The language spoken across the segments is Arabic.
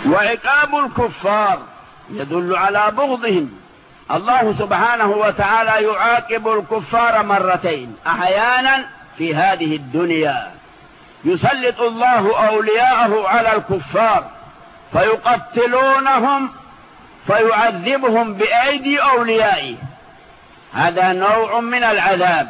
وعقاب الكفار يدل على بغضهم. الله سبحانه وتعالى يعاقب الكفار مرتين، أحيانا في هذه الدنيا يسلط الله أولياءه على الكفار فيقتلونهم فيعذبهم بأيدي أوليائه، هذا نوع من العذاب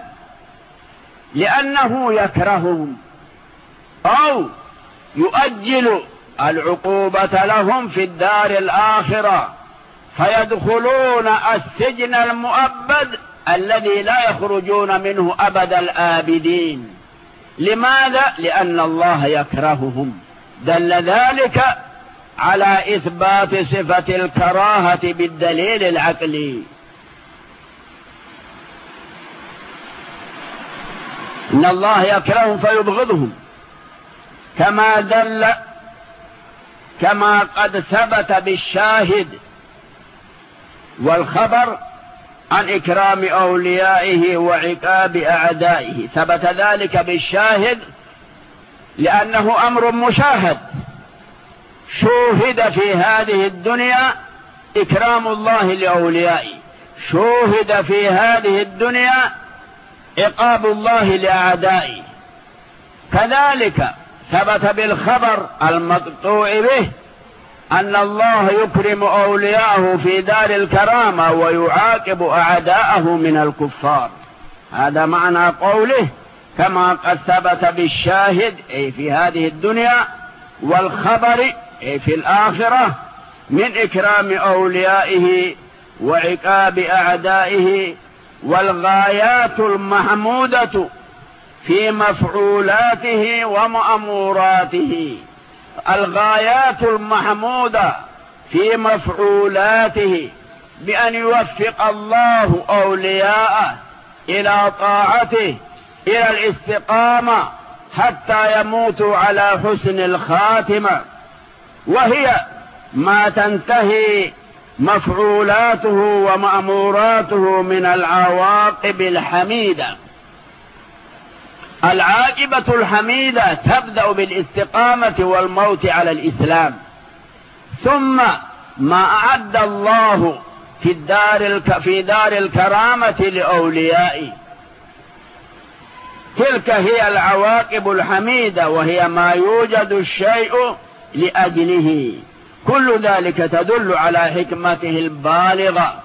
لأنه يكرههم، أو يؤجل العقوبة لهم في الدار الآخرة فيدخلون السجن المؤبد الذي لا يخرجون منه أبد الآبدين. لماذا؟ لأن الله يكرههم. دل ذلك على إثبات صفة الكراهة بالدليل العقلي. إن الله يكرههم فيبغضهم، كما قد ثبت بالشاهد والخبر عن إكرام أوليائه وعقاب أعدائه. ثبت ذلك بالشاهد لأنه أمر مشاهد، شوهد في هذه الدنيا إكرام الله لأوليائه، شوهد في هذه الدنيا عقاب الله لأعدائه. كذلك ثبت بالخبر المقطوع به أن الله يكرم أولياءه في دار الكرامة ويعاقب أعداءه من الكفار. هذا معنى قوله كما قد ثبت بالشاهد أي في هذه الدنيا، والخبر أي في الآخرة، من إكرام أوليائه وعقاب أعدائه. والغايات المحمودة في مفعولاته ومأموراته، الغايات المحمودة في مفعولاته بأن يوفق الله أولياءه إلى طاعته إلى الاستقامة حتى يموتوا على حسن الخاتمة، وهي ما تنتهي مفعولاته ومأموراته من العواقب الحميدة. العاقبة الحميدة تبدأ بالاستقامة والموت على الإسلام، ثم ما أعد الله في دار الكرامة لأوليائه، تلك هي العواقب الحميدة، وهي ما يوجد الشيء لأجله. كل ذلك تدل على حكمته البالغة.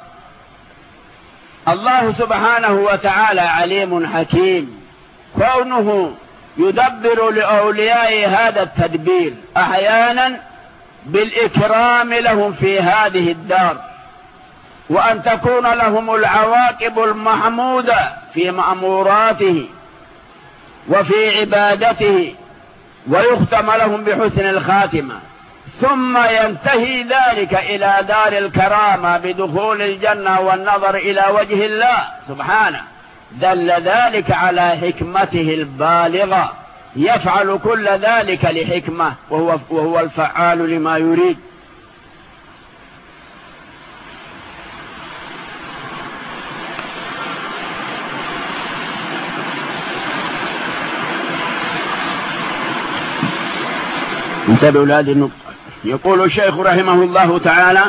الله سبحانه وتعالى عليم حكيم، كونه يدبر لأوليائه هذا التدبير أحيانا بالإكرام لهم في هذه الدار، وأن تكون لهم العواقب المحمودة في مأموراته وفي عبادته، ويختم لهم بحسن الخاتمة، ثم ينتهي ذلك إلى دار الكرامة بدخول الجنة والنظر إلى وجه الله سبحانه. دل ذلك على حكمته البالغة، يفعل كل ذلك لحكمة، وهو الفعال لما يريد. انتبهوا لهذه النقطة. يقول الشيخ رحمه الله تعالى: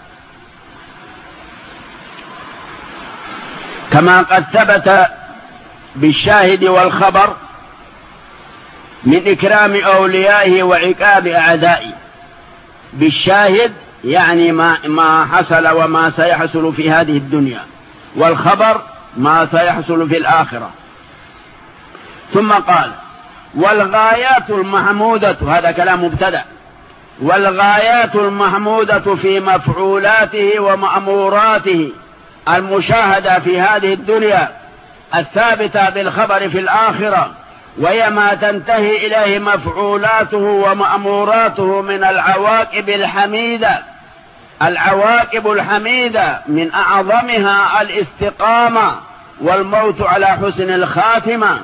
كما قد ثبت بالشاهد والخبر من إكرام أوليائه وعقاب أعدائه. بالشاهد يعني ما حصل وما سيحصل في هذه الدنيا، والخبر ما سيحصل في الآخرة. ثم قال: والغايات المحمودة، هذا كلام مبتدأ، والغايات المحمودة في مفعولاته ومأموراته المشاهدة في هذه الدنيا الثابتة بالخبر في الآخرة، وهي ما تنتهي إليه مفعولاته ومأموراته من العواقب الحميدة. العواقب الحميدة من أعظمها الاستقامة والموت على حسن الخاتمة،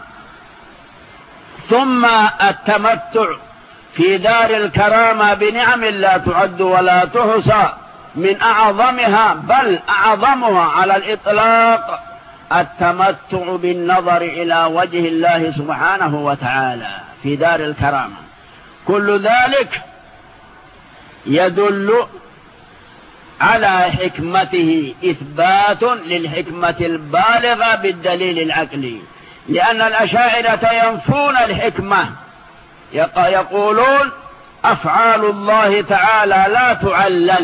ثم التمتع في دار الكرامة بنعم لا تعد ولا تحصى. من أعظمها بل أعظمها على الإطلاق التمتع بالنظر إلى وجه الله سبحانه وتعالى في دار الكرامة. كل ذلك يدل على حكمته، إثبات للحكمة البالغة بالدليل العقلي، لأن الأشاعرة ينفون الحكمة، يقولون أفعال الله تعالى لا تعلل،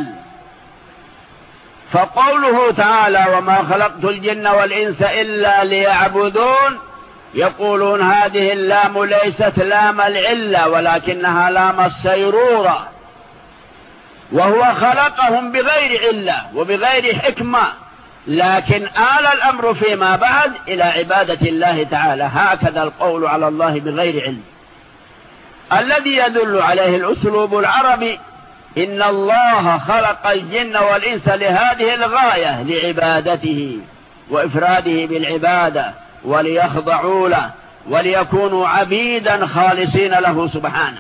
فقوله تعالى وما خلقت الجن والإنس إلا ليعبدون، يقولون هذه اللام ليست لام العلة ولكنها لام السيرورة، وهو خلقهم بغير علة وبغير حكمة، لكن آل الأمر فيما بعد إلى عبادة الله تعالى، هكذا القول على الله بغير علم الذي يدل عليه الأسلوب العربي. إن الله خلق الجن والإنس لهذه الغاية، لعبادته وإفراده بالعبادة، وليخضعوا له وليكونوا عبيدا خالصين له سبحانه،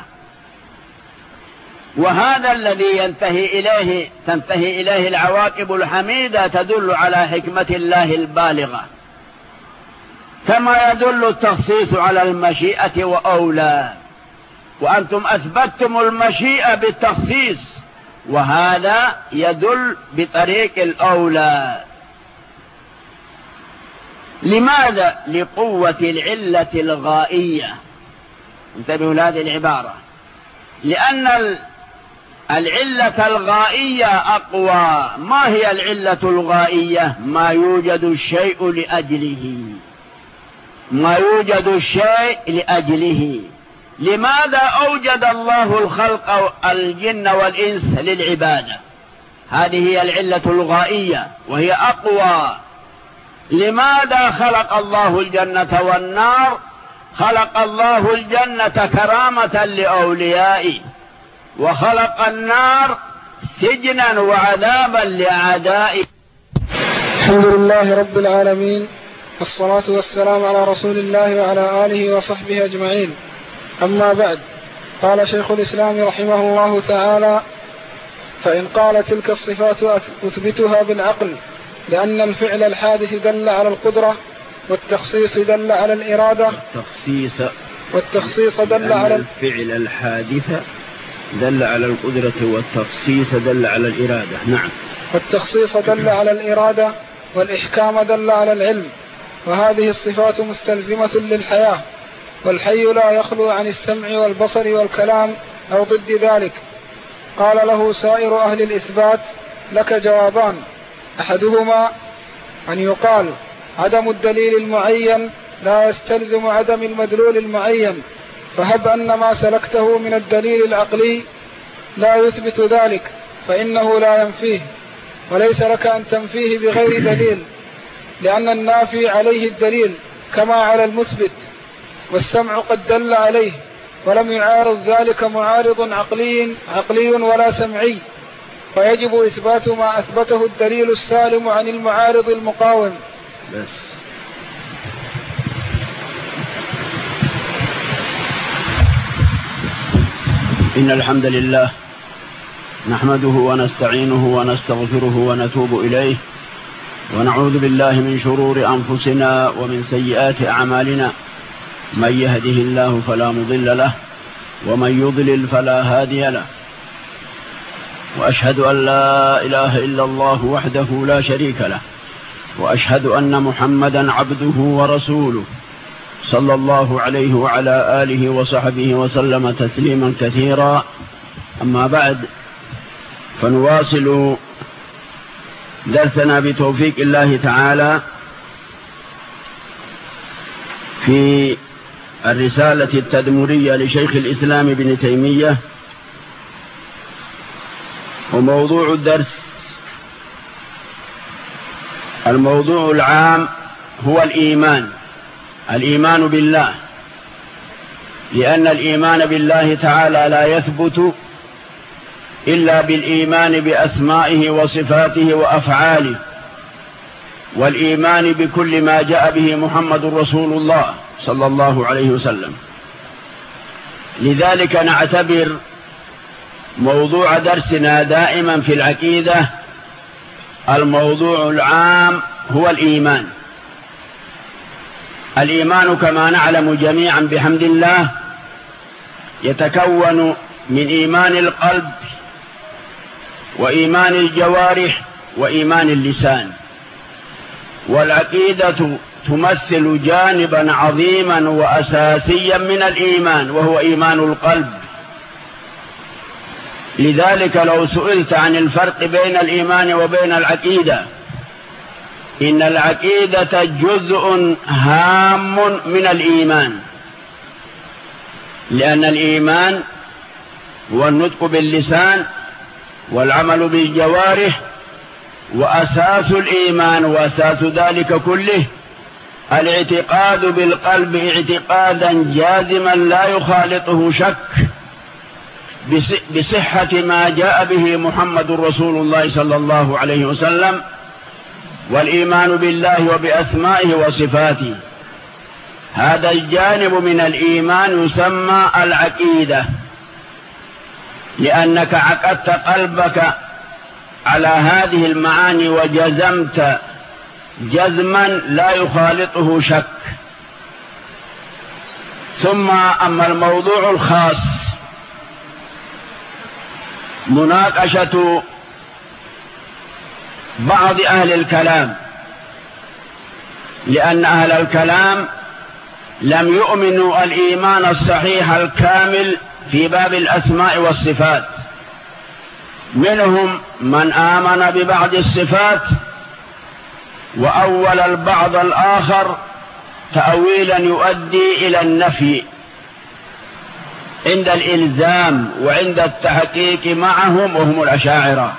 وهذا الذي تنتهي إليه العواقب الحميدة تدل على حكمة الله البالغة، كما يدل التخصيص على المشيئة وأولى، وأنتم أثبتتم المشيئة بالتخصيص، وهذا يدل بطريق الأولى. لماذا؟ لقوة العلة الغائية، انتبهوا لهذه العبارة، لأن العلة الغائية أقوى. ما هي العلة الغائية؟ ما يوجد الشيء لأجله، ما يوجد الشيء لأجله. لماذا أوجد الله الخلق الجن والإنس للعبادة؟ هذه هي العلة الغائية وهي أقوى. لماذا خلق الله الجنة والنار؟ خلق الله الجنة كرامة لأوليائه، وخلق النار سجنا وعذابا لأعدائه. الحمد لله رب العالمين، والصلاة والسلام على رسول الله وعلى آله وصحبه أجمعين. أما بعد، قال شيخ الإسلام رحمه الله تعالى: فإن قال تلك الصفات أثبتها بالعقل، لأن الفعل الحادث دل على القدرة، والتخصيص دل على الإرادة، والتخصيص دل على الفعل الحادث دل على القدرة، والتخصيص دل على الإرادة. نعم. والتخصيص دل على الإرادة، والإحكام دل على العلم، وهذه الصفات مستلزمة للحياة، والحي لا يخلو عن السمع والبصر والكلام أو ضد ذلك. قال له سائر أهل الإثبات: لك جوابان، أحدهما أن يقال عدم الدليل المعين لا يستلزم عدم المدلول المعين، فهب أن ما سلكته من الدليل العقلي لا يثبت ذلك فإنه لا ينفيه، وليس لك أن تنفيه بغير دليل، لأن النافي عليه الدليل كما على المثبت، والسمع قد دل عليه ولم يعارض ذلك معارض عقلي ولا سمعي، فيجب إثبات ما أثبته الدليل السالم عن المعارض المقاوم. بس. إن الحمد لله نحمده ونستعينه ونستغفره ونتوب إليه، ونعوذ بالله من شرور أنفسنا ومن سيئات أعمالنا، من يهده الله فلا مضل له ومن يضلل فلا هادي له، وأشهد أن لا إله إلا الله وحده لا شريك له، وأشهد أن محمدا عبده ورسوله صلى الله عليه وعلى آله وصحبه وسلم تسليما كثيرا. أما بعد، فنواصل درسنا بتوفيق الله تعالى في الرسالة التدمرية لشيخ الإسلام ابن تيمية، وموضوع الدرس الموضوع العام هو الإيمان بالله، لأن الإيمان بالله تعالى لا يثبت إلا بالإيمان بأسمائه وصفاته وأفعاله، والإيمان بكل ما جاء به محمد رسول الله صلى الله عليه وسلم. لذلك نعتبر موضوع درسنا دائما في العقيدة الموضوع العام هو الإيمان كما نعلم جميعا بحمد الله يتكون من إيمان القلب وإيمان الجوارح وإيمان اللسان. والعقيدة تمثل جانبا عظيما وأساسيا من الإيمان، وهو إيمان القلب. لذلك لو سئلت عن الفرق بين الإيمان وبين العقيدة، إن العقيدة جزء هام من الإيمان، لأن الإيمان هو النطق باللسان والعمل بالجوارح، وأساس الإيمان وأساس ذلك كله الاعتقاد بالقلب اعتقادا جازما لا يخالطه شك بصحة ما جاء به محمد رسول الله صلى الله عليه وسلم، والإيمان بالله وبأسمائه وصفاته. هذا الجانب من الإيمان يسمى العقيدة، لأنك عقدت قلبك على هذه المعاني وجزمت جزما لا يخالطه شك. ثم أما الموضوع الخاص، مناقشة بعض أهل الكلام، لأن أهل الكلام لم يؤمنوا الإيمان الصحيح الكامل في باب الأسماء والصفات. منهم من آمن ببعض الصفات وأول البعض الآخر تأويلا يؤدي إلى النفي عند الإلزام وعند التحقيق معهم، وهم الأشاعرة.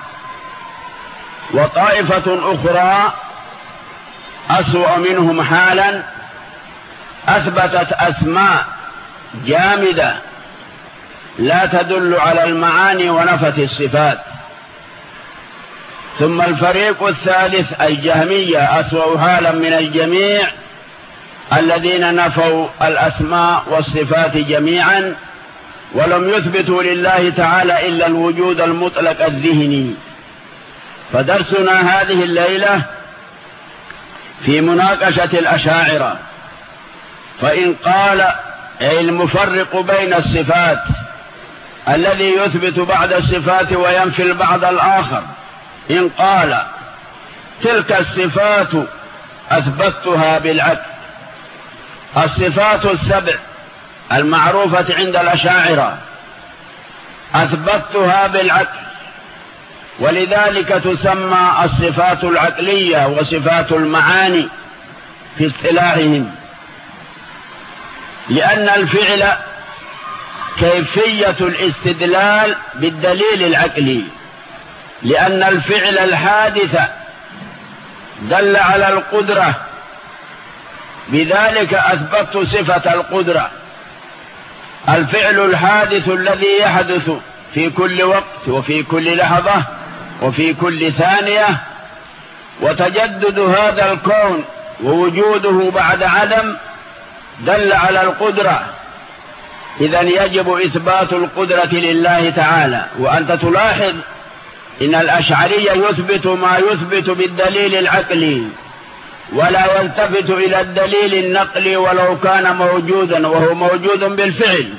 وطائفة أخرى أسوأ منهم حالا أثبتت أسماء جامدة لا تدل على المعاني ونفت الصفات. ثم الفريق الثالث الجهمية أسوأ حالا من الجميع، الذين نفوا الأسماء والصفات جميعا ولم يثبتوا لله تعالى إلا الوجود المطلق الذهني. فدرسنا هذه الليلة في مناقشة الأشاعرة. فإن قال أي المفرق بين الصفات الذي يثبت بعض الصفات وينفي البعض الآخر، إن قال تلك الصفات أثبتها بالعقل، الصفات السبع المعروفة عند الأشاعرة أثبتها بالعقل، ولذلك تسمى الصفات العقلية وصفات المعاني في اصطلاحهم، لأن الفعل كيفية الاستدلال بالدليل العقلي، لأن الفعل الحادث دل على القدرة، بذلك أثبت صفة القدرة. الفعل الحادث الذي يحدث في كل وقت وفي كل لحظة وفي كل ثانية، وتجدد هذا الكون ووجوده بعد عدم دل على القدرة. إذن يجب إثبات القدرة لله تعالى. وأنت تلاحظ إن الأشعرية يثبت ما يثبت بالدليل العقلي، ولا يلتفت إلى الدليل النقلي ولو كان موجودا، وهو موجود بالفعل،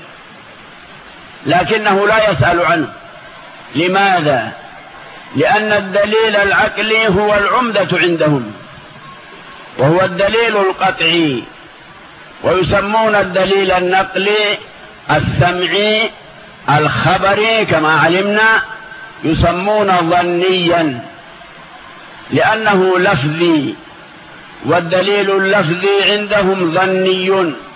لكنه لا يسأل عنه. لماذا؟ لأن الدليل العقلي هو العمدة عندهم، وهو الدليل القطعي. ويسمون الدليل النقلي السمعي الخبري كما علمنا، يسمون ظنيا لأنه لفظي، والدليل اللفظي عندهم ظني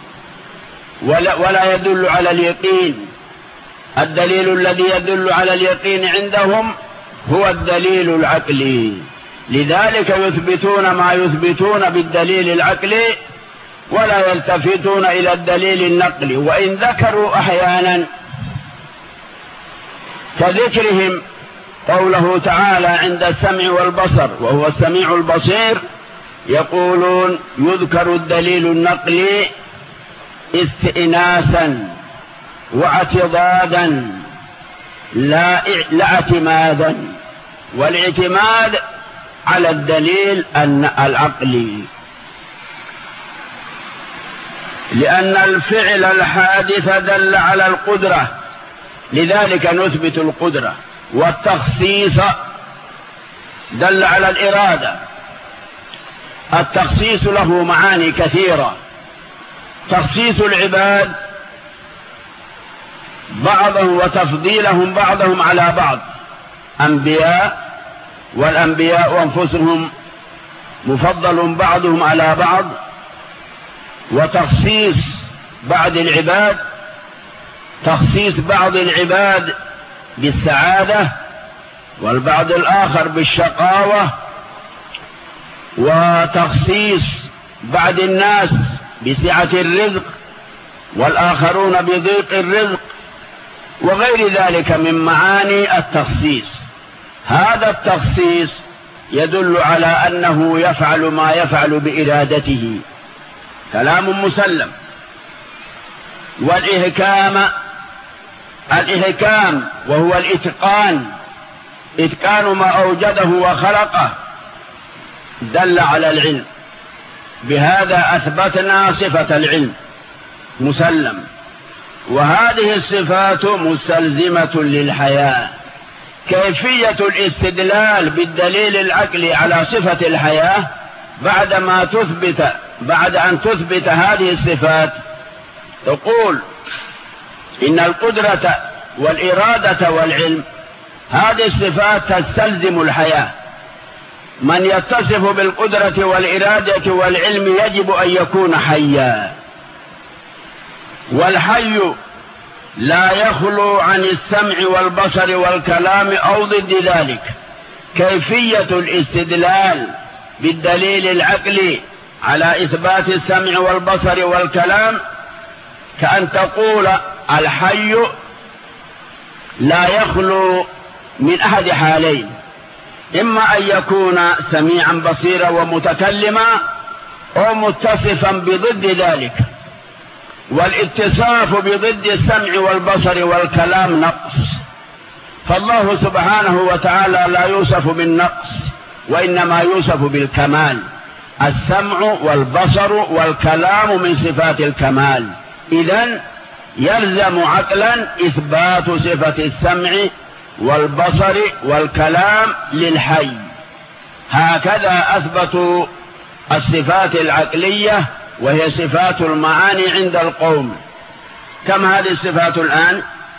ولا يدل على اليقين. الدليل الذي يدل على اليقين عندهم هو الدليل العقلي، لذلك يثبتون ما يثبتون بالدليل العقلي ولا يلتفتون إلى الدليل النقلي. وإن ذكروا أحيانا كذكرهم قوله تعالى عند السمع والبصر وهو السميع البصير، يقولون يذكر الدليل النقلي استئناسا واعتضادا لا اعتمادا، والاعتماد على الدليل العقلي، لأن الفعل الحادث دل على القدرة، لذلك نثبت القدرة. والتخصيص دل على الإرادة. التخصيص له معاني كثيرة. تخصيص العباد بعضهم وتفضيلهم بعضهم على بعض، أنبياء، والأنبياء أنفسهم مفضل بعضهم على بعض. وتخصيص بعض العباد، تخصيص بعض العباد بالسعادة والبعض الآخر بالشقاوة. وتخصيص بعض الناس بسعة الرزق والآخرون بضيق الرزق، وغير ذلك من معاني التخصيص. هذا التخصيص يدل على أنه يفعل ما يفعل بإرادته، كلام مسلم. الإحكام وهو الإتقان، إتقان ما أوجده وخلقه، دل على العلم. بهذا أثبتنا صفة العلم مسلم. وهذه الصفات مستلزمة للحياة. كيفية الاستدلال بالدليل العقلي على صفة الحياة بعد أن تثبت هذه الصفات، تقول إن القدرة والإرادة والعلم هذه الصفات تستلزم الحياة. من يتصف بالقدرة والإرادة والعلم يجب أن يكون حيا، والحي لا يخلو عن السمع والبصر والكلام أو ضد ذلك. كيفية الاستدلال بالدليل العقلي على إثبات السمع والبصر والكلام كأن تقول الحي لا يخلو من أحد حالين، إما أن يكون سميعا بصيرا ومتكلما أو متصفا بضد ذلك. والاتصاف بضد السمع والبصر والكلام نقص، فالله سبحانه وتعالى لا يوصف بالنقص وإنما يوصف بالكمال. السمع والبصر والكلام من صفات الكمال، إذن يلزم عقلا إثبات صفة السمع والبصر والكلام للحي. هكذا أثبتوا الصفات العقلية، وهي صفات المعاني عند القوم. كم هذه الصفات الآن؟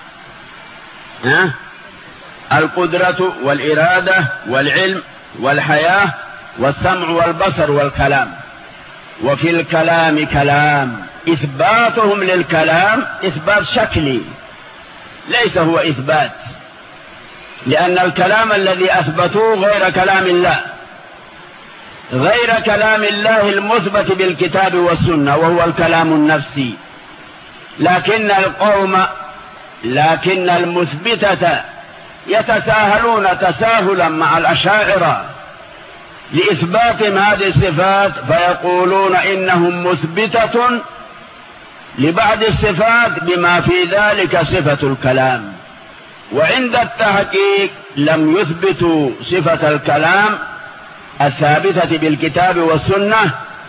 القدرة والإرادة والعلم والحياة والسمع والبصر والكلام. وفي الكلام كلام، إثباتهم للكلام إثبات شكلي ليس هو إثبات، لأن الكلام الذي أثبتوه غير كلام الله، غير كلام الله المثبت بالكتاب والسنة، وهو الكلام النفسي. لكن المثبتة يتساهلون تساهلا مع الأشاعرة لإثباتهم هذه الصفات، فيقولون إنهم مثبتة لبعض الصفات بما في ذلك صفة الكلام، وعند التحقيق لم يثبتوا صفة الكلام الثابتة بالكتاب والسنة،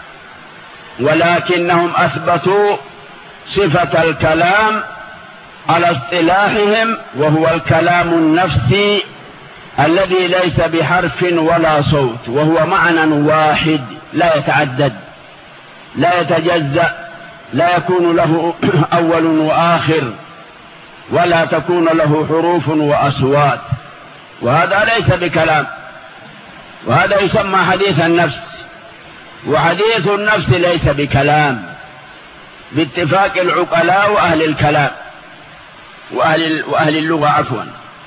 ولكنهم أثبتوا صفة الكلام على اصطلاحهم، وهو الكلام النفسي الذي ليس بحرف ولا صوت، وهو معنى واحد لا يتعدد لا يتجزأ، لا يكون له أول وآخر، ولا تكون له حروف وأصوات، وهذا ليس بكلام. وهذا يسمى حديث النفس، وحديث النفس ليس بكلام باتفاق العقلاء وأهل الكلام وأهل اللغة عفوا.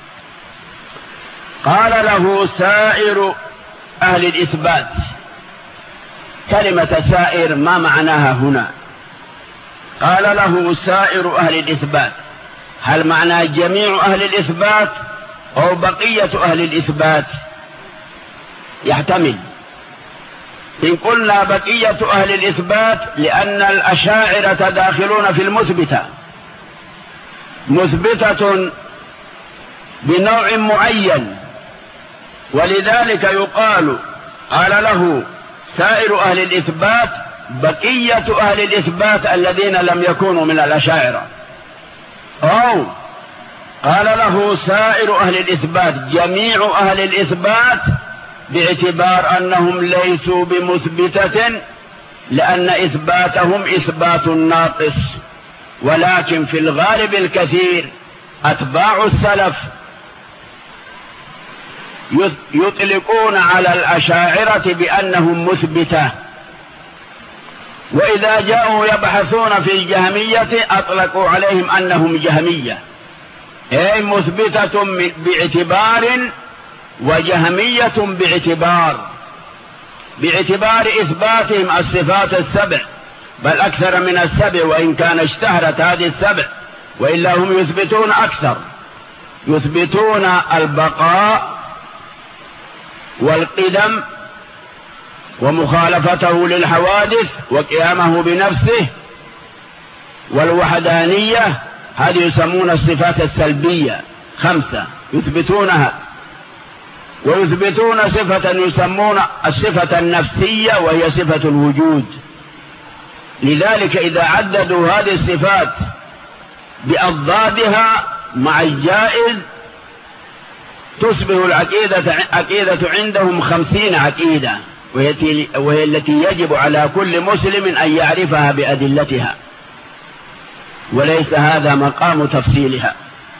قال له سائر أهل الإثبات. كلمة سائر ما معناها هنا؟ قال له سائر أهل الإثبات، هل معنى جميع أهل الإثبات أو بقية أهل الإثبات؟ يحتمل. إن قلنا بقية أهل الإثبات لأن الأشاعرة داخلون في المثبتة، مثبتة بنوع معين، ولذلك يقال قال له سائر أهل الإثبات بقية أهل الإثبات الذين لم يكونوا من الأشاعرة، أو قال له سائر أهل الإثبات، جميع أهل الإثبات، باعتبار أنهم ليسوا بمثبتة، لأن إثباتهم إثبات ناقص. ولكن في الغالب الكثير أتباع السلف يطلقون على الأشاعرة بأنهم مثبتة، وإذا جاءوا يبحثون في الجهمية أطلقوا عليهم أنهم جهمية، أي مثبتة باعتبار وجهمية باعتبار إثباتهم الصفات السبع، بل أكثر من السبع، وإن كان اشتهرت هذه السبع، وإلا هم يثبتون أكثر، يثبتون البقاء والقدم ومخالفته للحوادث وقيامه بنفسه والوحدانية، هذه يسمون الصفات السلبية 5 يثبتونها. ويثبتون صفة يسمون الصفة النفسية وهي صفة الوجود. لذلك إذا عددوا هذه الصفات بأضدادها مع الجائز تصبح العقيدة عندهم 50 عقيدة، وهي التي يجب على كل مسلم أن يعرفها بأدلتها، وليس هذا مقام تفصيلها.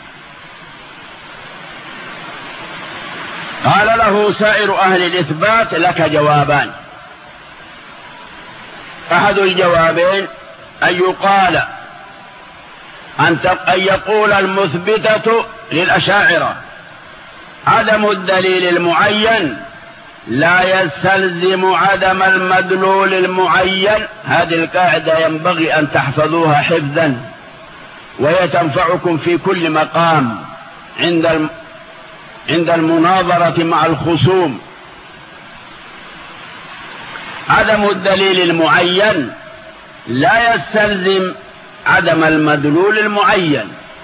قال له سائر أهل الإثبات لك جوابان. أحد الجوابين أن يقول المثبتة للأشاعرة عدم الدليل المعين لا يستلزم عدم المدلول المعين. هذه القاعدة ينبغي أن تحفظوها حفظا، وهي تنفعكم في كل مقام عند المناظرة مع الخصوم. عدم الدليل المعين لا يستلزم عدم المدلول المعين.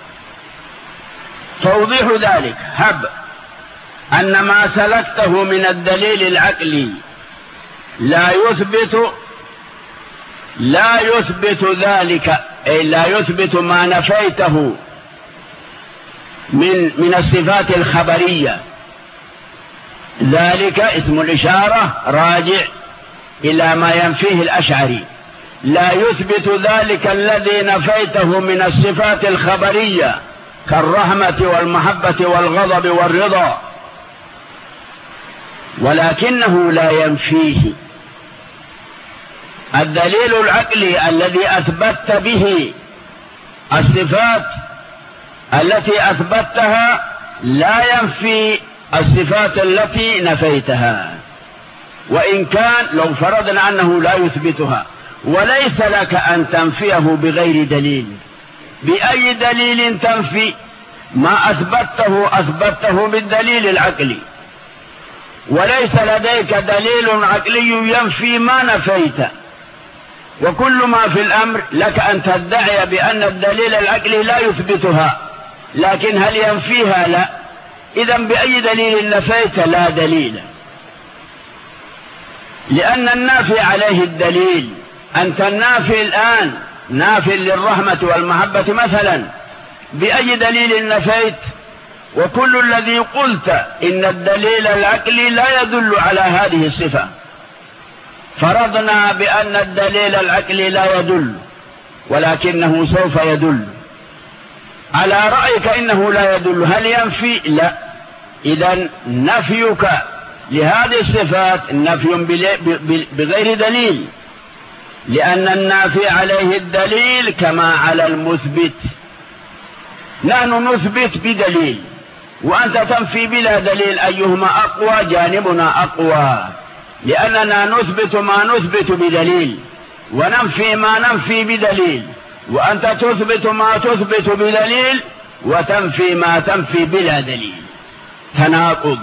توضيح ذلك: هب أن ما سلكته من الدليل العقلي لا يثبت ذلك، أي لا يثبت ما نفيته من الصفات الخبرية. ذلك اسم الإشارة راجع إلى ما ينفيه الأشعري. لا يثبت ذلك الذي نفيته من الصفات الخبرية كالرحمة والمحبة والغضب والرضا، ولكنه لا ينفيه. الدليل العقلي الذي أثبت به الصفات التي أثبتها لا ينفي الصفات التي نفيتها، وإن كان لو فرضنا أنه لا يثبتها. وليس لك أن تنفيه بغير دليل. بأي دليل تنفي ما أثبته بالدليل العقلي، وليس لديك دليل عقلي ينفي ما نفيت. وكل ما في الأمر لك أن تدعي بأن الدليل العقلي لا يثبتها، لكن هل ينفيها؟ لا. إذن بأي دليل نفيت؟ لا دليل، لأن النافي عليه الدليل. أنت النافي الآن نافي للرحمة والمحبة مثلا، بأي دليل نفيت؟ وكل الذي قلت إن الدليل العقلي لا يدل على هذه الصفة. فرضنا بأن الدليل العقلي لا يدل، ولكنه سوف يدل. على رأيك إنه لا يدل، هل ينفي؟ لا. إذن نفيك لهذه الصفات نفي بغير دليل، لأن النافي عليه الدليل كما على المثبت. نحن نثبت بدليل وأنت تنفي بلا دليل، أيهما أقوى؟ جانبنا أقوى، لأننا نثبت ما نثبت بدليل وننفي ما ننفي بدليل، وأنت تثبت ما تثبت بدليل وتنفي ما تنفي بلا دليل. تناقض.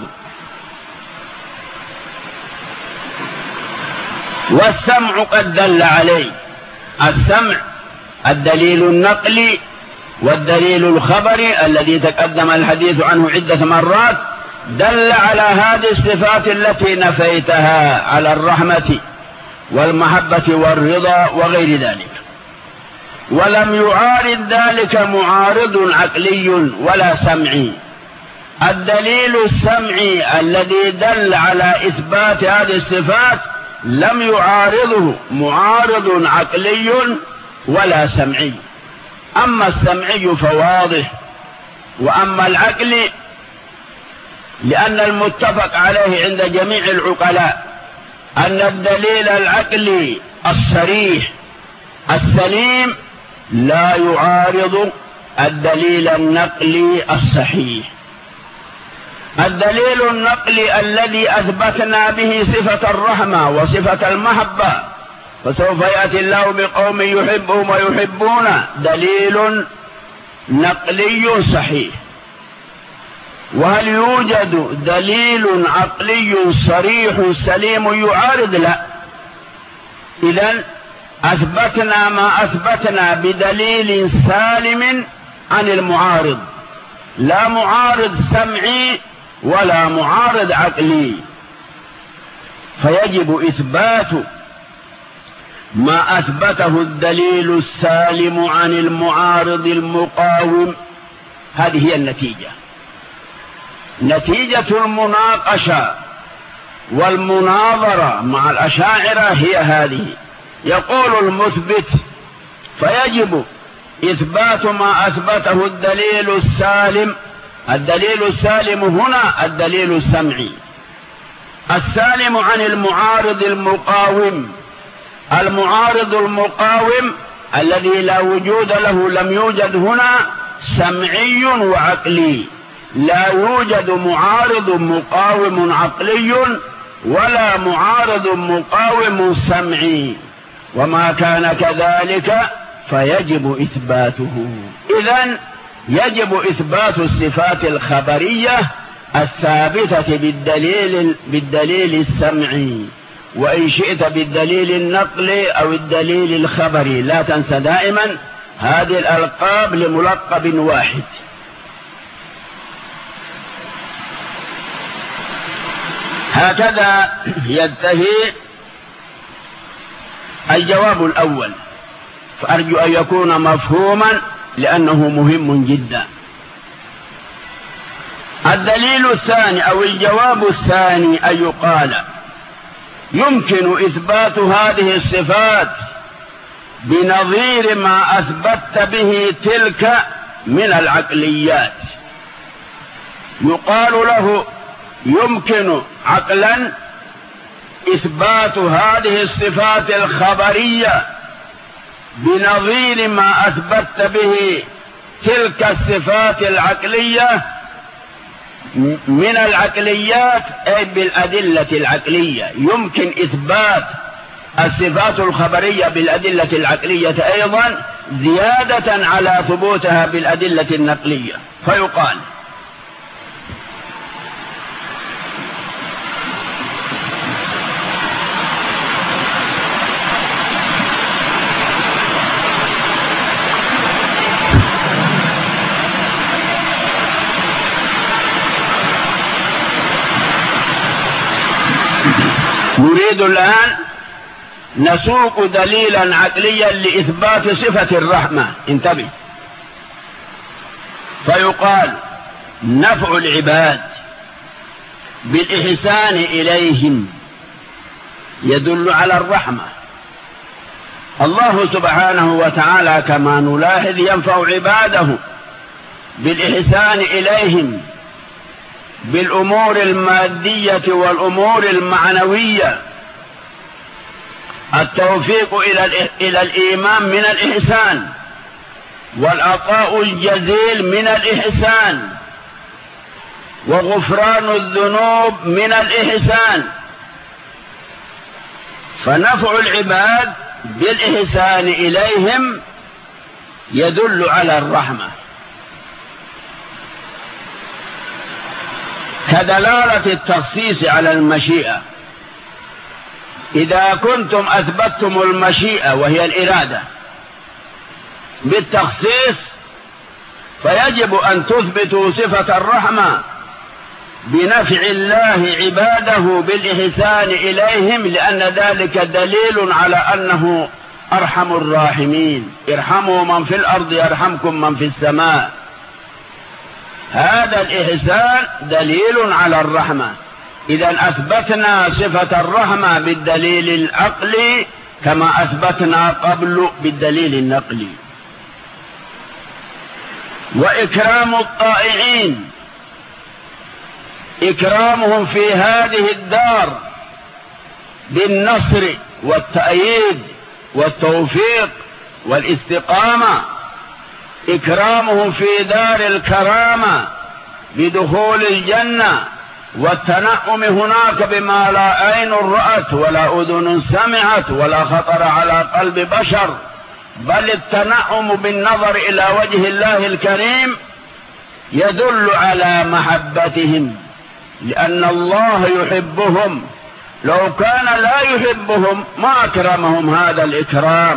والسمع قد دل عليه. السمع الدليل النقلي والدليل الخبري الذي تقدم الحديث عنه عدة مرات، دل على هذه الصفات التي نفيتها، على الرحمة والمحبة والرضا وغير ذلك. ولم يعارض ذلك معارض عقلي ولا سمعي. الدليل السمعي الذي دل على إثبات هذه الصفات لم يعارضه معارض عقلي ولا سمعي. أما السمعي فواضح، وأما العقل لأن المتفق عليه عند جميع العقلاء أن الدليل العقلي الصريح السليم لا يعارض الدليل النقلي الصحيح. الدليل النقلي الذي أثبتنا به صفة الرحمة وصفة المحبة، فسوف يأتي الله بقوم يحبهم ويحبون، دليل نقلي صحيح. وهل يوجد دليل عقلي صريح سليم يعارض؟ لا. إذن أثبتنا ما أثبتنا بدليل سالم عن المعارض، لا معارض سمعي ولا معارض عقلي. فيجب إثبات ما أثبته الدليل السالم عن المعارض المقاوم. هذه هي النتيجة، نتيجة المناقشة والمناظرة مع الأشاعرة هي هذه. يقول المثبت فيجب إثبات ما أثبته الدليل السالم. الدليل السالم هنا الدليل السمعي السالم عن المعارض المقاوم. المعارض المقاوم الذي لا وجود له لم يوجد هنا سمعي وعقلي. لا يوجد معارض مقاوم عقلي ولا معارض مقاوم سمعي، وما كان كذلك فيجب إثباته. إذن يجب إثبات الصفات الخبرية الثابتة بالدليل السمعي، وإن شئت بالدليل النقلي أو الدليل الخبري. لا تنسى دائما هذه الألقاب لملقب واحد. هكذا ينتهي الجواب الأول، فأرجو أن يكون مفهوما لأنه مهم جدا. الدليل الثاني أو الجواب الثاني أن يقال يمكن إثبات هذه الصفات بنظير ما أثبت به تلك من العقليات. يقال له يمكن عقلا إثبات هذه الصفات الخبرية بنظير ما أثبت به تلك الصفات العقلية من العقليات، أي بالأدلة العقلية. يمكن إثبات الصفات الخبرية بالأدلة العقلية أيضا زيادة على ثبوتها بالأدلة النقلية. فيقال نريد الآن نسوق دليلا عقليا لإثبات صفة الرحمة. انتبه. فيقال نفع العباد بالإحسان إليهم يدل على الرحمة. الله سبحانه وتعالى كما نلاحظ ينفع عباده بالإحسان إليهم بالأمور المادية والأمور المعنوية. التوفيق إلى الإيمان من الإحسان، والعطاء الجزيل من الإحسان، وغفران الذنوب من الإحسان. فنفع العباد بالإحسان إليهم يدل على الرحمة، كدلالة التخصيص على المشيئة. إذا كنتم أثبتتم المشيئة وهي الإرادة بالتخصيص، فيجب أن تثبتوا صفة الرحمة بنفع الله عباده بالإحسان إليهم، لأن ذلك دليل على أنه أرحم الراحمين، ارحموا من في الأرض يرحمكم من في السماء. هذا الإحسان دليل على الرحمة. إذا أثبتنا صفة الرحمة بالدليل العقلي كما أثبتنا قبل بالدليل النقلي. وإكرام الطائعين، إكرامهم في هذه الدار بالنصر والتأييد والتوفيق والاستقامة، إكرامهم في دار الكرامة بدخول الجنة والتنعم هناك بما لا عين رأت ولا أذن سمعت ولا خطر على قلب بشر، بل التنعم بالنظر إلى وجه الله الكريم يدل على محبتهم، لأن الله يحبهم. لو كان لا يحبهم ما أكرمهم هذا الإكرام.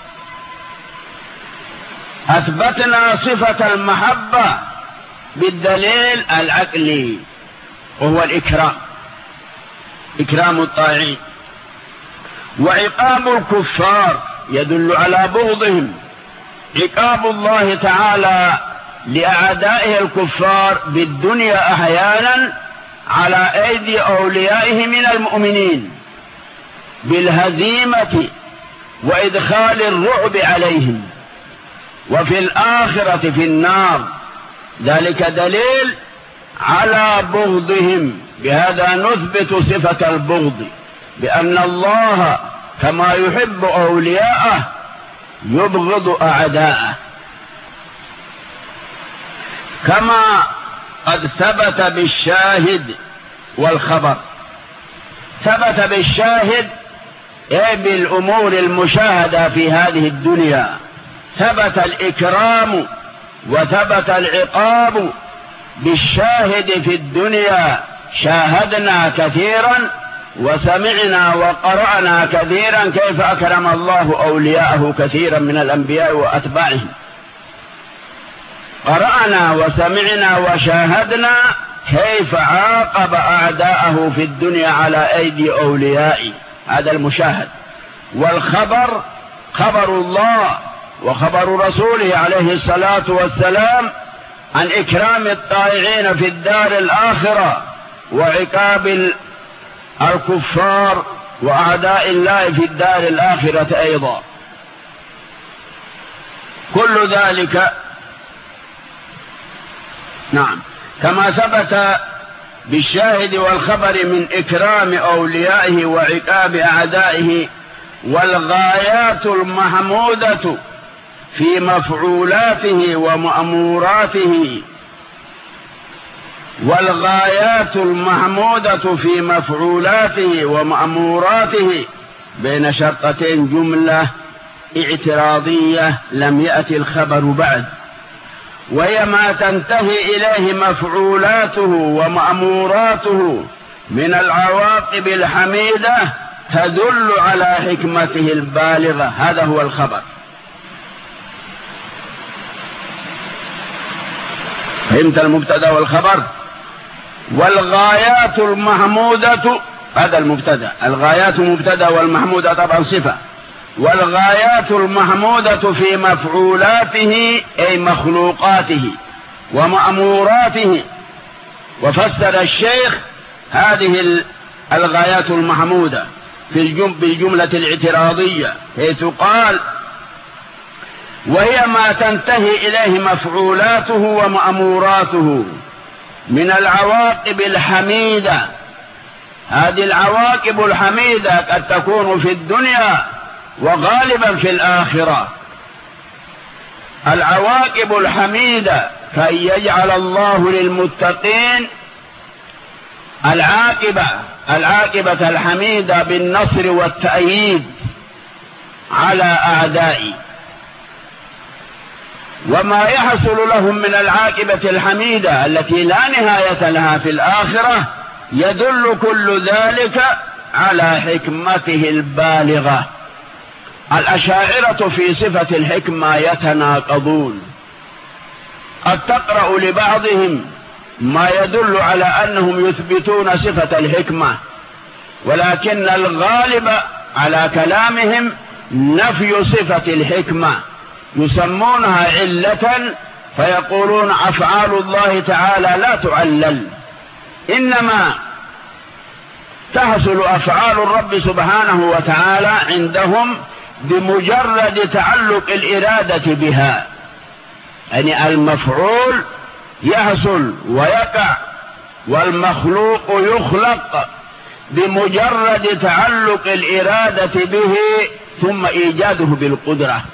أثبتنا صفة المحبة بالدليل العقلي وهو الإكرام، إكرام الطاعين. وعقاب الكفار يدل على بغضهم. عقاب الله تعالى لأعدائه الكفار بالدنيا أحيانا على أيدي أوليائه من المؤمنين بالهزيمة وإدخال الرعب عليهم، وفي الآخرة في النار. ذلك دليل على بغضهم. بهذا نثبت صفة البغض، بأن الله كما يحب أولياءه يبغض أعداءه، كما قد ثبت بالشاهد والخبر. ثبت بالشاهد أي بالأمور المشاهدة في هذه الدنيا، ثبت الإكرام وثبت العقاب بالشاهد في الدنيا. شاهدنا كثيرا وسمعنا وقرأنا كثيرا كيف أكرم الله أولياءه كثيرا من الأنبياء وأتباعهم. قرأنا وسمعنا وشاهدنا كيف عاقب أعداءه في الدنيا على أيدي أوليائه، هذا المشاهد. والخبر خبر الله وخبر رسوله عليه الصلاة والسلام عن إكرام الطائعين في الدار الآخرة وعقاب الكفار وأعداء الله في الدار الآخرة أيضا. كل ذلك نعم كما ثبت بالشاهد والخبر من إكرام أوليائه وعقاب أعدائه. والغايات المحمودة في مفعولاته ومأموراته، والغايات المحمودة في مفعولاته ومأموراته بين شرطتين جملة اعتراضية لم يأتي الخبر بعد، وهي ما تنتهي إليه مفعولاته ومأموراته من العواقب الحميدة تدل على حكمته البالغة. هذا هو الخبر. فهمت المبتدأ والخبر؟ والغايات المحمودة، هذا المبتدأ، الغايات مبتدأ والمحمودة طبعا صفة. والغايات المحمودة في مفعولاته أي مخلوقاته ومأموراته. وفسر الشيخ هذه الغايات المحمودة بالجملة الاعتراضية، حيث قال: وهي ما تنتهي إليه مفعولاته ومأموراته من العواقب الحميدة. هذه العواقب الحميدة قد تكون في الدنيا وغالبا في الآخرة. العواقب الحميدة كي يجعل الله للمتقين العاقبة الحميدة بالنصر والتأييد على أعدائه. وما يحصل لهم من العاقبة الحميدة التي لا نهاية لها في الآخرة يدل كل ذلك على حكمته البالغة. الأشاعرة في صفة الحكمة يتناقضون. قد تقرأ لبعضهم ما يدل على أنهم يثبتون صفة الحكمة، ولكن الغالب على كلامهم نفي صفة الحكمة، يسمونها علة، فيقولون أفعال الله تعالى لا تعلل، إنما تحصل أفعال الرب سبحانه وتعالى عندهم بمجرد تعلق الإرادة بها، يعني المفعول يحصل ويقع والمخلوق يخلق بمجرد تعلق الإرادة به ثم إيجاده بالقدرة.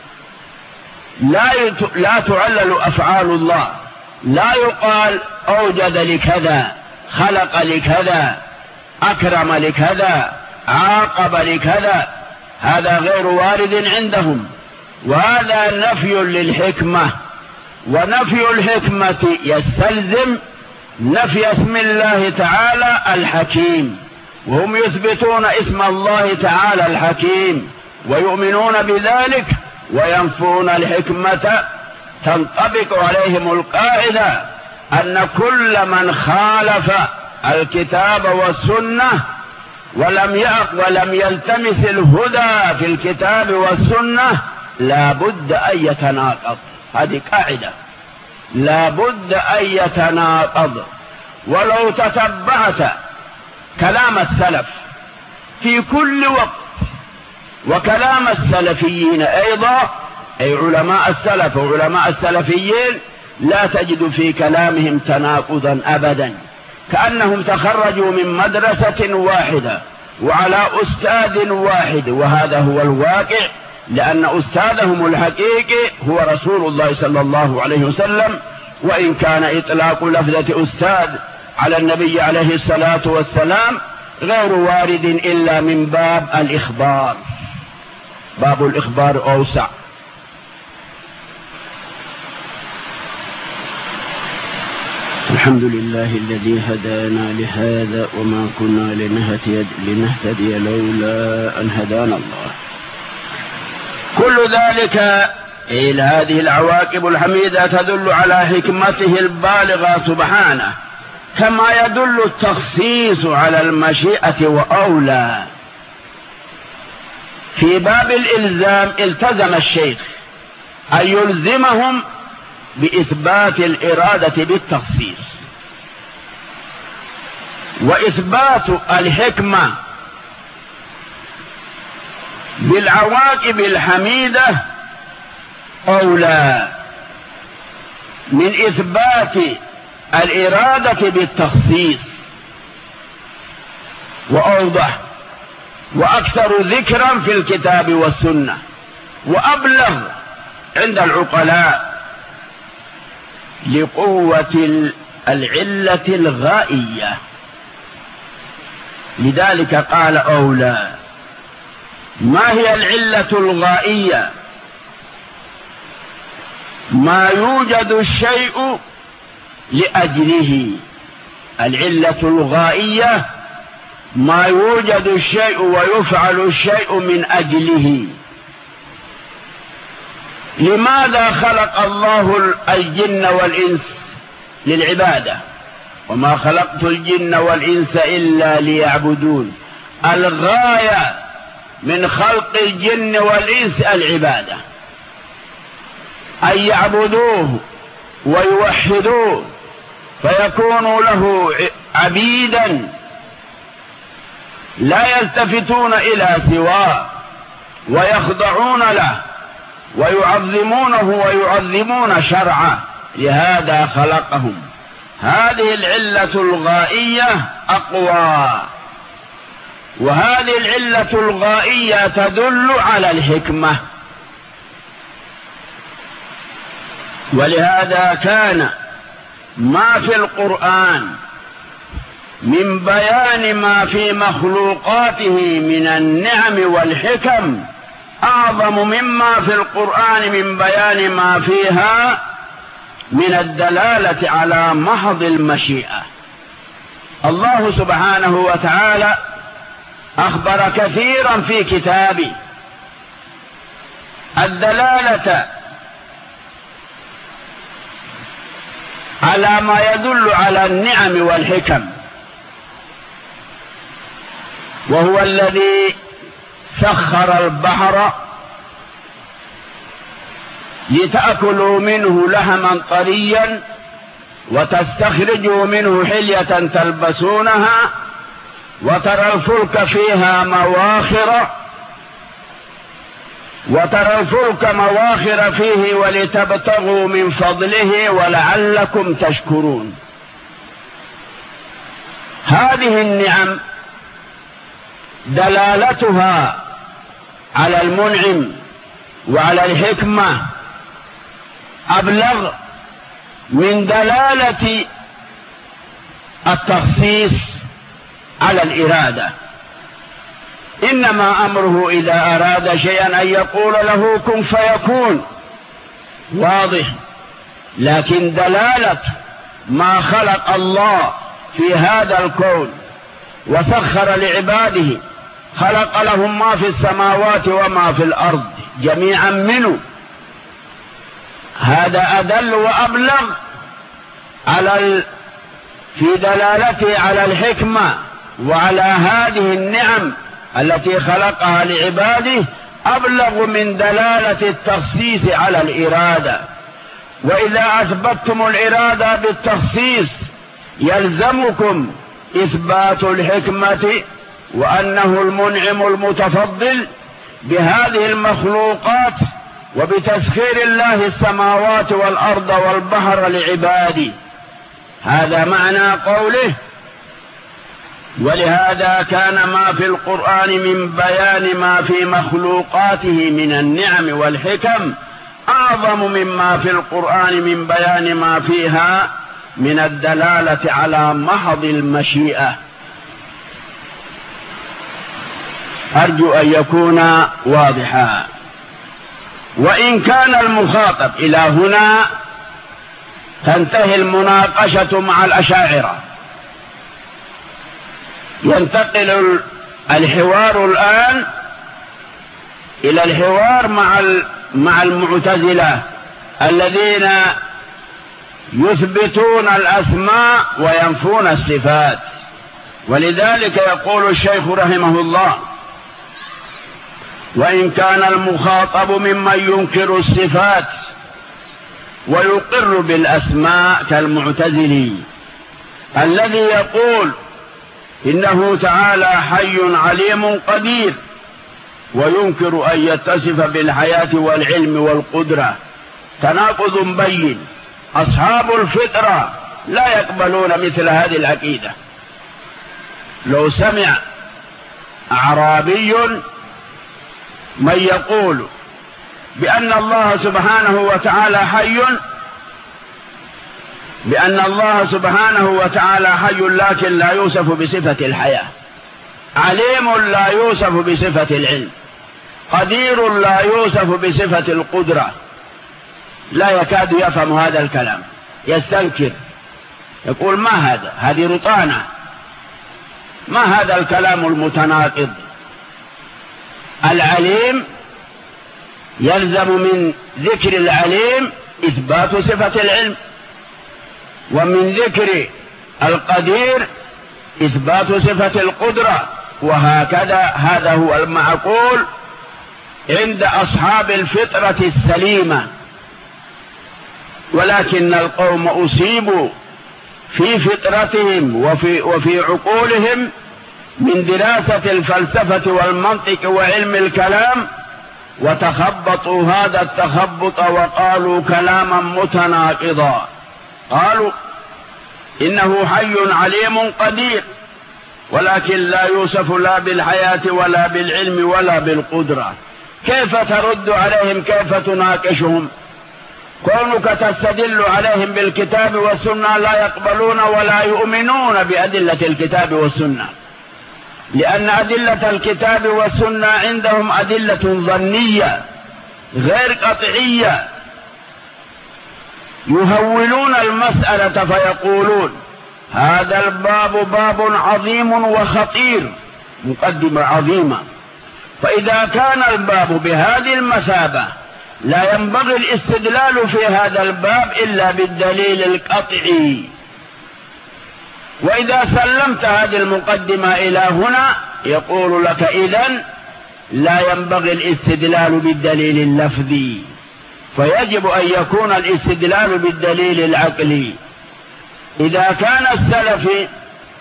لا تعلل أفعال الله، لا يقال أوجد لكذا، خلق لكذا، أكرم لكذا، عاقب لكذا، هذا غير وارد عندهم، وهذا نفي للحكمة. ونفي الحكمة يستلزم نفي اسم الله تعالى الحكيم، وهم يثبتون اسم الله تعالى الحكيم ويؤمنون بذلك وينفون الحكمة. تنطبق عليهم القاعدة أن كل من خالف الكتاب والسنة ولم يلتمس الهدى في الكتاب والسنة لا بد أن يتناقض. هذه قاعدة، لا بد أن يتناقض. ولو تتبعت كلام السلف في كل وقت وكلام السلفيين أيضا، أي علماء السلف وعلماء السلفيين، لا تجد في كلامهم تناقضا أبدا، كأنهم تخرجوا من مدرسة واحدة وعلى أستاذ واحد. وهذا هو الواقع، لأن أستاذهم الحقيقي هو رسول الله صلى الله عليه وسلم، وإن كان إطلاق لفظة أستاذ على النبي عليه الصلاة والسلام غير وارد إلا من باب الإخبار، باب الإخبار أوسع. الحمد لله الذي هدانا لهذا وما كنا لنهتدي لولا أن هدانا الله. كل ذلك إلى هذه العواقب الحميدة تدل على حكمته البالغة سبحانه، كما يدل التخصيص على المشيئة وأولى. في باب الإلزام التزم الشيخ أن يلزمهم بإثبات الإرادة بالتخصيص، وإثبات الحكمة بالعواقب الحميدة أولى من إثبات الإرادة بالتخصيص، وأوضح وأكثر ذكرا في الكتاب والسنة، وأبلغ عند العقلاء لقوة العلة الغائية. لذلك قال أولى. ما هي العلة الغائية؟ ما يوجد الشيء لأجله. العلة الغائية ما يوجد الشيء ويفعل الشيء من أجله. لماذا خلق الله الجن والإنس؟ للعبادة. وما خلقت الجن والإنس إلا ليعبدون. الغاية من خلق الجن والإنس العبادة، أن يعبدوه ويوحدوه فيكونوا له عبيدا لا يلتفتون إلى سواه، ويخضعون له ويعظمونه ويعظمون شرعه. لهذا خلقهم. هذه العلة الغائية أقوى، وهذه العلة الغائية تدل على الحكمة. ولهذا كان ما في القرآن من بيان ما في مخلوقاته من النعم والحكم أعظم مما في القرآن من بيان ما فيها من الدلالة على محض المشيئة. الله سبحانه وتعالى أخبر كثيرا في كتابه الدلالة على ما يدل على النعم والحكم، وهو الذي سخر البحر لتأكلوا منه لحما طريا وتستخرجوا منه حلية تلبسونها وترى الفلك مواخر فيه ولتبتغوا من فضله ولعلكم تشكرون. هذه النعم دلالتها على المنعم وعلى الحكمة أبلغ من دلالة التخصيص على الإرادة. إنما أمره إذا أراد شيئا أن يقول له كن فيكون، واضح. لكن دلالة ما خلق الله في هذا الكون وسخر لعباده، خلق لهم ما في السماوات وما في الأرض جميعا منه، هذا أدل وأبلغ في دلالته على الحكمة وعلى هذه النعم التي خلقها لعباده، أبلغ من دلالة التخصيص على الإرادة. وإذا أثبتتم الإرادة بالتخصيص يلزمكم إثبات الحكمة وأنه المنعم المتفضل بهذه المخلوقات وبتسخير الله السماوات والأرض والبحر لعباده. هذا معنى قوله: ولهذا كان ما في القرآن من بيان ما في مخلوقاته من النعم والحكم أعظم مما في القرآن من بيان ما فيها من الدلالة على محض المشيئة. أرجو أن يكون واضحا. وإن كان المخاطب إلى هنا تنتهي المناقشة مع الأشاعرة، ينتقل الحوار الآن إلى الحوار مع المعتزلة الذين يثبتون الأسماء وينفون الصفات. ولذلك يقول الشيخ رحمه الله: وإن كان المخاطب ممن ينكر الصفات ويقر بالأسماء كالمعتزلي الذي يقول إنه تعالى حي عليم قدير وينكر أن يتصف بالحياة والعلم والقدرة، تناقض بين. أصحاب الفطرة لا يقبلون مثل هذه العقيدة. لو سمع أعرابي من يقول بأن الله سبحانه وتعالى حي لكن لا يوصف بصفة الحياة، عليم لا يوصف بصفة العلم، قدير لا يوصف بصفة القدرة، لا يكاد يفهم هذا الكلام، يستنكر، يقول ما هذا؟ هذه رطانة، ما هذا الكلام المتناقض؟ العليم يلزم من ذكر العليم إثبات صفة العلم، ومن ذكر القدير إثبات صفة القدرة، وهكذا. هذا هو المعقول عند أصحاب الفطرة السليمة. ولكن القوم أصيبوا في فطرتهم وفي عقولهم من دراسة الفلسفة والمنطق وعلم الكلام، وتخبطوا هذا التخبط وقالوا كلاما متناقضا. قالوا إنه حي عليم قدير، ولكن لا يوصف لا بالحياة ولا بالعلم ولا بالقدرة. كيف ترد عليهم؟ كيف تناقشهم؟ كونك تستدل عليهم بالكتاب والسنة لا يقبلون ولا يؤمنون بأدلة الكتاب والسنة، لأن أدلة الكتاب والسنة عندهم أدلة ظنية غير قطعية. يهولون المسألة فيقولون هذا الباب باب عظيم وخطير، مقدمة عظيمة، فإذا كان الباب بهذه المثابة لا ينبغي الاستدلال في هذا الباب إلا بالدليل القطعي. وإذا سلمت هذه المقدمة إلى هنا يقول لك إذن لا ينبغي الاستدلال بالدليل اللفظي، فيجب أن يكون الاستدلال بالدليل العقلي. إذا كان السلفي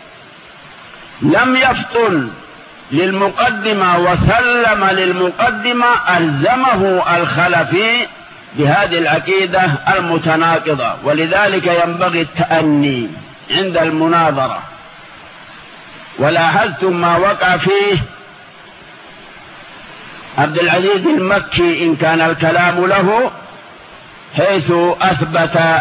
لم يفطن للمقدمة وسلم للمقدمة ألزمه الخلفي بهذه العقيدة المتناقضة، ولذلك ينبغي التأني عند المناظرة. ولاحظتم ما وقع فيه عبد العزيز المكي إن كان الكلام له، حيث أثبت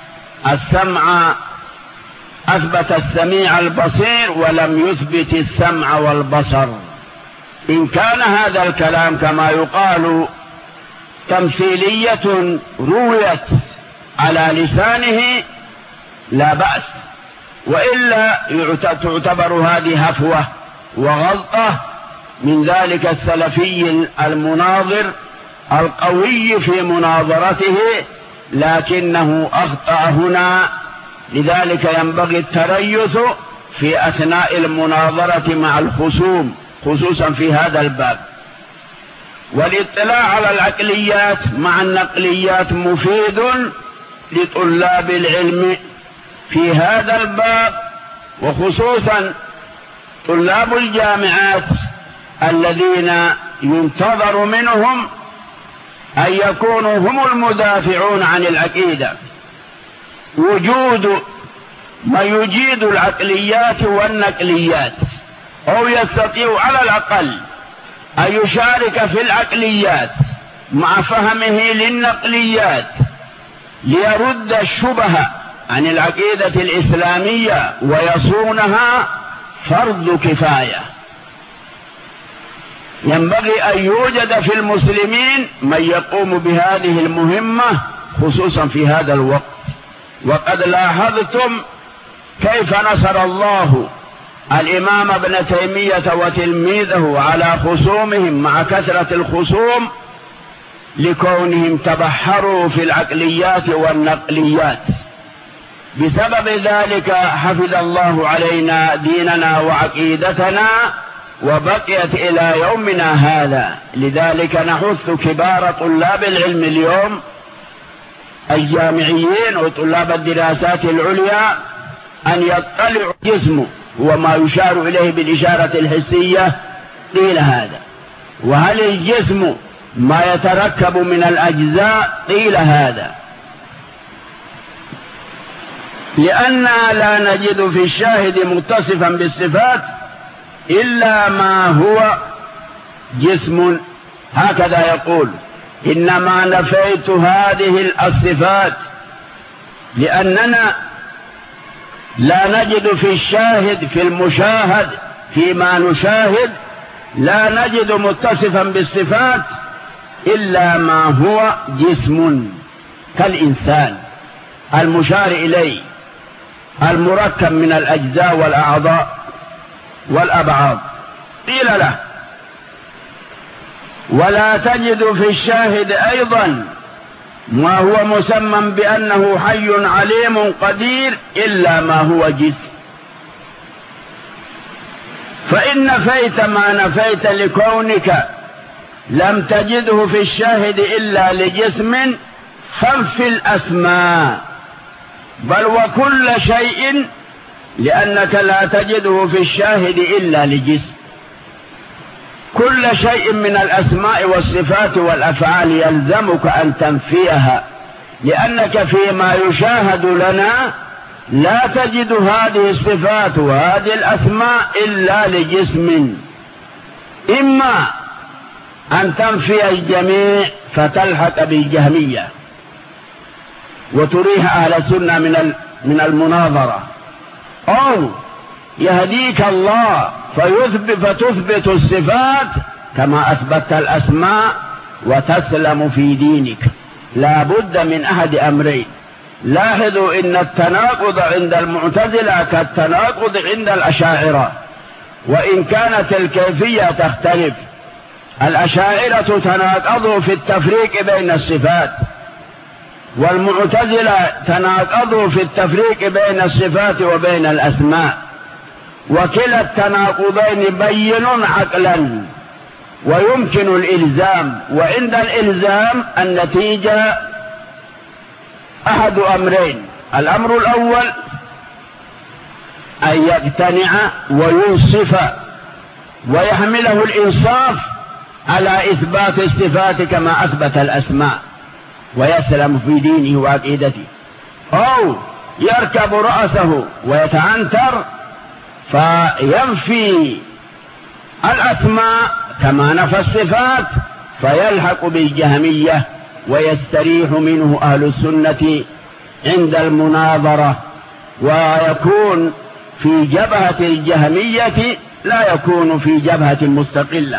السميع البصير ولم يثبت السمع والبصر. إن كان هذا الكلام كما يقال تمثيلية رويت على لسانه لا بأس، وإلا تعتبر هذه هفوة وغلطة من ذلك السلفي المناظر القوي في مناظرته، لكنه أخطأ هنا. لذلك ينبغي التريث في أثناء المناظرة مع الخصوم، خصوصا في هذا الباب. والاطلاع على العقليات مع النقليات مفيد لطلاب العلم في هذا الباب، وخصوصا طلاب الجامعات الذين ينتظر منهم أن يكونوا هم المدافعون عن العقيدة. وجود ما يجيد العقليات والنقليات، أو يستطيع على الأقل أن يشارك في العقليات مع فهمه للنقليات ليرد الشبهة عن العقيدة الإسلامية ويصونها، فرض كفاية. ينبغي أن يوجد في المسلمين من يقوم بهذه المهمة، خصوصا في هذا الوقت. وقد لاحظتم كيف نصر الله الإمام ابن تيمية وتلميذه على خصومهم مع كثرة الخصوم، لكونهم تبحروا في العقليات والنقليات. بسبب ذلك حفظ الله علينا ديننا وعقيدتنا، وبقيت إلى يومنا هذا. لذلك نحث كبار طلاب العلم اليوم الجامعيين وطلاب الدراسات العليا أن يطلعوا جسمه وما يشار إليه بالإشارة الحسية قيل هذا، وهل الجسم ما يتركب من الأجزاء قيل هذا، لأننا لا نجد في الشاهد متصفا بالصفات إلا ما هو جسم، هكذا يقول. إنما نفيت هذه الصفات لأننا لا نجد في الشاهد في المشاهد فيما نشاهد لا نجد متصفا بالصفات إلا ما هو جسم كالإنسان المشار إليه المركب من الأجزاء والأعضاء والأبعاد. قيل له: ولا تجد في الشاهد أيضا ما هو مسمى بأنه حي عليم قدير إلا ما هو جسم. فإن نفيت ما نفيت لكونك لم تجده في الشاهد إلا لجسم، فانفي الأسماء بل وكل شيء، لأنك لا تجده في الشاهد إلا لجسم. كل شيء من الأسماء والصفات والأفعال يلزمك أن تنفيها، لأنك فيما يشاهد لنا لا تجد هذه الصفات وهذه الأسماء إلا لجسم. إما أن تنفي الجميع فتلحق بالجهمية وتريح أهل السنة من المناظرة، أو يهديك الله فتثبت الصفات كما أثبت الأسماء وتسلم في دينك. لا بد من أحد أمرين. لاحظوا إن التناقض عند المعتزلة كالتناقض عند الأشاعرة، وإن كانت الكيفية تختلف. الأشاعرة تناقضوا في التفريق بين الصفات، والمعتزلة تناقضوا في التفريق بين الصفات وبين الأسماء، وكلا التناقضين بين عقلا، ويمكن الإلزام. وعند الإلزام النتيجة أحد أمرين: الأمر الأول أن يقتنع وينصف ويحمله الإنصاف على إثبات الصفات كما أثبت الأسماء ويسلم في دينه وعقيدته، أو يركب رأسه ويتعنتر فينفي الأسماء كما نفى الصفات فيلحق بالجهمية ويستريح منه أهل السنة عند المناظرة، ويكون في جبهة الجهمية لا يكون في جبهة مستقلة.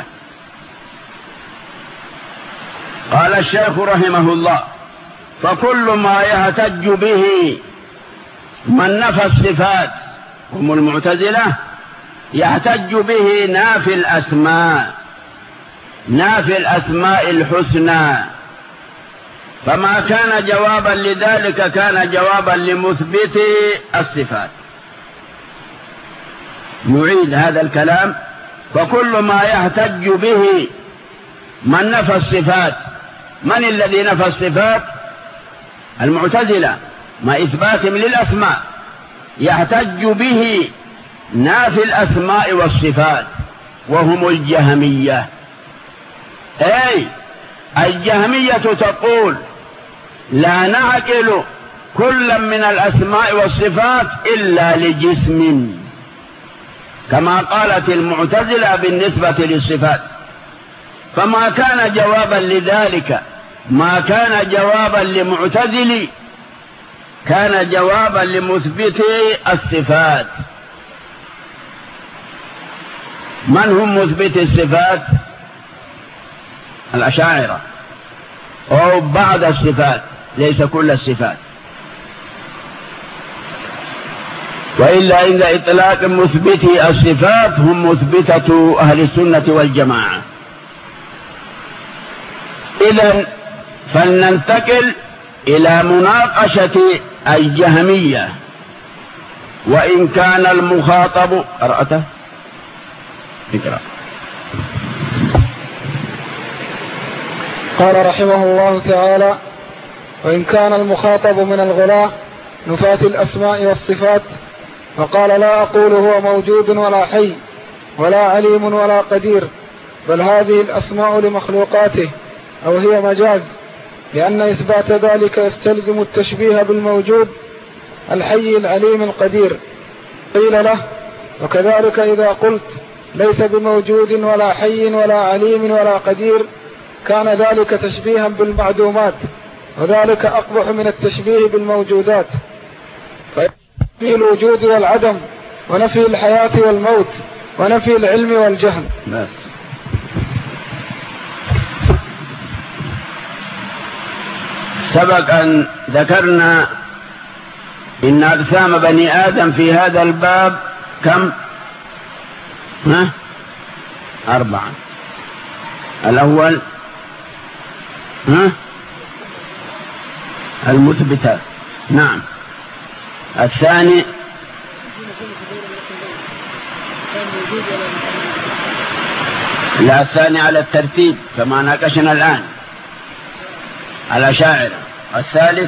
قال الشيخ رحمه الله: فكل ما يهتج به من نفى الصفات، هم المعتزلة، يهتج به نافي الأسماء الحسنى، فما كان جوابا لذلك كان جوابا لمثبت الصفات. نعيد هذا الكلام: فكل ما يهتج به من نفى الصفات. من الذي نفى الصفات؟ المعتزلة، ما إثباتهم للأسماء. يهتج به نافي الأسماء والصفات وهم الجهمية. أي الجهمية تقول: لا نعقل كل من الأسماء والصفات إلا لجسم، كما قالت المعتزلة بالنسبة للصفات. فما كان جوابا لذلك، ما كان جوابا لمعتزلي، كان جوابا لمثبتي الصفات. من هم مثبتي الصفات؟ الأشاعرة، أو بعض الصفات، ليس كل الصفات. وإلا عند إطلاق مثبتي الصفات هم مثبتة أهل السنة والجماعة. إذن فلننتقل إلى مناقشة الجهمية. وإن كان المخاطب قرأته اقرأ. قال رحمه الله تعالى: وإن كان المخاطب من الغلاة نفاة الأسماء والصفات، فقال: لا أقول هو موجود ولا حي ولا عليم ولا قدير، بل هذه الأسماء لمخلوقاته أو هي مجاز، لأن إثبات ذلك يستلزم التشبيه بالموجود الحي العليم القدير. قيل له: وكذلك إذا قلت ليس بموجود ولا حي ولا عليم ولا قدير كان ذلك تشبيها بالمعدومات، وذلك أقبح من التشبيه بالموجودات، فنفي الوجود والعدم، ونفي الحياة والموت، ونفي العلم والجهل. بس. سبق أن ذكرنا إن أجسام بني آدم في هذا الباب كم؟ 4. الأول المثبتات، نعم. الثاني لا، الثاني على الترتيب كما ناقشنا الآن، الأشاعرة. الثالث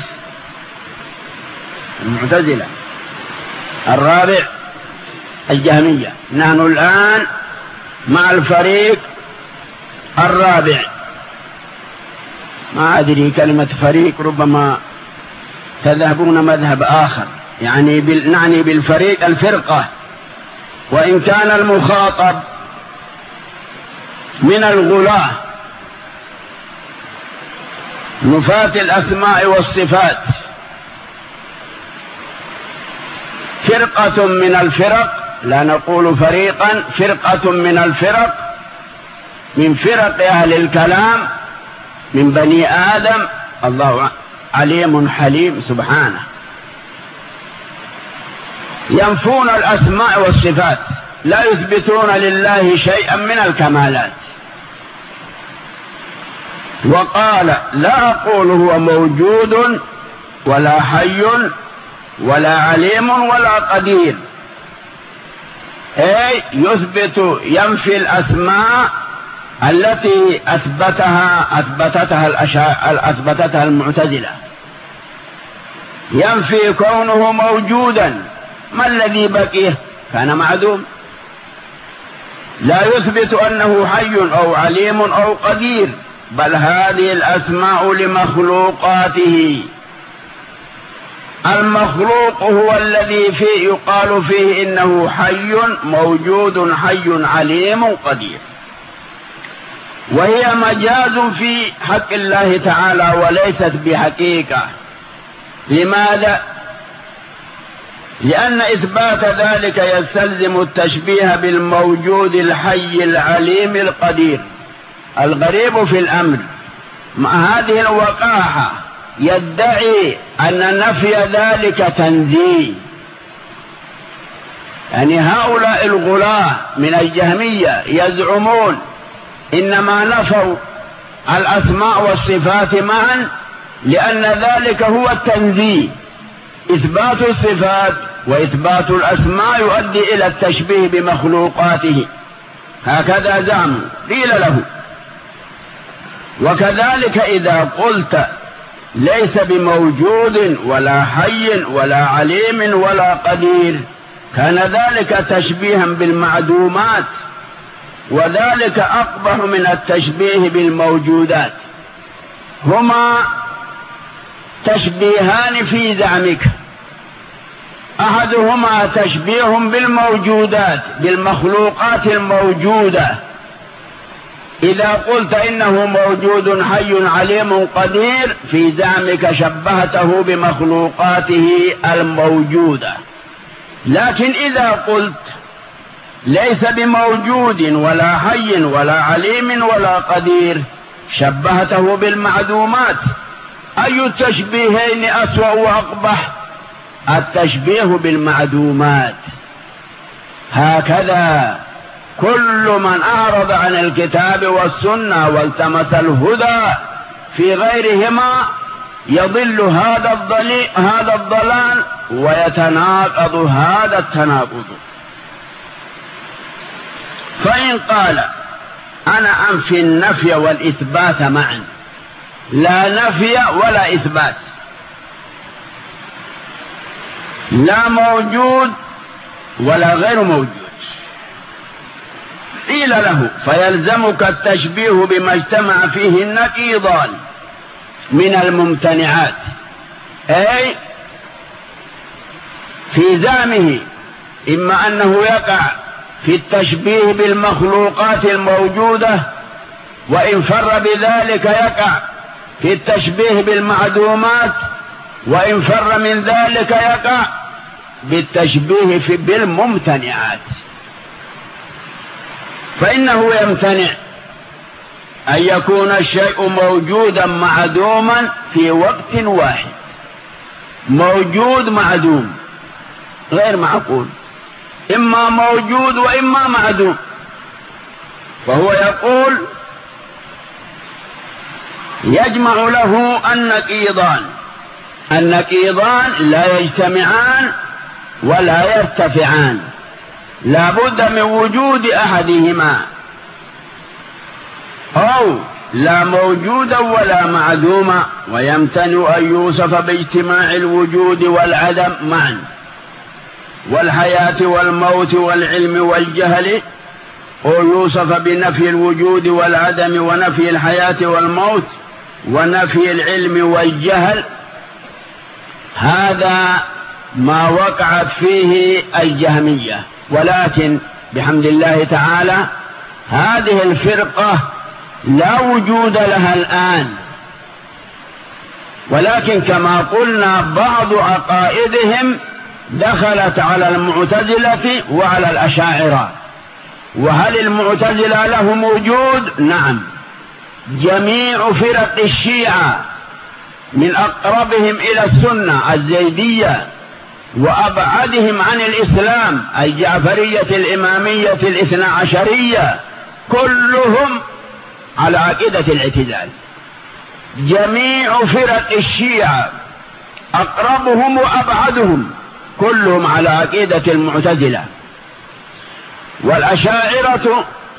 المعتزلة. الرابع الجهمية. نحن الآن مع الفريق الرابع. ما أدري كلمة فريق ربما تذهبون مذهب آخر، يعني نعني بالفريق الفرقة. وإن كان المخاطب من الغلاة نفاة الأسماء والصفات، فرقة من الفرق، لا نقول فريقا، فرقة من الفرق، من فرق أهل الكلام، من بني آدم. الله عليم حليم سبحانه. ينفون الأسماء والصفات، لا يثبتون لله شيئا من الكمالات. وقال: لا أقول هو موجود ولا حي ولا عليم ولا قدير، أي يثبت، ينفي الأسماء التي أثبتتها المعتزلة، ينفي كونه موجودا. ما الذي بقيه؟ كان معدوم. لا يثبت أنه حي أو عليم أو قدير، بل هذه الأسماء لمخلوقاته. المخلوق هو الذي يقال فيه إنه حي موجود حي عليم قدير، وهي مجاز في حق الله تعالى وليست بحقيقة. لماذا؟ لأن إثبات ذلك يستلزم التشبيه بالموجود الحي العليم القدير. الغريب في الأمر مع هذه الوقاحة يدعي أن نفي ذلك تنزيه. يعني هؤلاء الغلاة من الجهمية يزعمون إنما نفوا الأسماء والصفات معا لأن ذلك هو التنزيه. إثبات الصفات وإثبات الأسماء يؤدي إلى التشبيه بمخلوقاته، هكذا زعموا. قيل له: وكذلك إذا قلت ليس بموجود ولا حي ولا عليم ولا قدير كان ذلك تشبيها بالمعدومات، وذلك أقبح من التشبيه بالموجودات. هما تشبيهان في زعمك، أحدهما تشبيه بالموجودات بالمخلوقات الموجودة، إذا قلت إنه موجود حي عليم قدير في زعمك شبهته بمخلوقاته الموجودة. لكن إذا قلت ليس بموجود ولا حي ولا عليم ولا قدير شبهته بالمعدومات. أي التشبيهين أسوأ وأقبح؟ التشبيه بالمعدومات. هكذا كل من أعرض عن الكتاب والسنة والتمس الهدى في غيرهما يضل هذا الضلال ويتناقض هذا التناقض. فإن قال: أنا أنفي النفي والإثبات معا، لا نفي ولا إثبات، لا موجود ولا غير موجود، قيل له: فيلزمك التشبيه بما اجتمع فيه النقيضان من الممتنعات. أي في زعمه إما أنه يقع في التشبيه بالمخلوقات الموجودة، وإن فر بذلك يقع في التشبيه بالمعدومات، وإن فر من ذلك يقع بالتشبيه بالممتنعات. فإنه يمتنع أن يكون الشيء موجودا معدوما في وقت واحد. موجود معدوم غير معقول، إما موجود وإما معدوم. فهو يقول يجمع له النقيضان لا يجتمعان ولا يرتفعان، لا بد من وجود أحدهما، أو لا موجودا ولا معدوما، ويمتنع أن يوصف باجتماع الوجود والعدم معا، والحياة والموت والعلم والجهل، أو يوصف بنفي الوجود والعدم ونفي الحياة والموت ونفي العلم والجهل. هذا ما وقعت فيه الجهمية، ولكن بحمد الله تعالى هذه الفرقة لا وجود لها الآن، ولكن كما قلنا بعض عقائدهم دخلت على المعتزلة وعلى الأشاعرة. وهل المعتزلة لهم وجود؟ نعم. جميع فرق الشيعة من أقربهم إلى السنة الزيدية وأبعدهم عن الإسلام الجعفرية الإمامية الاثنى عشرية كلهم على عقيدة الاعتزال. جميع فرق الشيعة أقربهم وأبعدهم كلهم على عقيدة المعتزلة. والأشاعرة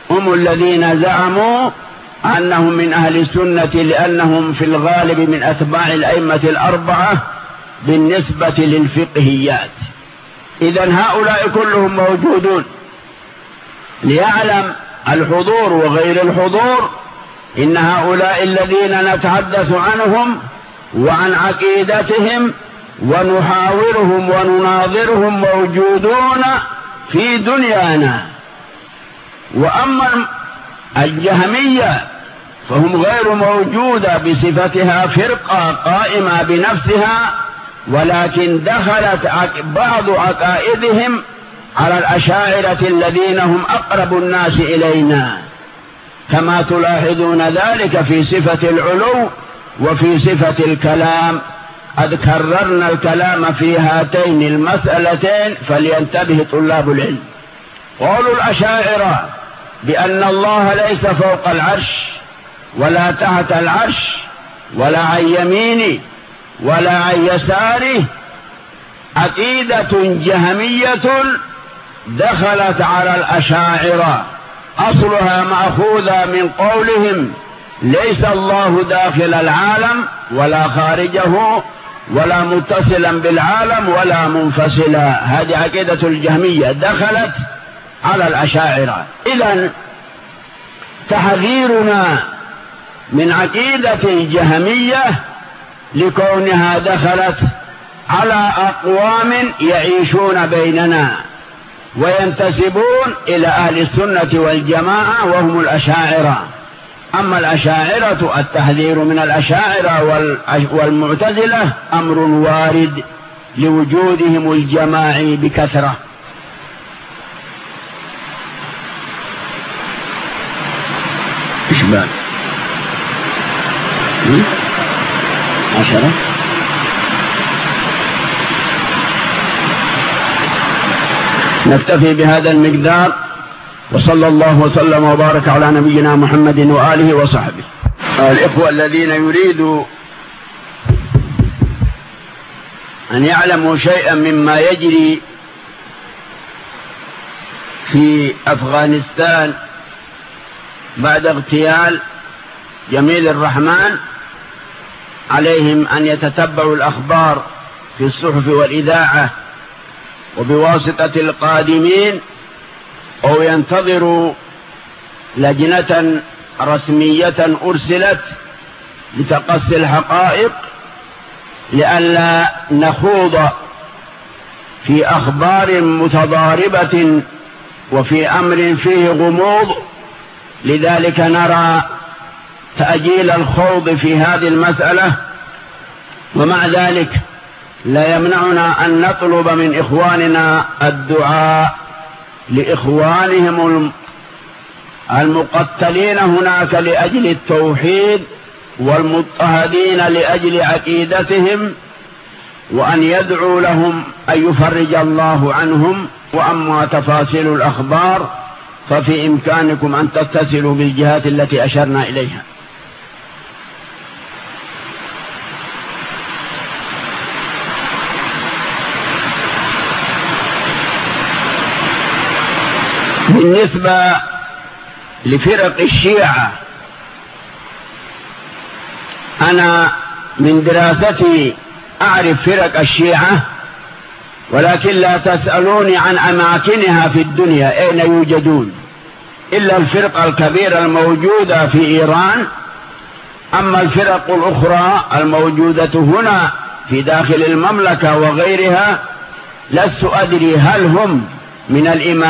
هم الذين زعموا أنهم من أهل السنة لأنهم في الغالب من أتباع الأئمة الأربعة بالنسبة للفقهيات. إذن هؤلاء كلهم موجودون. ليعلم الحضور وغير الحضور إن هؤلاء الذين نتحدث عنهم وعن عقيدتهم ونحاورهم ونناظرهم موجودون في دنيانا. وأما الجهمية فهم غير موجودة بصفتها فرقة قائمة بنفسها، ولكن دخلت بعض عقائدهم على الأشاعرة الذين هم أقرب الناس إلينا، كما تلاحظون ذلك في صفة العلو وفي صفة الكلام. قد كررنا الكلام في هاتين المسألتين فلينتبه طلاب العلم. قولوا الأشاعرة بأن الله ليس فوق العرش ولا تحت العرش ولا عن يمينه ولا عن يساره عقيدة جهمية دخلت على الأشاعرة، أصلها مأخوذة من قولهم ليس الله داخل العالم ولا خارجه ولا متصلا بالعالم ولا منفصلا. هذه عقيدة الجهمية دخلت على الأشاعرة. إذن تحذيرنا من عقيدة الجهمية لكونها دخلت على أقوام يعيشون بيننا وينتسبون إلى أهل السنة والجماعة وهم الأشاعرة. أما الأشاعرة التحذير من الأشاعرة والمعتزلة أمر وارد لوجودهم الجماعي بكثرة. إشبال 10. نكتفي بهذا المقدار، وصلى الله وسلم وبارك على نبينا محمد وآله وصحبه. الإخوة الذين يريدوا أن يعلموا شيئا مما يجري في أفغانستان بعد اغتيال جميل الرحمن عليهم أن يتتبعوا الأخبار في الصحف والإذاعة وبواسطة القادمين، أو ينتظروا لجنة رسمية أرسلت لتقصي الحقائق، لئلا نخوض في أخبار متضاربة وفي أمر فيه غموض. لذلك نرى تأجيل الخوض في هذه المسألة، ومع ذلك لا يمنعنا أن نطلب من إخواننا الدعاء لإخوانهم المقتلين هناك لأجل التوحيد والمضطهدين لأجل عقيدتهم، وأن يدعوا لهم أن يفرج الله عنهم. وأما تفاصيل الأخبار ففي إمكانكم أن تتصلوا بالجهات التي أشرنا إليها. بالنسبة لفرق الشيعة، أنا من دراستي أعرف فرق الشيعة، ولكن لا تسألوني عن أماكنها في الدنيا أين يوجدون، إلا الفرقة الكبيرة الموجودة في إيران. أما الفرق الأخرى الموجودة هنا في داخل المملكة وغيرها لست أدري هل هم من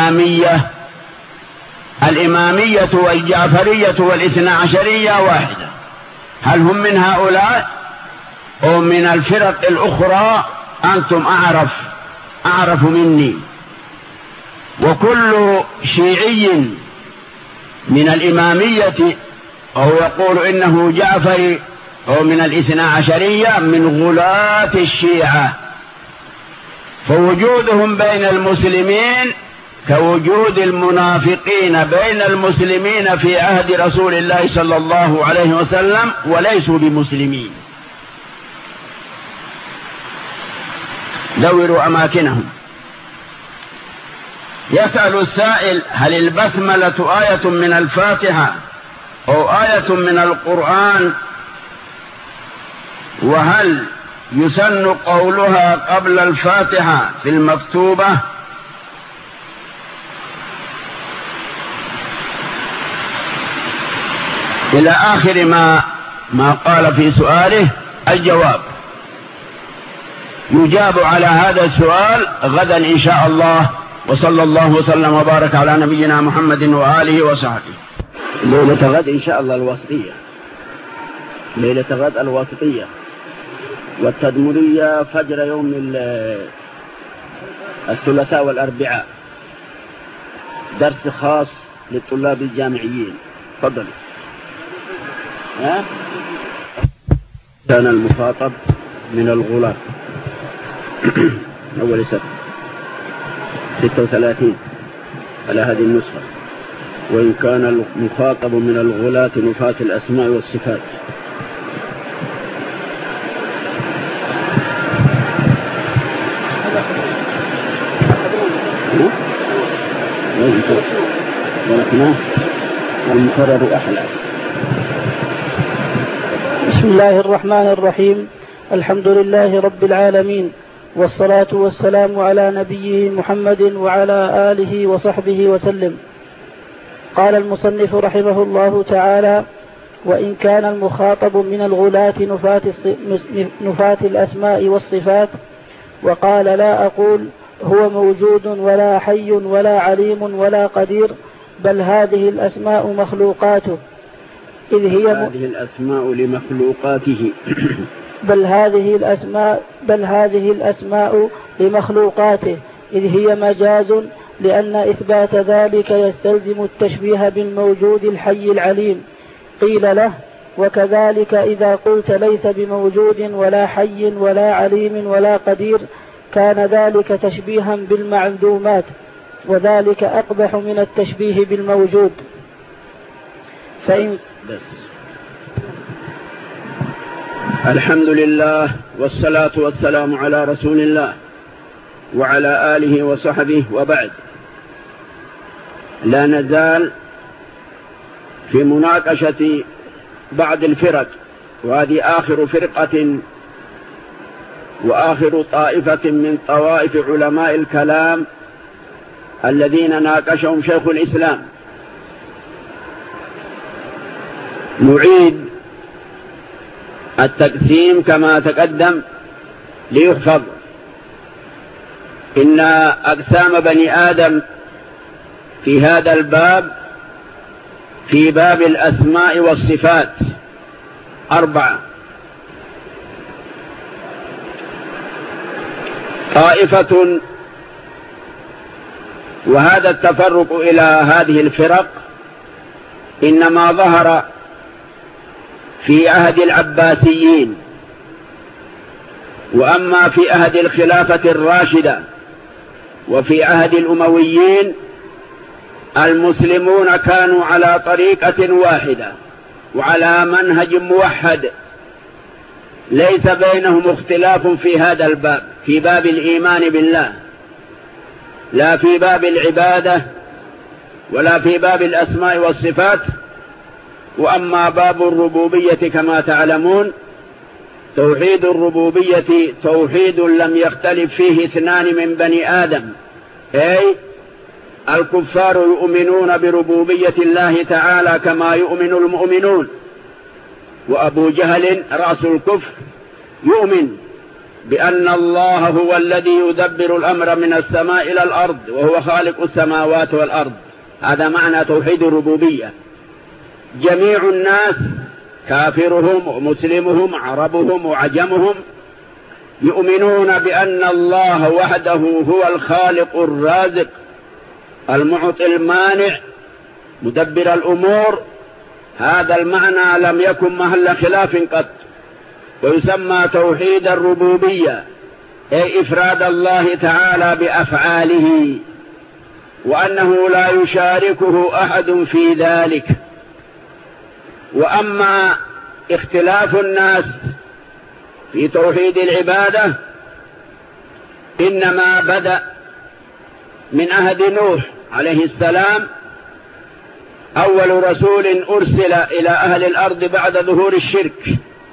الإمامية والجعفرية والاثنى عشرية واحدة، هل هم من هؤلاء أو من الفرق الأخرى؟ أنتم أعرف مني. وكل شيعي من الإمامية أو يقول إنه جعفري أو من الاثنى عشرية من غلاة الشيعة، فوجودهم بين المسلمين كوجود المنافقين بين المسلمين في عهد رسول الله صلى الله عليه وسلم وليسوا بمسلمين. دوروا أماكنهم. يسأل السائل: هل البسملة آية من الفاتحة أو آية من القرآن؟ وهل يسن قولها قبل الفاتحة في المكتوبة؟ إلى آخر ما قال في سؤاله. الجواب: يجاب على هذا السؤال غدا إن شاء الله، وصلى الله وسلم وبارك على نبينا محمد وآله وصحبه. ليلة غد إن شاء الله الواسطية، ليلة غد الواسطية، والتدمرية فجر يوم الثلاثاء والأربعاء، درس خاص للطلاب الجامعيين. تفضل. كان المخاطب من الغلاة أول سنة 36 على هذه النسخة، وإن كان المخاطب من الغلاة نفاة الأسماء والصفات. ولكن المقرر أحلى. بسم الله الرحمن الرحيم. الحمد لله رب العالمين، والصلاة والسلام على نبيه محمد وعلى آله وصحبه وسلم. قال المصنف رحمه الله تعالى: وإن كان المخاطب من الغلاة نفاة الأسماء والصفات. وقال: لا أقول هو موجود ولا حي ولا عليم ولا قدير، بل هذه الأسماء مخلوقاته إذ هي هذه الأسماء لمخلوقاته بل هذه الأسماء لمخلوقاته إذ هي مجاز، لأن إثبات ذلك يستلزم التشبيه بالموجود الحي العليم. قيل له: وكذلك إذا قلت ليس بموجود ولا حي ولا عليم ولا قدير كان ذلك تشبيها بالمعدومات، وذلك أقبح من التشبيه بالموجود. الحمد لله، والصلاة والسلام على رسول الله وعلى آله وصحبه، وبعد. لا نزال في مناقشة بعض الفرق، وهذه آخر فرقة وآخر طائفة من طوائف علماء الكلام الذين ناقشهم شيخ الإسلام. نعيد التقسيم كما تقدم ليحفظ. إن أقسام بني آدم في هذا الباب، في باب الأسماء والصفات، 4. طائفة، وهذا التفرق إلى هذه الفرق إنما ظهر في عهد العباسيين، وأما في عهد الخلافة الراشدة وفي عهد الأمويين المسلمون كانوا على طريقة واحدة وعلى منهج موحد، ليس بينهم اختلاف في هذا الباب، في باب الإيمان بالله، لا في باب العبادة ولا في باب الأسماء والصفات. وأما باب الربوبية كما تعلمون، توحيد الربوبية توحيد لم يختلف فيه 2 من بني آدم، أي الكفار يؤمنون بربوبية الله تعالى كما يؤمن المؤمنون، وأبو جهل رأس الكفر يؤمن بأن الله هو الذي يدبر الأمر من السماء إلى الأرض وهو خالق السماوات والأرض. هذا معنى توحيد الربوبية. جميع الناس، كافرهم ومسلمهم عربهم وعجمهم، يؤمنون بأن الله وحده هو الخالق الرازق المعطي المانع مدبر الأمور. هذا المعنى لم يكن محل خلاف قط، ويسمى توحيد الربوبية، أي إفراد الله تعالى بأفعاله، وأنه لا يشاركه أحد في ذلك. وأما اختلاف الناس في توحيد العبادة إنما بدأ من عهد نوح عليه السلام أول رسول أرسل إلى أهل الأرض بعد ظهور الشرك،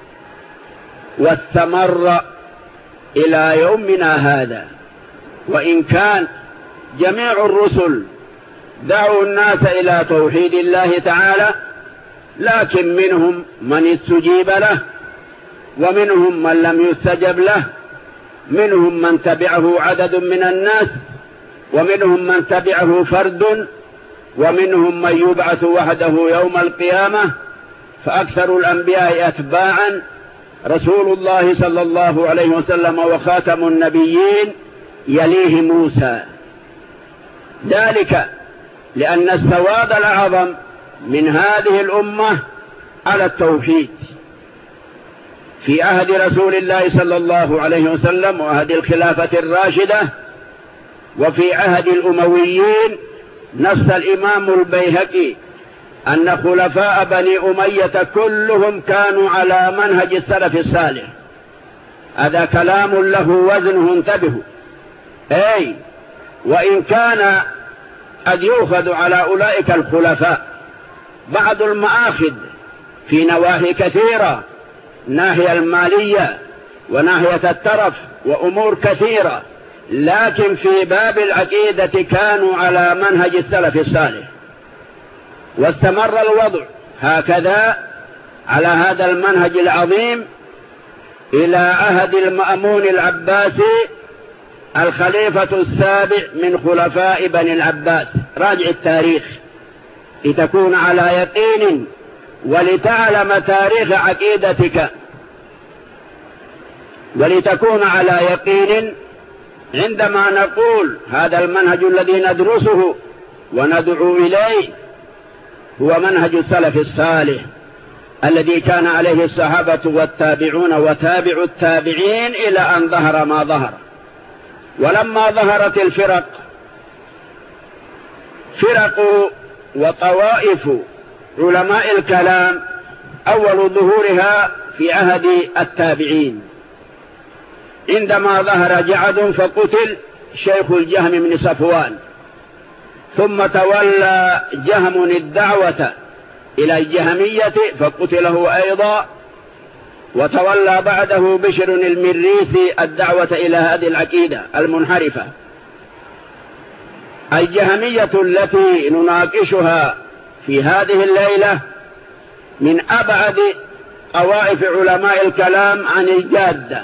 واستمر إلى يومنا هذا. وإن كان جميع الرسل دعوا الناس إلى توحيد الله تعالى، لكن منهم من استجيب له ومنهم من لم يستجب له، منهم من تبعه عدد من الناس ومنهم من تبعه فرد ومنهم من يبعث وحده يوم القيامة. فأكثر الأنبياء أتباعا رسول الله صلى الله عليه وسلم وخاتم النبيين، يليه موسى. ذلك لأن السواد الأعظم من هذه الأمة على التوحيد في عهد رسول الله صلى الله عليه وسلم وعهد الخلافة الراشدة، وفي عهد الأمويين. نص الإمام البيهقي أن خلفاء بني أمية كلهم كانوا على منهج السلف الصالح. هذا كلام له وزنه، انتبهوا. وإن كان قد يؤخذ على أولئك الخلفاء بعض المآخذ في نواحي كثيرة، ناحية المالية وناحية الترف وأمور كثيرة، لكن في باب العقيدة كانوا على منهج السلف الصالح، واستمر الوضع هكذا على هذا المنهج العظيم إلى عهد المأمون العباسي الخليفة السابع من خلفاء بني العباس. راجع التاريخ لتكون على يقين ولتعلم تاريخ عقيدتك، ولتكون على يقين عندما نقول هذا المنهج الذي ندرسه وندعو إليه هو منهج السلف الصالح الذي كان عليه الصحابة والتابعون وتابع التابعين إلى أن ظهر ما ظهر. ولما ظهرت الفرق وطوائف علماء الكلام، أول ظهورها في عهد التابعين، عندما ظهر جعد فقتل شيخ الجهم بن صفوان، ثم تولى جهم الدعوة إلى الجهمية فقتله أيضا، وتولى بعده بشر المريسي الدعوة إلى هذه العقيدة المنحرفة. الجهمية التي نناقشها في هذه الليلة من أبعد طوائف علماء الكلام عن الجادة.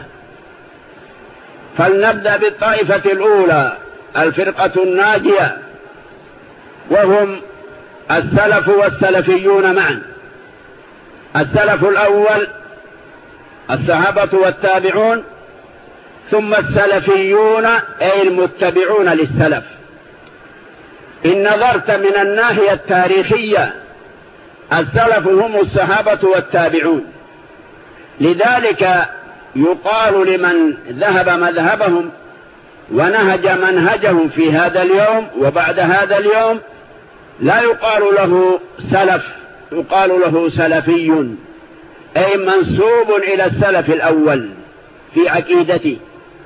فلنبدأ بالطائفة الأولى، الفرقة الناجية، وهم السلف والسلفيون معا. السلف الأول الصحابة والتابعون، ثم السلفيون أي المتبعون للسلف. إن نظرت من الناحية التاريخية السلف هم الصحابة والتابعون، لذلك يقال لمن ذهب مذهبهم ونهج منهجهم في هذا اليوم وبعد هذا اليوم لا يقال له سلف، يقال له سلفي، أي منسوب إلى السلف الأول في عقيدته.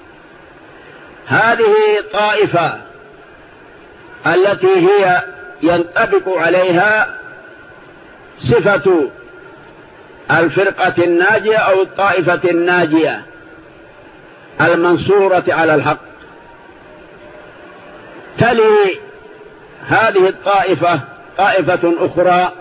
هذه طائفة التي هي ينطبق عليها صفة الفرقة الناجية أو الطائفة الناجية المنصورة على الحق. تلي هذه الطائفة طائفة أخرى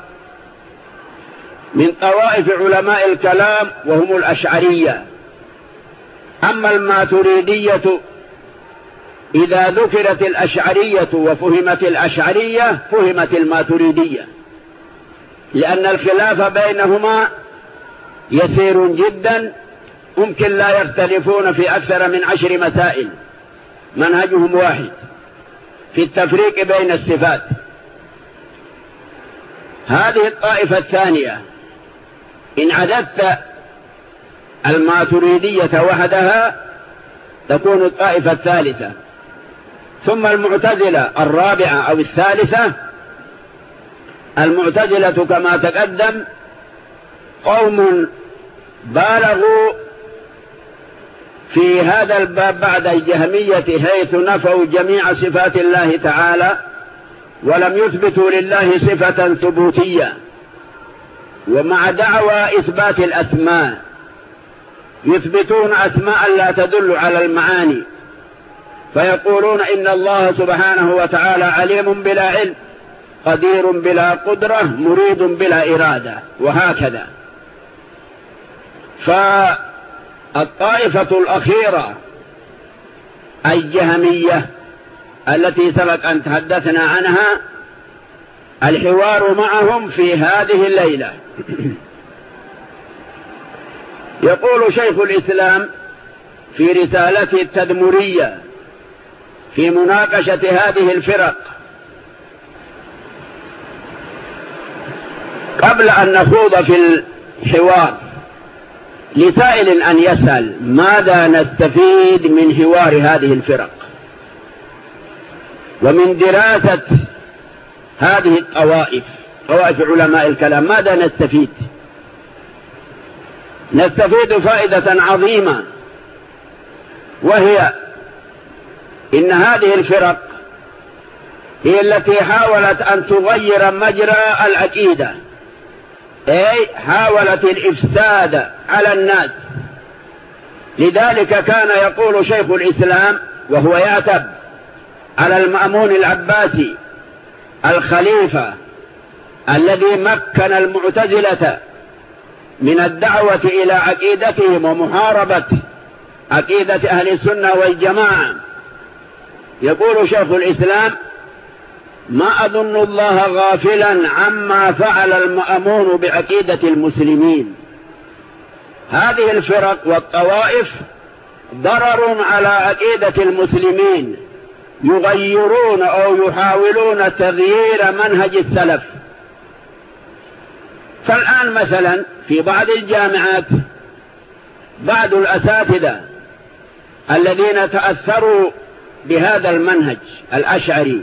من طوائف علماء الكلام وهم الأشعرية. أما الماتريدية إذا ذكرت الأشعرية وفهمت الأشعرية فهمت الماتريدية، لأن الخلاف بينهما يسير جدا، ممكن لا يختلفون في أكثر من 10 مسائل، منهجهم واحد في التفريق بين الصفات. هذه الطائفة الثانية إن عددت الماتريدية وحدها تكون الطائفة الثالثة. ثم المعتزلة الرابعة أو الثالثة. المعتزلة كما تقدم قوم بالغوا في هذا الباب بعد الجهمية، حيث نفوا جميع صفات الله تعالى ولم يثبتوا لله صفة ثبوتية، ومع دعوى إثبات الأسماء يثبتون أسماء لا تدل على المعاني، فيقولون إن الله سبحانه وتعالى عليم بلا علم، قدير بلا قدرة، مريد بلا إرادة، وهكذا. فالطائفة الأخيرة الجهمية التي سبق أن تحدثنا عنها، الحوار معهم في هذه الليلة. يقول شيخ الإسلام في رسالته التدمرية في مناقشة هذه الفرق: قبل أن نخوض في الحوار لسائل أن يسأل: ماذا نستفيد من حوار هذه الفرق ومن دراسة هذه الطوائف، طوائف علماء الكلام؟ ماذا نستفيد؟ نستفيد فائدة عظيمة، وهي إن هذه الفرق هي التي حاولت أن تغير مجرى العقيدة، أي حاولت الإفساد على الناس. لذلك كان يقول شيخ الإسلام وهو يعتب على المأمون العباسي الخليفة الذي مكن المعتزلة من الدعوة إلى عقيدتهم ومحاربة عقيدة أهل السنة والجماعة، يقول شيخ الإسلام: ما أظن الله غافلا عما فعل المأمون بعقيدة المسلمين. هذه الفرق والطوائف ضرر على عقيدة المسلمين، يغيرون أو يحاولون تغيير منهج السلف. فالآن مثلا في بعض الجامعات بعض الأساتذة الذين تأثروا بهذا المنهج الأشعري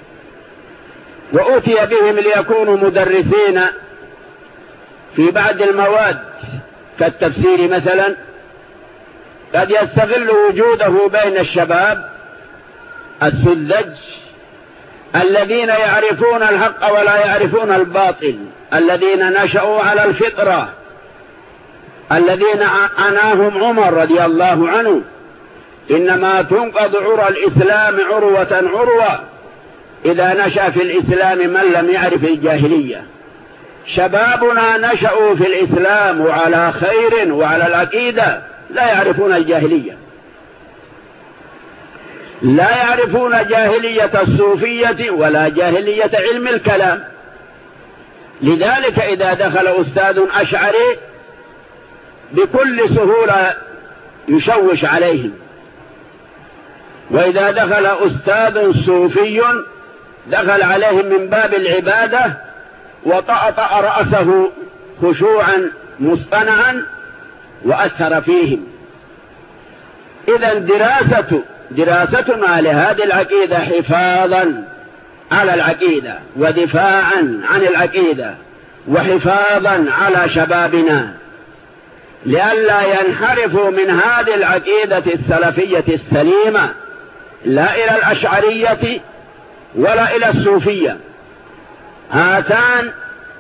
وأتي بهم ليكونوا مدرسين في بعض المواد كالتفسير مثلا، قد يستغل وجوده بين الشباب السذج الذين يعرفون الحق ولا يعرفون الباطل، الذين نشأوا على الفطرة، الذين عناهم عمر رضي الله عنه: إنما تنقض عرى الإسلام عروة عروة إذا نشأ في الإسلام من لم يعرف الجاهلية. شبابنا نشأوا في الإسلام وعلى خير وعلى العقيدة، لا يعرفون الجاهلية، لا يعرفون جاهلية الصوفية ولا جاهلية علم الكلام. لذلك إذا دخل أستاذ أشعري بكل سهولة يشوش عليهم، وإذا دخل أستاذ صوفي دخل عليهم من باب العبادة وطأطأ رأسه خشوعا مصطنعا وأثر فيهم. إذن دراستنا لهذه العقيدة حفاظا على العقيدة ودفاعا عن العقيدة وحفاظا على شبابنا لئلا ينحرفوا من هذه العقيدة السلفية السليمة لا إلى الأشعرية ولا إلى الصوفية. هاتان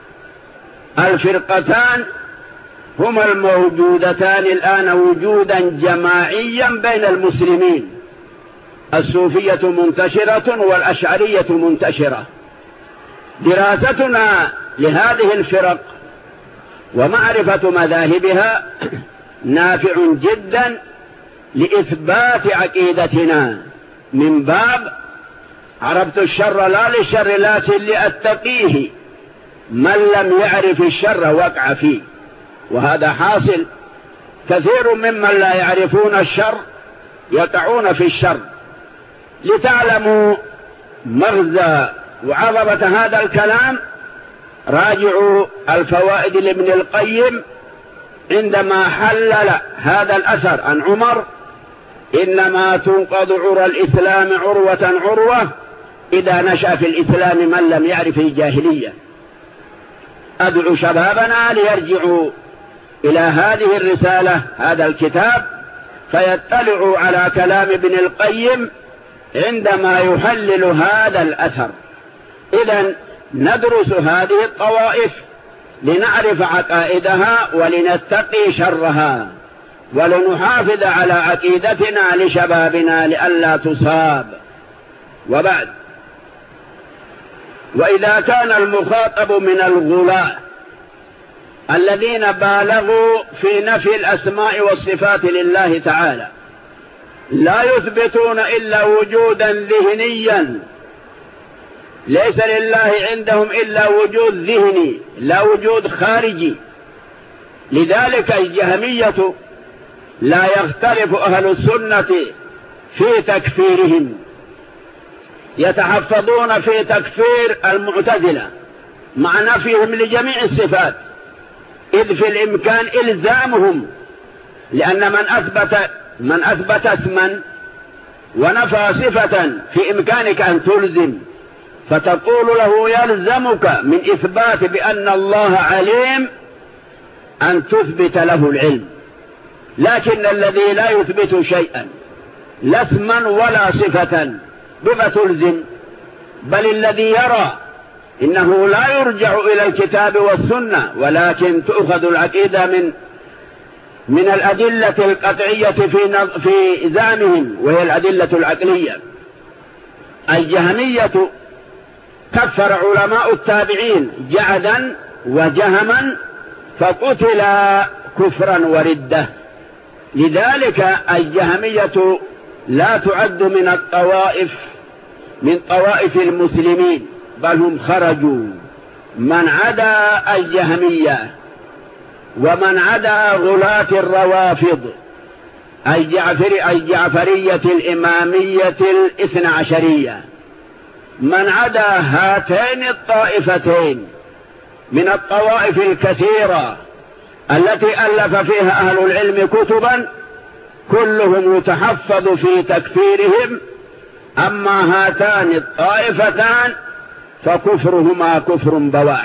الفرقتان هما الموجودتان الآن وجودا جماعيا بين المسلمين، الصوفية منتشرة والأشعرية منتشرة. دراستنا لهذه الفرق ومعرفة مذاهبها نافع جدا لإثبات عقيدتنا، من باب عرفت الشر لا للشر لكن لأتقيه، من لم يعرف الشر وقع فيه. وهذا حاصل، كثير ممن لا يعرفون الشر يقعون في الشر. لتعلموا مغزى وعظمة هذا الكلام راجعوا الفوائد لابن القيم عندما حلل هذا الأثر عن عمر: إنما تنقض عرى الإسلام عروة عروة إذا نشأ في الإسلام من لم يعرف الجاهلية. أدعو شبابنا ليرجعوا إلى هذه الرسالة، هذا الكتاب فيطلعوا على كلام ابن القيم عندما يحلل هذا الأثر. إذن ندرس هذه الطوائف لنعرف عقائدها ولنتقي شرها ولنحافظ على عقيدتنا لشبابنا لئلا تصاب. وبعد، وإذا كان المخاطب من الغلاة الذين بالغوا في نفي الأسماء والصفات لله تعالى لا يثبتون إلا وجودا ذهنيا، ليس لله عندهم إلا وجود ذهني لا وجود خارجي، لذلك الجهمية لا يختلف أهل السنة في تكفيرهم، يتحفظون في تكفير المعتزلة مع نفيهم لجميع الصفات، إذ في الإمكان إلزامهم، لأن من أثبت اسما ونفى صفة في إمكانك أن تلزم، فتقول له يلزمك من إثبات بأن الله عليم أن تثبت له العلم. لكن الذي لا يثبت شيئا لا اسما ولا صفة بما تلزم؟ بل الذي يرى إنه لا يرجع إلى الكتاب والسنة، ولكن تؤخذ العقيدة من الأدلة القطعية في زعمهم، وهي الأدلة العقلية. الجهمية كفر علماء التابعين جعدا وجهما فقتل كفرا وردة، لذلك الجهمية لا تعد من طوائف المسلمين، بل هم خرجوا. من عدا الجهمية ومن عدا غلاة الروافض الجعفرية الإمامية الاثنى عشرية، من عدا هاتين الطائفتين من الطوائف الكثيرة التي ألف فيها أهل العلم كتبا، كلهم يتحفظ في تكفيرهم. أما هاتان الطائفتان فكفرهما كفر بواح.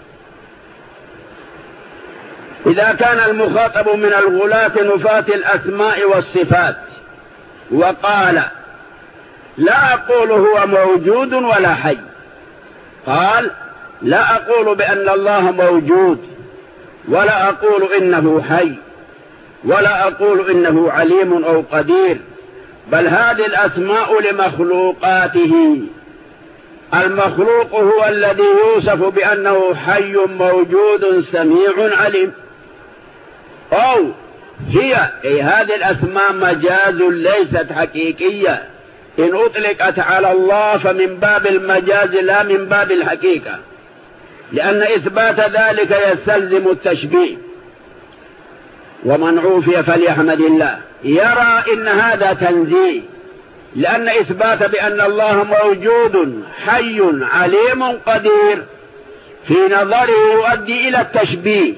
إذا كان المخاطب من الغلاة نفاة الأسماء والصفات وقال لا أقول هو موجود ولا حي، قال لا أقول بأن الله موجود، ولا أقول إنه حي، ولا أقول إنه عليم أو قدير، بل هذه الأسماء لمخلوقاته. المخلوق هو الذي يوصف بأنه حي موجود سميع عليم، أو هي هذه الأسماء مجاز ليست حقيقية، إن أطلقت على الله فمن باب المجاز لا من باب الحقيقة، لأن إثبات ذلك يستلزم التشبيه. ومن عوفي فليحمد الله، يرى إن هذا تنزيه، لأن إثبات بأن الله موجود حي عليم قدير في نظره يؤدي إلى التشبيه.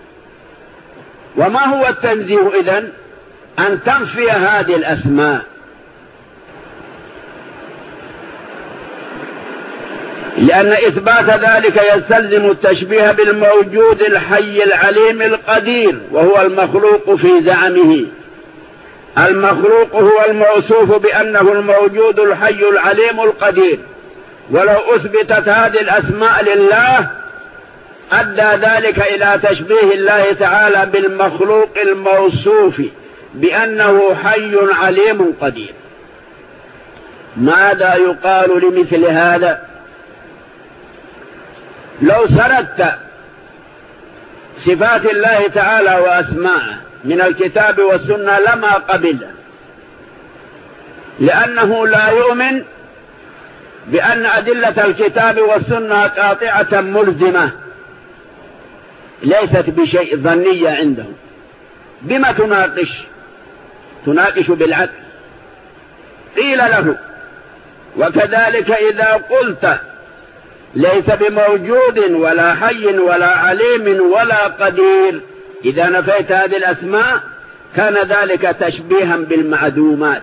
وما هو التنزيه إذن؟ أن تنفي هذه الأسماء، لأن إثبات ذلك يستلزم التشبيه بالموجود الحي العليم القدير، وهو المخلوق في زعمه. المخلوق هو الموصوف بأنه الموجود الحي العليم القدير، ولو أثبتت هذه الأسماء لله أدى ذلك إلى تشبيه الله تعالى بالمخلوق الموصوف بأنه حي عليم قدير. ماذا يقال لمثل هذا؟ لو سردت صفات الله تعالى وأسماءه من الكتاب والسنة لما قبل، لأنه لا يؤمن بأن أدلة الكتاب والسنة قاطعة ملزمة، ليست بشيء ظنية عنده. بما تناقش بالعقل. قيل له وكذلك إذا قلت ليس بموجود ولا حي ولا عليم ولا قدير، إذا نفيت هذه الأسماء كان ذلك تشبيها بالمعدومات.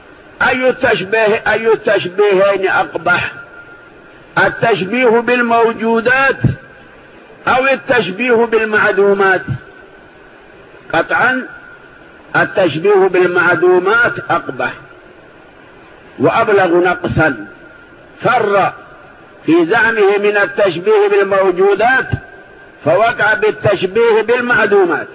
أي التشبيهين أقبح؟ التشبيه بالموجودات أو التشبيه بالمعدومات؟ قطعا التشبيه بالمعدومات أقبح وأبلغ نقصا، فر في زعمه من التشبيه بالموجودات فوقع بالتشبيه بالمعدومات،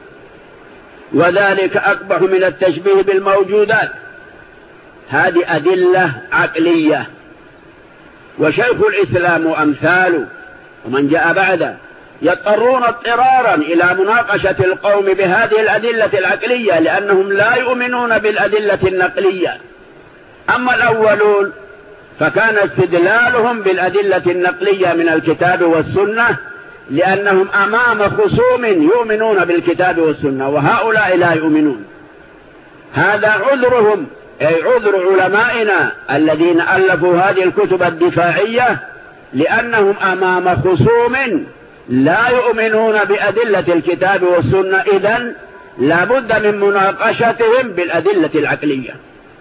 وذلك أقبح من التشبيه بالموجودات. هذه أدلة عقلية، وشيخ الإسلام وأمثاله ومن جاء بعده يضطرون اضطرارا إلى مناقشة القوم بهذه الأدلة العقلية، لأنهم لا يؤمنون بالأدلة النقلية. أما الأولون فكان استدلالهم بالأدلة النقلية من الكتاب والسنة، لأنهم أمام خصوم يؤمنون بالكتاب والسنة، وهؤلاء لا يؤمنون. هذا عذرهم، أي عذر علمائنا الذين ألفوا هذه الكتب الدفاعية، لأنهم أمام خصوم لا يؤمنون بأدلة الكتاب والسنة، إذن لا بد من مناقشتهم بالأدلة العقلية.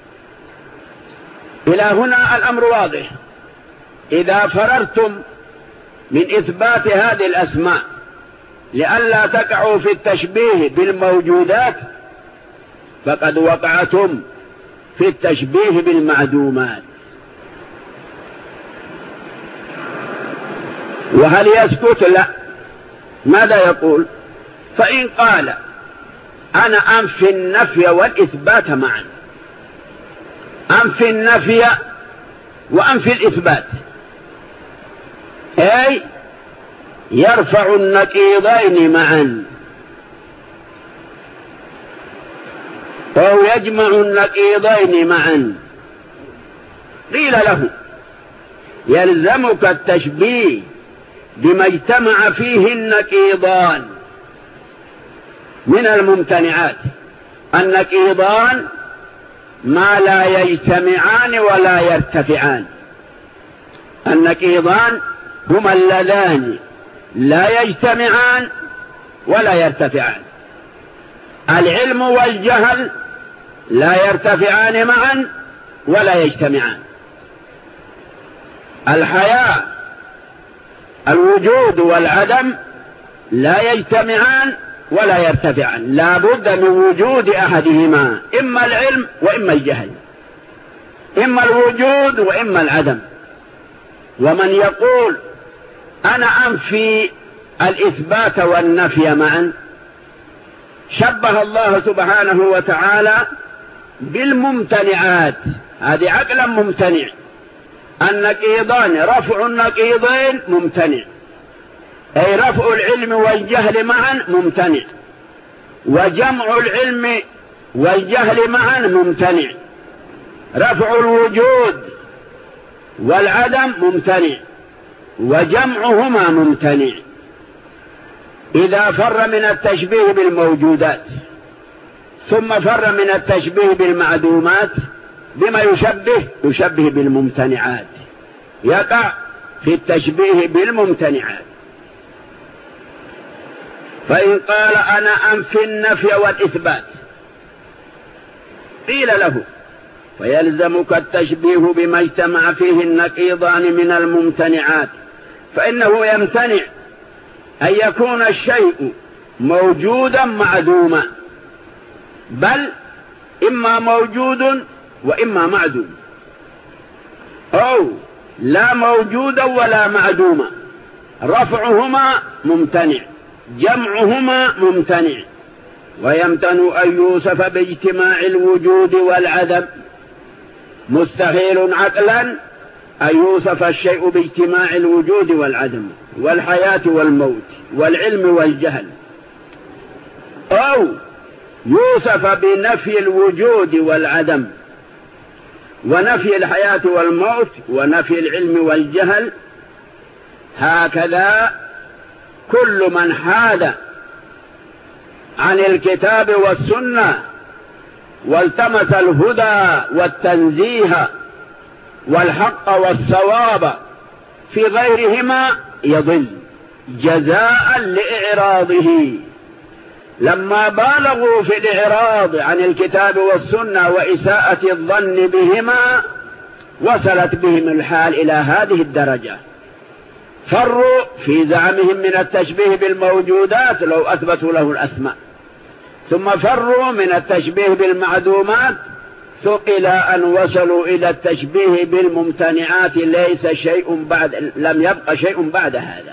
إلى هنا الأمر واضح. إذا فررتم من إثبات هذه الأسماء لئلا تقعوا في التشبيه بالموجودات فقد وقعتم في التشبيه بالمعدومات. وهل يسكت؟ لا. ماذا يقول؟ فإن قال أنا أنفي النفي والإثبات معا، أنفي النفي وأنفي الإثبات، أي يرفع النقيضين معا أو يجمع النقيضين معا. قيل له يلزمك التشبيه بما اجتمع فيه النقيضان من الممتنعات. النقيضان ما لا يجتمعان ولا يرتفعان. النقيضان هما اللذان لا يجتمعان ولا يرتفعان. العلم والجهل لا يرتفعان معا ولا يجتمعان. الحياة، الوجود والعدم لا يجتمعان ولا يرتفعان، لا بد من وجود أحدهما، إما العلم وإما الجهل، إما الوجود وإما العدم. ومن يقول أنا أنفي الإثبات والنفي معا شبه الله سبحانه وتعالى بالممتنعات. هذه عقلا ممتنع. النقيضان، رفع النقيضين ممتنع، أي رفع العلم والجهل معا ممتنع، وجمع العلم والجهل معا ممتنع، رفع الوجود والعدم ممتنع، وجمعهما ممتنع. إذا فر من التشبيه بالموجودات ثم فر من التشبيه بالمعدومات بما يشبه بالممتنعات، يقع في التشبيه بالممتنعات. فإن قال أنا أنفي النفي والإثبات قيل له فيلزمك التشبيه بما اجتمع فيه النقيضان من الممتنعات، فإنه يمتنع أن يكون الشيء موجودا معدوما، بل إما موجود وإما معدوم، أو لا موجودا ولا معدوما. رفعهما ممتنع، جمعهما ممتنع. ويمتنع أن يوصف باجتماع الوجود والعدم. مستحيل عقلا أن يوصف الشيء باجتماع الوجود والعدم والحياة والموت والعلم والجهل، أو يوصف بنفي الوجود والعدم ونفي الحياة والموت ونفي العلم والجهل. هكذا كل من حاد عن الكتاب والسنة والتمس الهدى والتنزيه والحق والصواب في غيرهما يضل جزاء لإعراضه. لما بالغوا في الإعراض عن الكتاب والسنة وإساءة الظن بهما وصلت بهم الحال إلى هذه الدرجة. فروا في زعمهم من التشبيه بالموجودات لو أثبتوا له الأسماء، ثم فروا من التشبيه بالمعدومات إلى أن وصلوا إلى التشبيه بالممتنعات. ليس شيء بعد، لم يبقى شيء بعد هذا.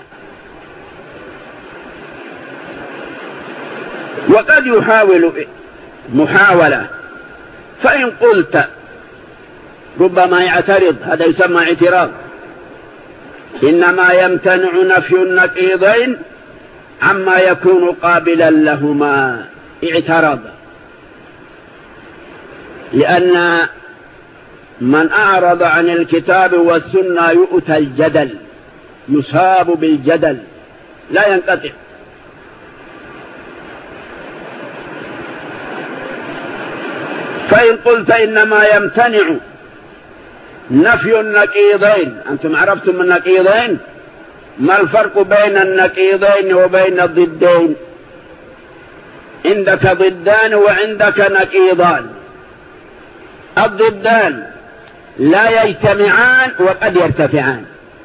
وقد يحاول محاولة، فإن قلت ربما يعترض، هذا يسمى اعتراض، إنما يمتنع نفي النقيضين عما يكون قابلا لهما. اعترض، لأن من أعرض عن الكتاب والسنة يؤتى الجدل، يصاب بالجدل لا ينقطع. فإن قلت إنما يمتنع نفي النقيضين، أنتم عرفتم النقيضين، ما الفرق بين النقيضين وبين الضدين؟ عندك ضدان وعندك نقيضان. الضدان لا يجتمعان وقد يرتفعان،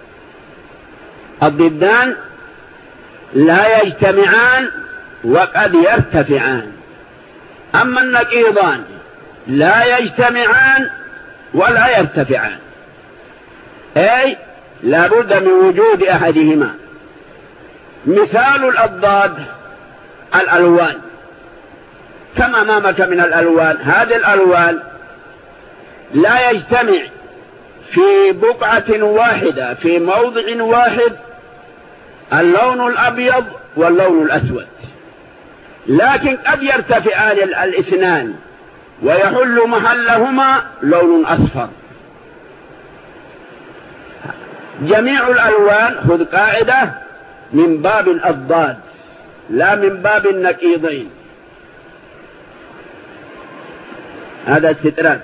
الضدان لا يجتمعان وقد يرتفعان. أما النقيضان لا يجتمعان ولا يرتفعان، أي لا بد من وجود أحدهما. مثال الأضداد الألوان، كما أمامك من الألوان، هذه الألوان لا يجتمع في بقعة واحدة في موضع واحد اللون الأبيض واللون الأسود، لكن قد يرتفعان الاثنان ويحل محلهما لون أصفر. جميع الألوان خذ قاعدة من باب الأضداد لا من باب النقيضين، هذا استدراك.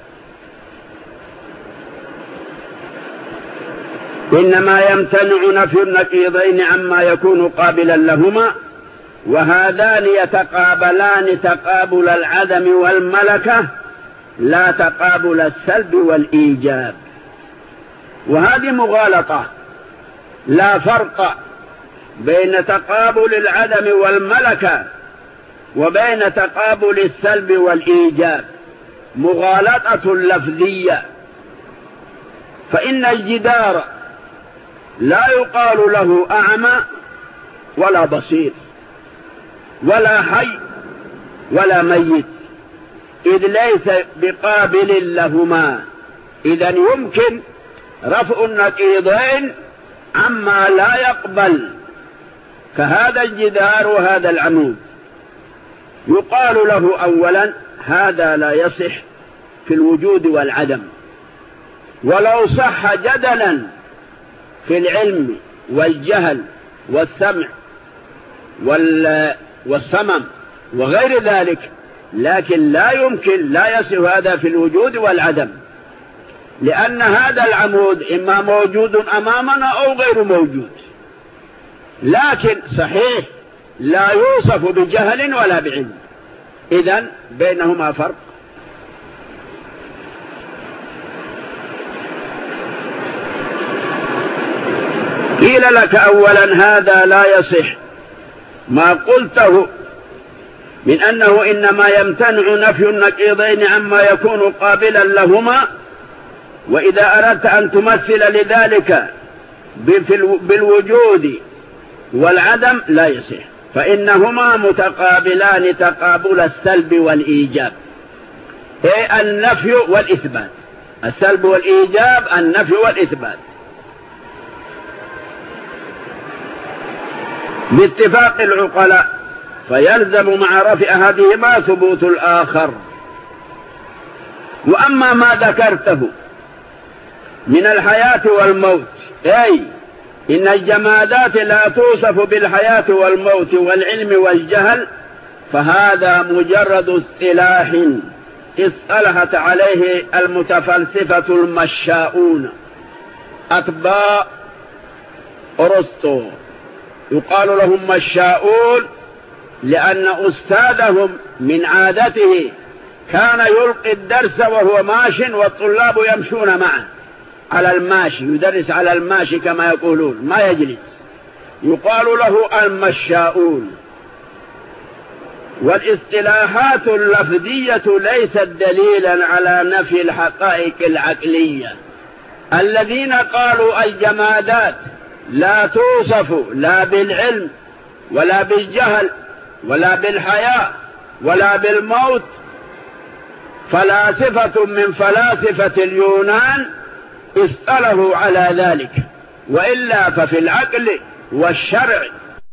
إنما يمتنع نفي النقيضين عما يكون قابلا لهما، وهذان يتقابلان تقابل العدم والملكة لا تقابل السلب والإيجاب. وهذه مغالطة، لا فرق بين تقابل العدم والملكة وبين تقابل السلب والإيجاب، مغالطة لفظية. فإن الجدار لا يقال له أعمى ولا بصير ولا حي ولا ميت، إذ ليس بقابل لهما. إذن يمكن رفع النقيضين عما لا يقبل، كهذا الجدار وهذا العمود. يقال له أولا هذا لا يصح في الوجود والعدم، ولو صح جدلا في العلم والجهل والسمع والصمم وغير ذلك، لكن لا يمكن، لا يصح هذا في الوجود والعدم، لأن هذا العمود إما موجود أمامنا أو غير موجود، لكن صحيح لا يوصف بجهل ولا بعلم. إذن بينهما فرق. قيل لك أولا هذا لا يصح ما قلته من أنه إنما يمتنع نفي النقيضين عما يكون قابلا لهما، وإذا أردت أن تمثل لذلك بالوجود والعدم لا يصح، فإنهما متقابلان تقابل السلب والإيجاب، أي النفي والإثبات. السلب والإيجاب، النفي والإثبات، باتفاق العقلاء، فيلزم مع رفع أحدهما ثبوت الآخر. وأما ما ذكرته من الحياة والموت، أي إن الجمادات لا توصف بالحياة والموت والعلم والجهل، فهذا مجرد اصطلاح اصطلحت عليه المتفلسفة المشاؤون أتباع أرسطو. يقال لهم مشاؤون لأن أستاذهم من عادته كان يلقي الدرس وهو ماش والطلاب يمشون معه على الماشي، يدرس على الماشي كما يقولون، ما يجلس، يقال له المشاؤون. والاصطلاحات اللفظية ليست دليلا على نفي الحقائق العقلية. الذين قالوا الجمادات لا توصف لا بالعلم ولا بالجهل ولا بالحياة ولا بالموت فلاسفة من فلاسفة اليونان اصطلحوا على ذلك، وإلا ففي العقل والشرع.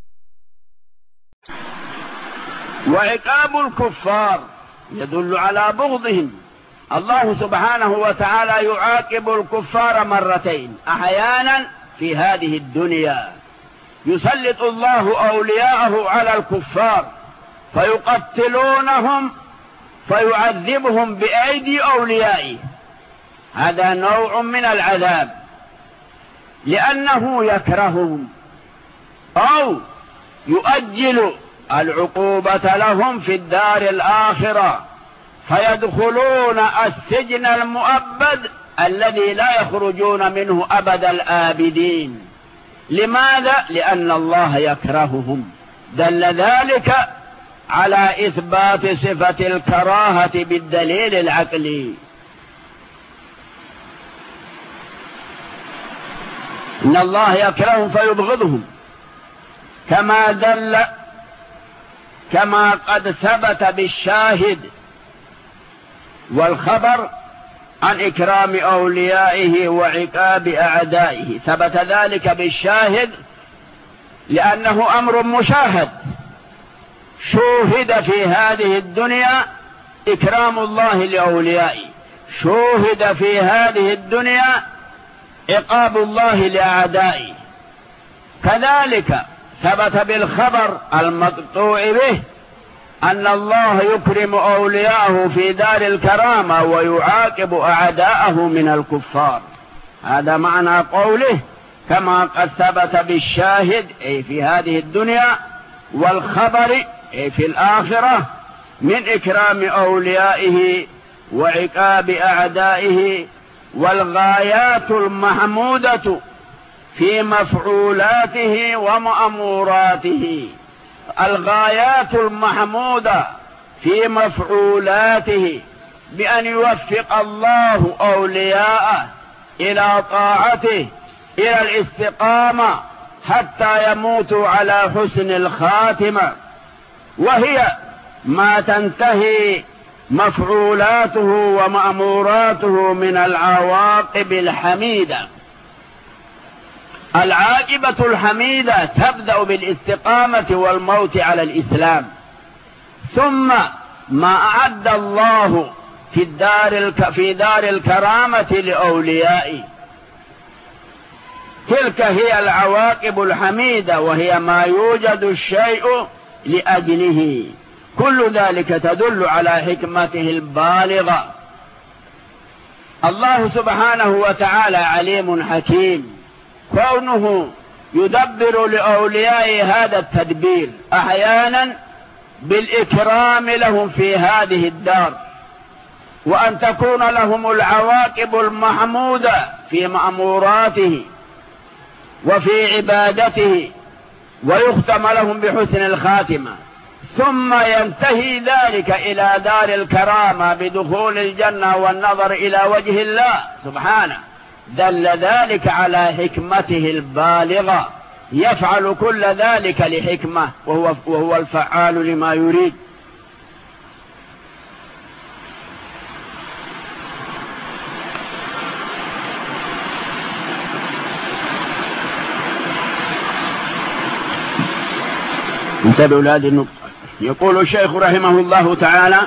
وعقاب الكفار يدل على بغضهم. الله سبحانه وتعالى يعاقب الكفار مرتين، أحيانا في هذه الدنيا يسلط الله أولياءه على الكفار فيقتلونهم فيعذبهم بأيدي أوليائه، هذا نوع من العذاب لأنه يكرههم، أو يؤجل العقوبة لهم في الدار الآخرة فيدخلون السجن المؤبد الذي لا يخرجون منه أبد الآبدين. لماذا؟ لأن الله يكرههم. دل ذلك على إثبات صفة الكراهة بالدليل العقلي. إن الله يكرههم فيبغضهم، كما قد ثبت بالشاهد والخبر عن إكرام أوليائه وعقاب أعدائه. ثبت ذلك بالشاهد لأنه أمر مشاهد، شوهد في هذه الدنيا إكرام الله لأوليائه، شوهد في هذه الدنيا عقاب الله لأعدائه. كذلك ثبت بالخبر المقطوع به أن الله يكرم أولياءه في دار الكرامة ويعاقب أعداءه من الكفار. هذا معنى قوله كما قد ثبت بالشاهد أي في هذه الدنيا، والخبر أي في الآخرة، من إكرام أوليائه وعقاب أعدائه. والغايات المحمودة في مفعولاته ومأموراته، الغايات المحمودة في مفعولاته بأن يوفق الله أولياءه إلى طاعته إلى الاستقامة حتى يموتوا على حسن الخاتمة، وهي ما تنتهي مفعولاته ومأموراته من العواقب الحميدة. العاقبة الحميدة تبدأ بالاستقامة والموت على الإسلام، ثم ما أعد الله في دار الكرامة لأوليائه، تلك هي العواقب الحميدة، وهي ما يوجد الشيء لأجله. كل ذلك تدل على حكمته البالغة. الله سبحانه وتعالى عليم حكيم، كونه يدبر لأوليائه هذا التدبير أحيانا بالإكرام لهم في هذه الدار، وأن تكون لهم العواقب المحمودة في مأموراته وفي عبادته، ويختم لهم بحسن الخاتمة، ثم ينتهي ذلك إلى دار الكرامة بدخول الجنة والنظر إلى وجه الله سبحانه. دل ذلك على حكمته البالغة، يفعل كل ذلك لحكمة، وهو الفعال لما يريد. انتبهوا لهذه النقطة. يقول الشيخ رحمه الله تعالى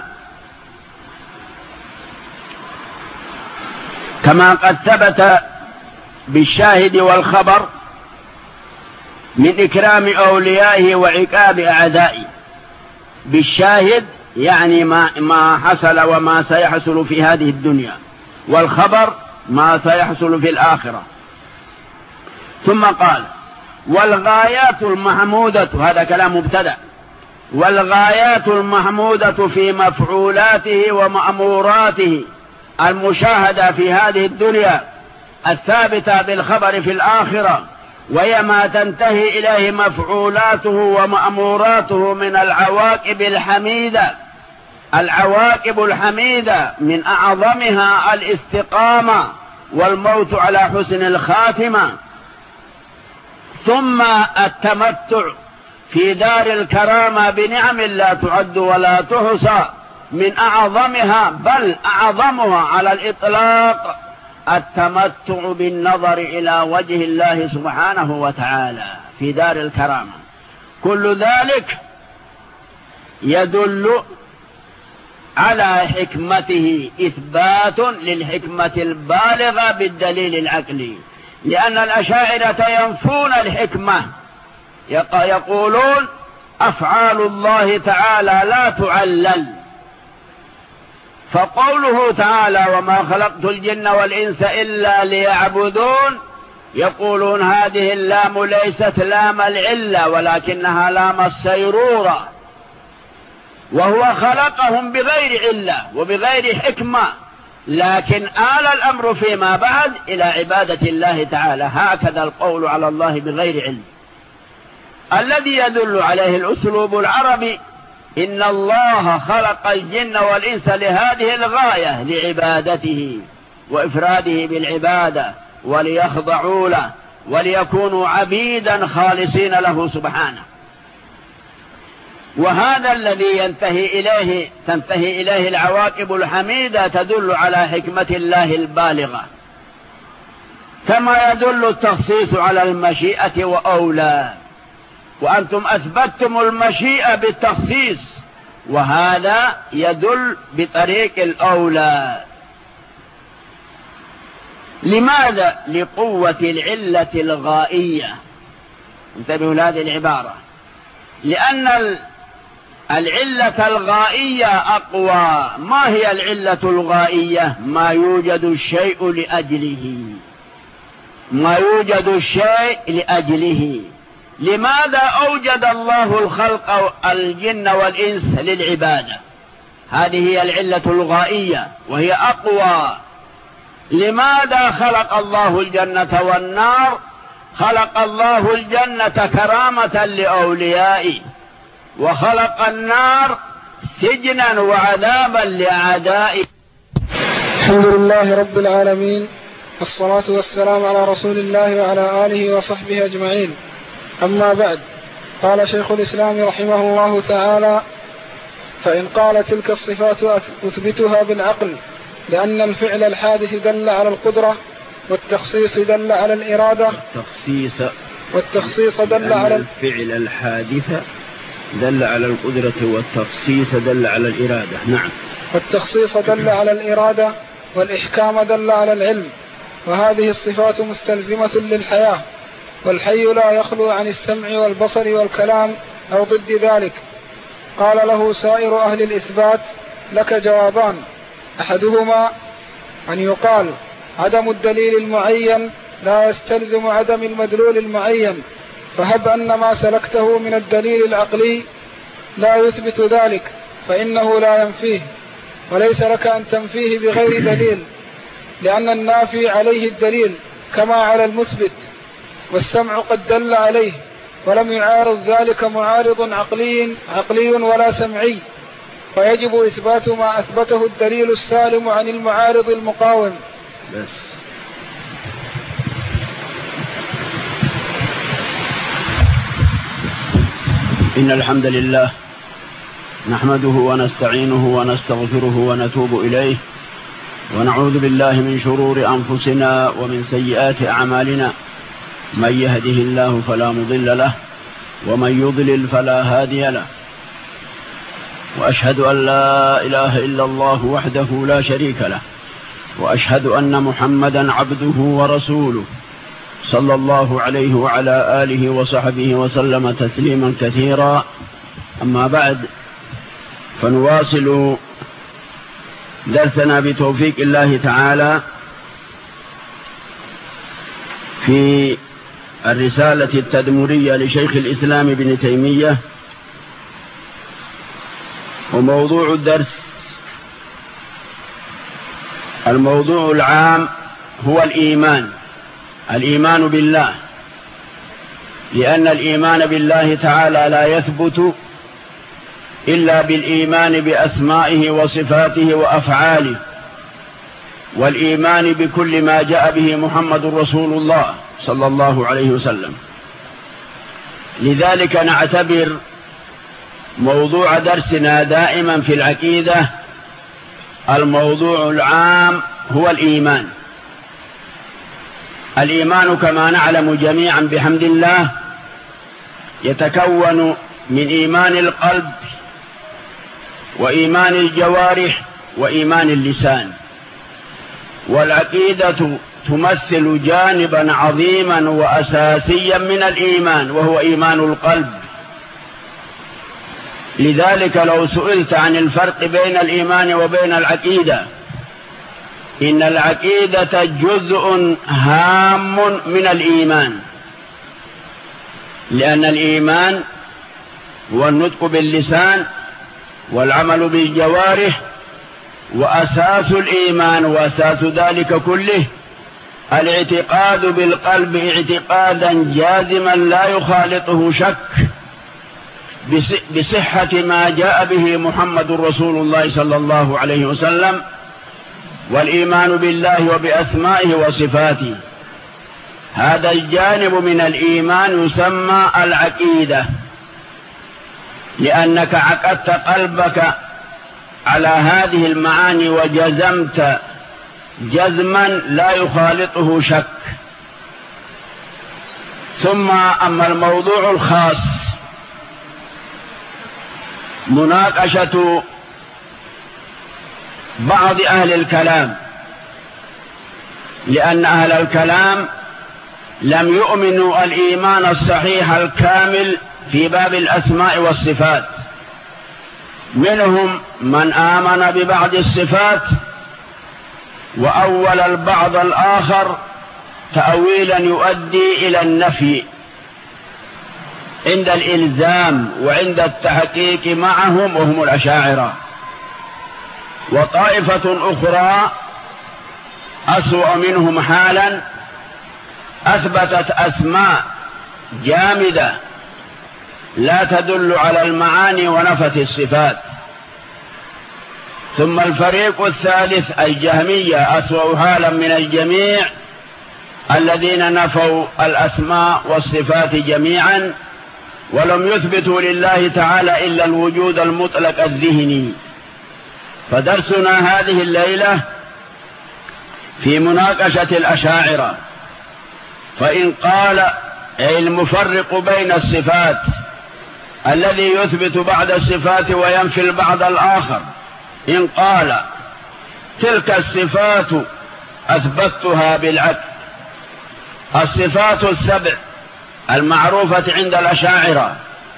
كما قد ثبت بالشاهد والخبر من إكرام أوليائه وعقاب أعدائه. بالشاهد يعني ما حصل وما سيحصل في هذه الدنيا، والخبر ما سيحصل في الآخرة. ثم قال والغايات المحمودة، هذا كلام مبتدأ، والغايات المحمودة في مفعولاته ومأموراته المشاهدة في هذه الدنيا الثابتة بالخبر في الآخرة، وهي ما تنتهي إليه مفعولاته ومأموراته من العواقب الحميدة. العواقب الحميدة من أعظمها الاستقامة والموت على حسن الخاتمة، ثم التمتع في دار الكرامة بنعم لا تعد ولا تحصى، من أعظمها بل أعظمها على الإطلاق التمتع بالنظر إلى وجه الله سبحانه وتعالى في دار الكرامة. كل ذلك يدل على حكمته، إثبات للحكمة البالغة بالدليل العقلي، لأن الأشاعرة ينفون الحكمة، يقولون أفعال الله تعالى لا تعلل. فقوله تعالى وما خلقت الجن والإنس إلا ليعبدون، يقولون هذه اللام ليست لام العلة ولكنها لام السيرورة، وهو خلقهم بغير علة وبغير حكمة، لكن آل الأمر فيما بعد إلى عبادة الله تعالى. هكذا القول على الله بغير علم الذي يدل عليه الأسلوب العربي، إن الله خلق الجن والإنس لهذه الغاية، لعبادته وإفراده بالعبادة، وليخضعوا له وليكونوا عبيدا خالصين له سبحانه. وهذا الذي تنتهي إليه العواقب الحميدة تدل على حكمة الله البالغة، كما يدل التخصيص على المشيئة وأولى، وأنتم أثبتتم المشيئة بالتخصيص، وهذا يدل بطريق الأولى. لماذا؟ لقوة العلة الغائية. انتبهوا لهذه العبارة، لأن العلة الغائية أقوى. ما هي العلة الغائية؟ ما يوجد الشيء لأجله، ما يوجد الشيء لأجله. لماذا أوجد الله الخلق الجن والإنس للعبادة؟ هذه هي العلة الغائية وهي أقوى. لماذا خلق الله الجنة والنار؟ خلق الله الجنة كرامة لأوليائه، وخلق النار سجنا وعذابا لأعدائه. الحمد لله رب العالمين، والصلاة والسلام على رسول الله وعلى آله وصحبه أجمعين. أما بعد، قال شيخ الإسلام رحمه الله تعالى: فإن قال تلك الصفات أثبتها بالعقل، لأن الفعل الحادث دل على القدرة، والتخصيص دل على الإرادة، والتخصيص دل على الفعل الحادث دل على القدرة، والتخصيص دل على الإرادة. نعم. والتخصيص دل على الإرادة، والإحكام دل على العلم، وهذه الصفات مستلزمة للحياة، والحي لا يخلو عن السمع والبصر والكلام أو ضد ذلك. قال له سائر أهل الإثبات: لك جوابان، أحدهما أن يقال عدم الدليل المعين لا يستلزم عدم المدلول المعين، فهب أن ما سلكته من الدليل العقلي لا يثبت ذلك فإنه لا ينفيه، وليس لك أن تنفيه بغير دليل، لأن النافي عليه الدليل كما على المثبت، والسمع قد دل عليه ولم يعارض ذلك معارض عقلي ولا سمعي، فيجب إثبات ما أثبته الدليل السالم عن المعارض المقاوم. بس. إن الحمد لله نحمده ونستعينه ونستغفره ونتوب إليه، ونعوذ بالله من شرور أنفسنا ومن سيئات أعمالنا. من يهده الله فلا مضل له، ومن يضلل فلا هادي له، وأشهد أن لا إله إلا الله وحده لا شريك له، وأشهد أن محمدا عبده ورسوله، صلى الله عليه وعلى آله وصحبه وسلم تسليما كثيرا. أما بعد، فنواصل درسنا بتوفيق الله تعالى في الرسالة التدمرية لشيخ الإسلام ابن تيمية. وموضوع الدرس، الموضوع العام هو الإيمان بالله، لأن الإيمان بالله تعالى لا يثبت إلا بالإيمان بأسمائه وصفاته وأفعاله، والإيمان بكل ما جاء به محمد رسول الله صلى الله عليه وسلم. لذلك نعتبر موضوع درسنا دائما في العقيدة الموضوع العام هو الإيمان. الإيمان كما نعلم جميعا بحمد الله يتكون من إيمان القلب وإيمان الجوارح وإيمان اللسان، والعقيدة تمثل جانبا عظيما وأساسيا من الإيمان وهو إيمان القلب. لذلك لو سئلت عن الفرق بين الإيمان وبين العقيدة، إن العقيدة جزء هام من الإيمان، لأن الإيمان هو النطق باللسان والعمل بالجوارح، وأساس الإيمان وأساس ذلك كله الاعتقاد بالقلب اعتقادا جازما لا يخالطه شك بصحة ما جاء به محمد رسول الله صلى الله عليه وسلم، والإيمان بالله وبأسمائه وصفاته. هذا الجانب من الإيمان يسمى العقيدة، لأنك عقدت قلبك على هذه المعاني وجزمت جزما لا يخالطه شك. ثم أما الموضوع الخاص مناقشة بعض أهل الكلام، لأن أهل الكلام لم يؤمنوا الإيمان الصحيح الكامل في باب الأسماء والصفات. منهم من آمن ببعض الصفات وأول البعض الآخر تأويلا يؤدي إلى النفي عند الإلزام وعند التحقيق معهم، وهم الأشاعرة. وطائفة أخرى أسوأ منهم حالا أثبتت أسماء جامدة لا تدل على المعاني ونفت الصفات. ثم الفريق الثالث الجهمية أسوأ حالا من الجميع، الذين نفوا الأسماء والصفات جميعا ولم يثبتوا لله تعالى إلا الوجود المطلق الذهني. فدرسنا هذه الليلة في مناقشة الأشاعرة. فإن قال أي المفرق بين الصفات الذي يثبت بعض الصفات وينفي البعض الآخر، إن قال تلك الصفات أثبتها بالعقل، الصفات السبع المعروفة عند الأشاعرة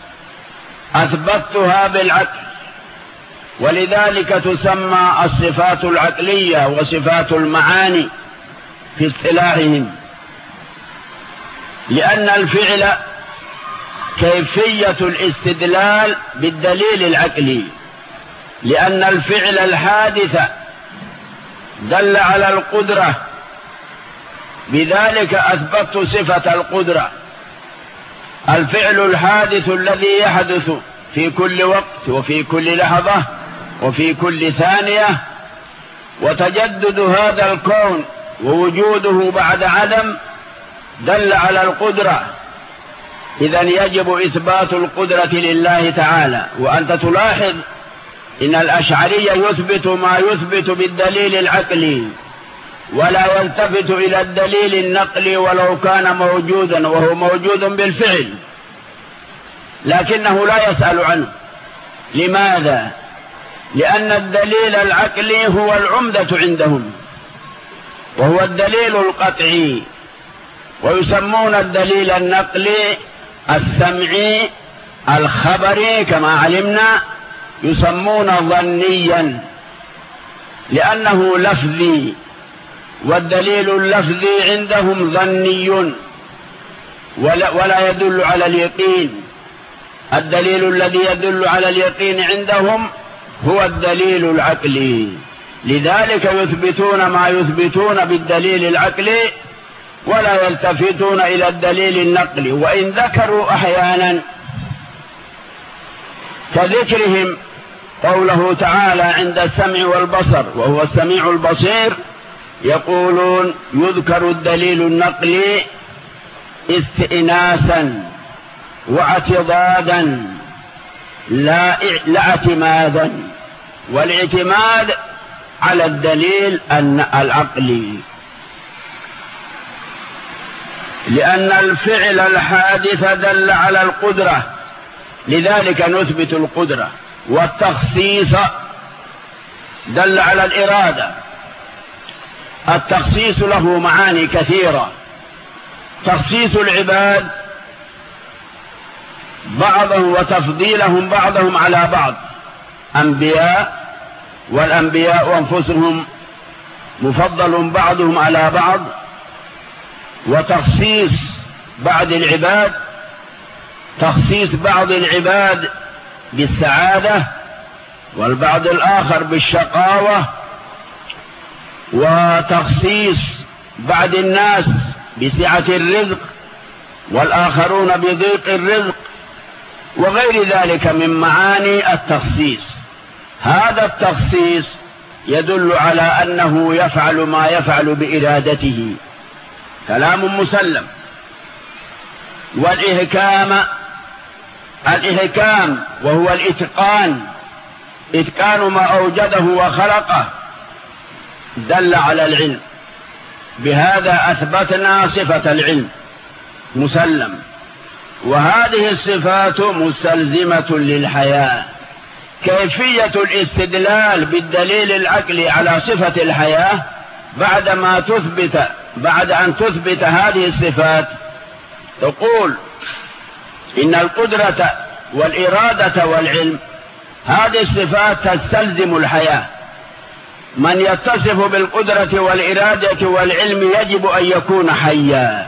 أثبتها بالعقل، ولذلك تسمى الصفات العقلية وصفات المعاني في اصطلاحهم، لأن الفعل كيفية الاستدلال بالدليل العقلي، لأن الفعل الحادث دل على القدرة، بذلك أثبت صفة القدرة. الفعل الحادث الذي يحدث في كل وقت وفي كل لحظة وفي كل ثانية، وتجدد هذا الكون ووجوده بعد عدم دل على القدرة. إذن يجب إثبات القدرة لله تعالى. وأنت تلاحظ إن الأشعرية يثبت ما يثبت بالدليل العقلي ولا يلتفت إلى الدليل النقلي ولو كان موجودا، وهو موجود بالفعل، لكنه لا يسأل عنه. لماذا؟ لأن الدليل العقلي هو العمدة عندهم، وهو الدليل القطعي. ويسمون الدليل النقلي السمعي الخبري كما علمنا يسمون ظنيا، لأنه لفظي، والدليل اللفظي عندهم ظني ولا يدل على اليقين. الدليل الذي يدل على اليقين عندهم هو الدليل العقلي. لذلك يثبتون ما يثبتون بالدليل العقلي ولا يلتفتون إلى الدليل النقلي، وإن ذكروا أحيانا كذكرهم قوله تعالى عند السمع والبصر وهو السميع البصير، يقولون يذكر الدليل النقلي استئناسا واعتضادا لا اعتمادا، والاعتماد على الدليل العقلي، لأن الفعل الحادث دل على القدرة، لذلك نثبت القدرة، والتخصيص دل على الإرادة. التخصيص له معاني كثيرة، تخصيص العباد بعضهم وتفضيلهم بعضهم على بعض، أنبياء، والأنبياء أنفسهم مفضل بعضهم على بعض، وتخصيص بعض العباد، تخصيص بعض العباد بالسعادة والبعض الآخر بالشقاوة، وتخصيص بعض الناس بسعة الرزق والآخرون بضيق الرزق، وغير ذلك من معاني التخصيص. هذا التخصيص يدل على أنه يفعل ما يفعل بإرادته، كلام مسلم. الإحكام وهو الإتقان، إتقان ما أوجده وخلقه، دل على العلم، بهذا أثبتنا صفة العلم مسلم. وهذه الصفات مستلزمة للحياة. كيفية الاستدلال بالدليل العقلي على صفة الحياة بعد أن تثبت هذه الصفات، تقول إن القدرة والإرادة والعلم هذه الصفات تستلزم الحياة. من يتصف بالقدرة والإرادة والعلم يجب أن يكون حيا،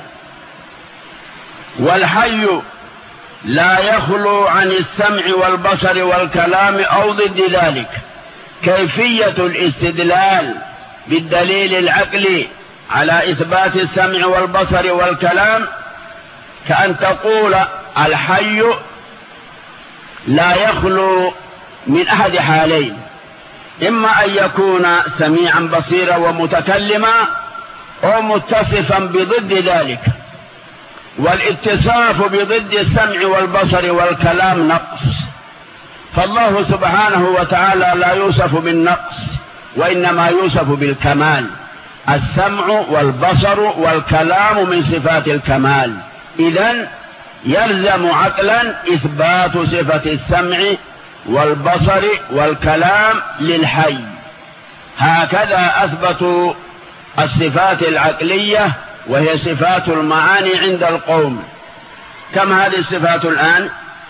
والحي لا يخلو عن السمع والبصر والكلام أو ضد ذلك. كيفية الاستدلال بالدليل العقلي على إثبات السمع والبصر والكلام كأن تقول الحي لا يخلو من أحد حالين، إما أن يكون سميعا بصيرا ومتكلما، أو متصفا بضد ذلك. والاتصاف بضد السمع والبصر والكلام نقص، فالله سبحانه وتعالى لا يوصف بالنقص، وإنما يوصف بالكمال. السمع والبصر والكلام من صفات الكمال، إذن يلزم عقلا إثبات صفة السمع والبصر والكلام للحي. هكذا أثبتوا الصفات العقلية، وهي صفات المعاني عند القوم. كم هذه الصفات الآن؟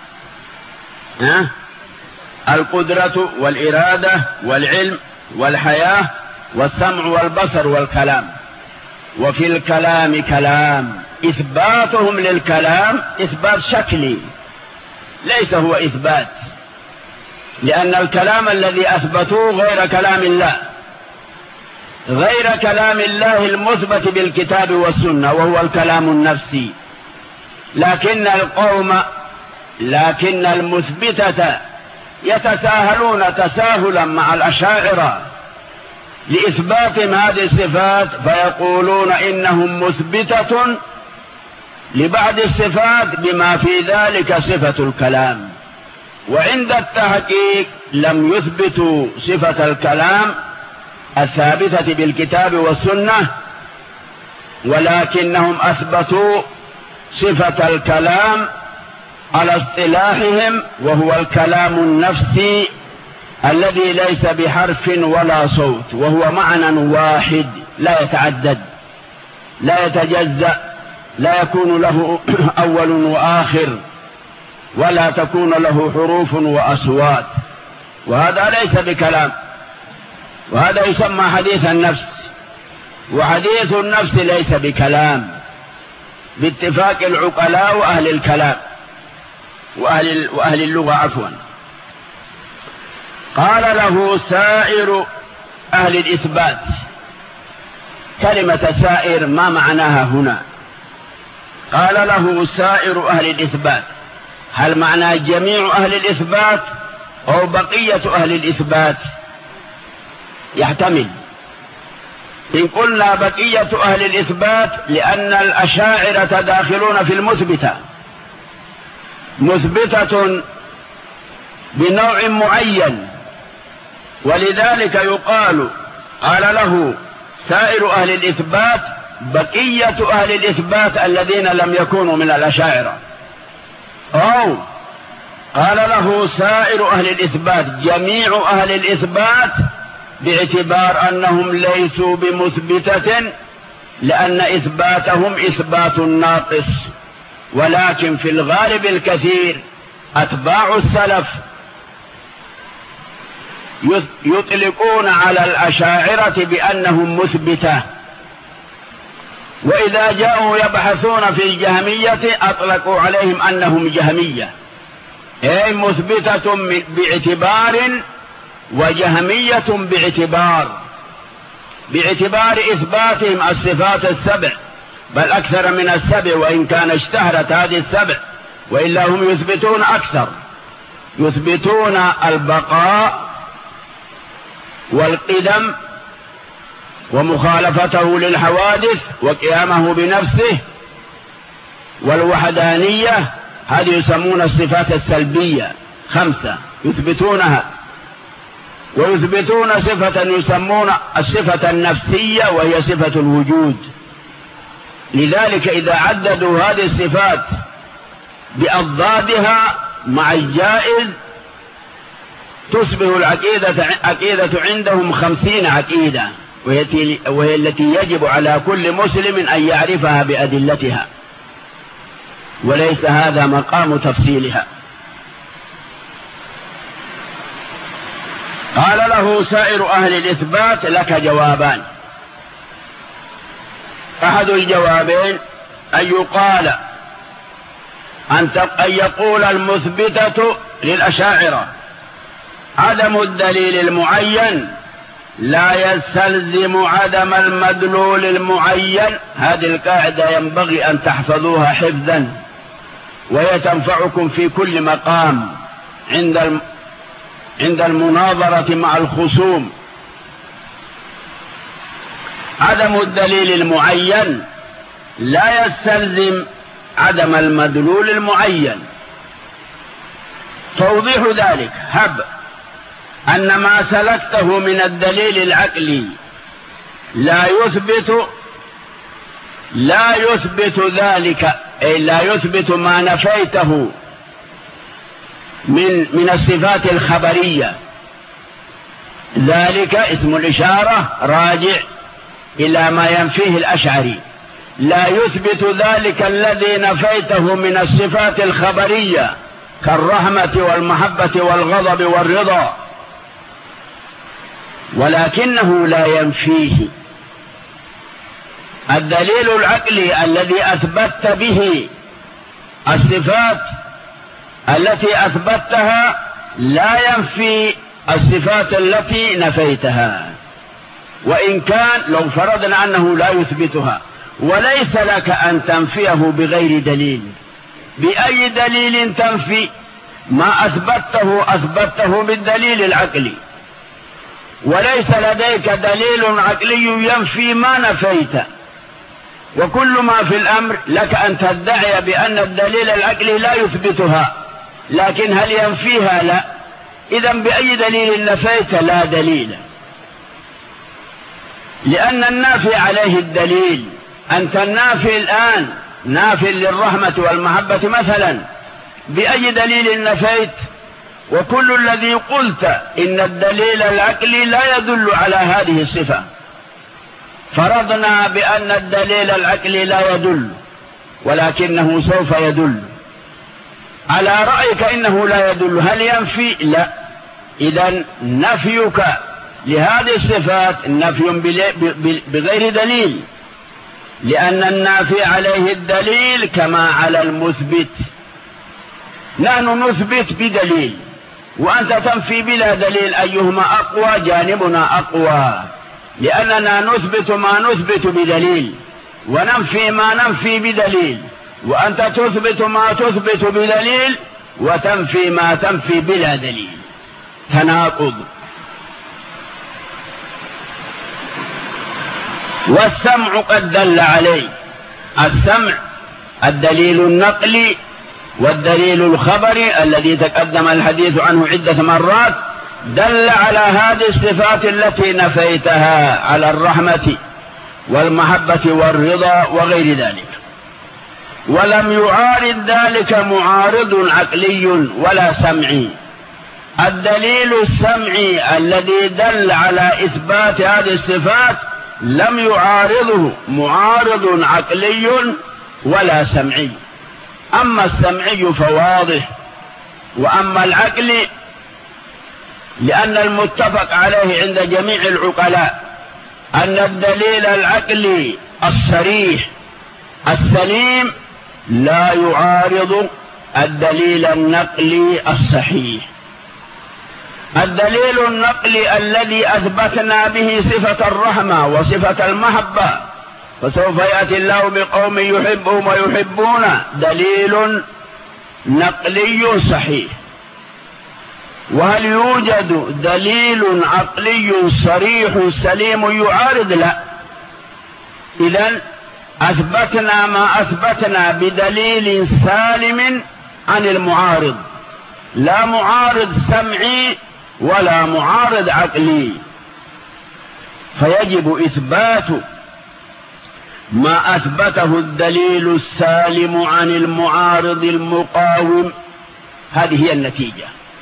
القدرة والإرادة والعلم والحياة والسمع والبصر والكلام. وفي الكلام كلام، إثباتهم للكلام إثبات شكلي ليس هو إثبات، لأن الكلام الذي أثبتوه غير كلام الله، غير كلام الله المثبت بالكتاب والسنة، وهو الكلام النفسي. لكن المثبتة يتساهلون تساهلا مع الأشاعرة لإثباتهم هذه الصفات، فيقولون إنهم مثبتة لبعض الصفات بما في ذلك صفة الكلام، وعند التحقيق لم يثبتوا صفة الكلام الثابتة بالكتاب والسنة، ولكنهم أثبتوا صفة الكلام على اصطلاحهم، وهو الكلام النفسي الذي ليس بحرف ولا صوت، وهو معنى واحد لا يتعدد لا يتجزأ، لا يكون له أول وآخر، ولا تكون له حروف وأصوات، وهذا ليس بكلام، وهذا يسمى حديث النفس. وحديث النفس ليس بكلام باتفاق العقلاء وأهل الكلام وأهل اللغة عفوا. قال له سائر أهل الإثبات كلمة سائر ما معناها هنا؟ قال له سائر أهل الإثبات. هل معنى جميع أهل الإثبات أو بقية أهل الإثبات؟ يحتمل. إن قلنا بقية أهل الإثبات لأن الأشاعرة داخلون في المثبتة، مثبتة بنوع معين، ولذلك يقال قال له سائر أهل الإثبات بقية أهل الإثبات الذين لم يكونوا من الأشاعرة، أو قال له سائر أهل الإثبات جميع أهل الإثبات باعتبار أنهم ليسوا بمثبتة، لأن إثباتهم إثبات ناقص. ولكن في الغالب الكثير أتباع السلف يطلقون على الأشاعرة بأنهم مثبتة، وإذا جاءوا يبحثون في الجهمية أطلقوا عليهم أنهم جهمية، أي مثبتة باعتبار وجهمية باعتبار إثباتهم الصفات السبع، بل أكثر من السبع، وإن كان اشتهرت هذه السبع، وإلا هم يثبتون أكثر، يثبتون البقاء والقدم ومخالفته للحوادث وقيامه بنفسه والوحدانية، هذه يسمون الصفات السلبية 5 يثبتونها، ويثبتون صفة يسمون الصفة النفسية وهي صفة الوجود. لذلك إذا عددوا هذه الصفات بأضدادها مع الجائز تصبح عقيدة عندهم 50 عقيدة، وهي التي يجب على كل مسلم أن يعرفها بأدلتها، وليس هذا مقام تفصيلها. قال له سائر أهل الإثبات لك جوابان. أحد الجوابين أن يقال أن يقول المثبتة للأشاعرة عدم الدليل المعين لا يستلزم عدم المدلول المعين. هذه القاعدة ينبغي أن تحفظوها حفظا، وهي تنفعكم في كل مقام عند المناظرة مع الخصوم. عدم الدليل المعين لا يستلزم عدم المدلول المعين. توضيح ذلك: هب أن ما سلكته من الدليل العقلي لا يثبت ذلك، أي لا يثبت ما نفيته من الصفات الخبرية. ذلك اسم الإشارة راجع إلى ما ينفيه الأشعري. لا يثبت ذلك الذي نفيته من الصفات الخبرية كالرحمة والمحبة والغضب والرضا، ولكنه لا ينفيه. الدليل العقلي الذي أثبت به الصفات التي أثبتها لا ينفي الصفات التي نفيتها، وإن كان لو فرضنا أنه لا يثبتها. وليس لك أن تنفيه بغير دليل. بأي دليل تنفي ما أثبته بالدليل العقلي، وليس لديك دليل عقلي ينفي ما نفيت. وكل ما في الأمر لك أن تدعي بأن الدليل العقلي لا يثبتها، لكن هل ينفيها؟ لا. إذن بأي دليل نفيت؟ لا دليل، لأن النافي عليه الدليل. أنت النافي الآن نافي للرحمة والمحبة مثلا، بأي دليل نفيت؟ وكل الذي قلت إن الدليل العقلي لا يدل على هذه الصفة. فرضنا بأن الدليل العقلي لا يدل، ولكنه سوف يدل. على رأيك إنه لا يدل، هل ينفي؟ لا. إذن نفيك لهذه الصفات نفي بغير دليل، لأن النافي عليه الدليل كما على المثبت. نحن نثبت بدليل وأنت تنفي بلا دليل، أيهما أقوى؟ جانبنا أقوى. لأننا نثبت ما نثبت بدليل وننفي ما ننفي بدليل، وأنت تثبت ما تثبت بدليل وتنفي ما تنفي بلا دليل، تناقض. والسمع قد دل عليه، السمع الدليل النقلي والدليل الخبري الذي تقدم الحديث عنه عدة مرات، دل على هذه الصفات التي نفيتها، على الرحمة والمحبة والرضا وغير ذلك، ولم يعارض ذلك معارض عقلي ولا سمعي. الدليل السمعي الذي دل على إثبات هذه الصفات لم يعارضه معارض عقلي ولا سمعي. أما السمعي فواضح، وأما العقلي لأن المتفق عليه عند جميع العقلاء أن الدليل العقلي الصريح السليم لا يعارض الدليل النقلي الصحيح. الدليل النقلي الذي أثبتنا به صفة الرحمة وصفة المحبة، فسوف يأتي الله بقوم يحبهم ويحبون، دليل نقلي صحيح. وهل يوجد دليل عقلي صريح سليم يعارض؟ لا. إذن أثبتنا ما أثبتنا بدليل سالم عن المعارض، لا معارض سمعي ولا معارض عقلي، فيجب إثبات ما أثبته الدليل السالم عن المعارض المقاوم. هذه هي النتيجة،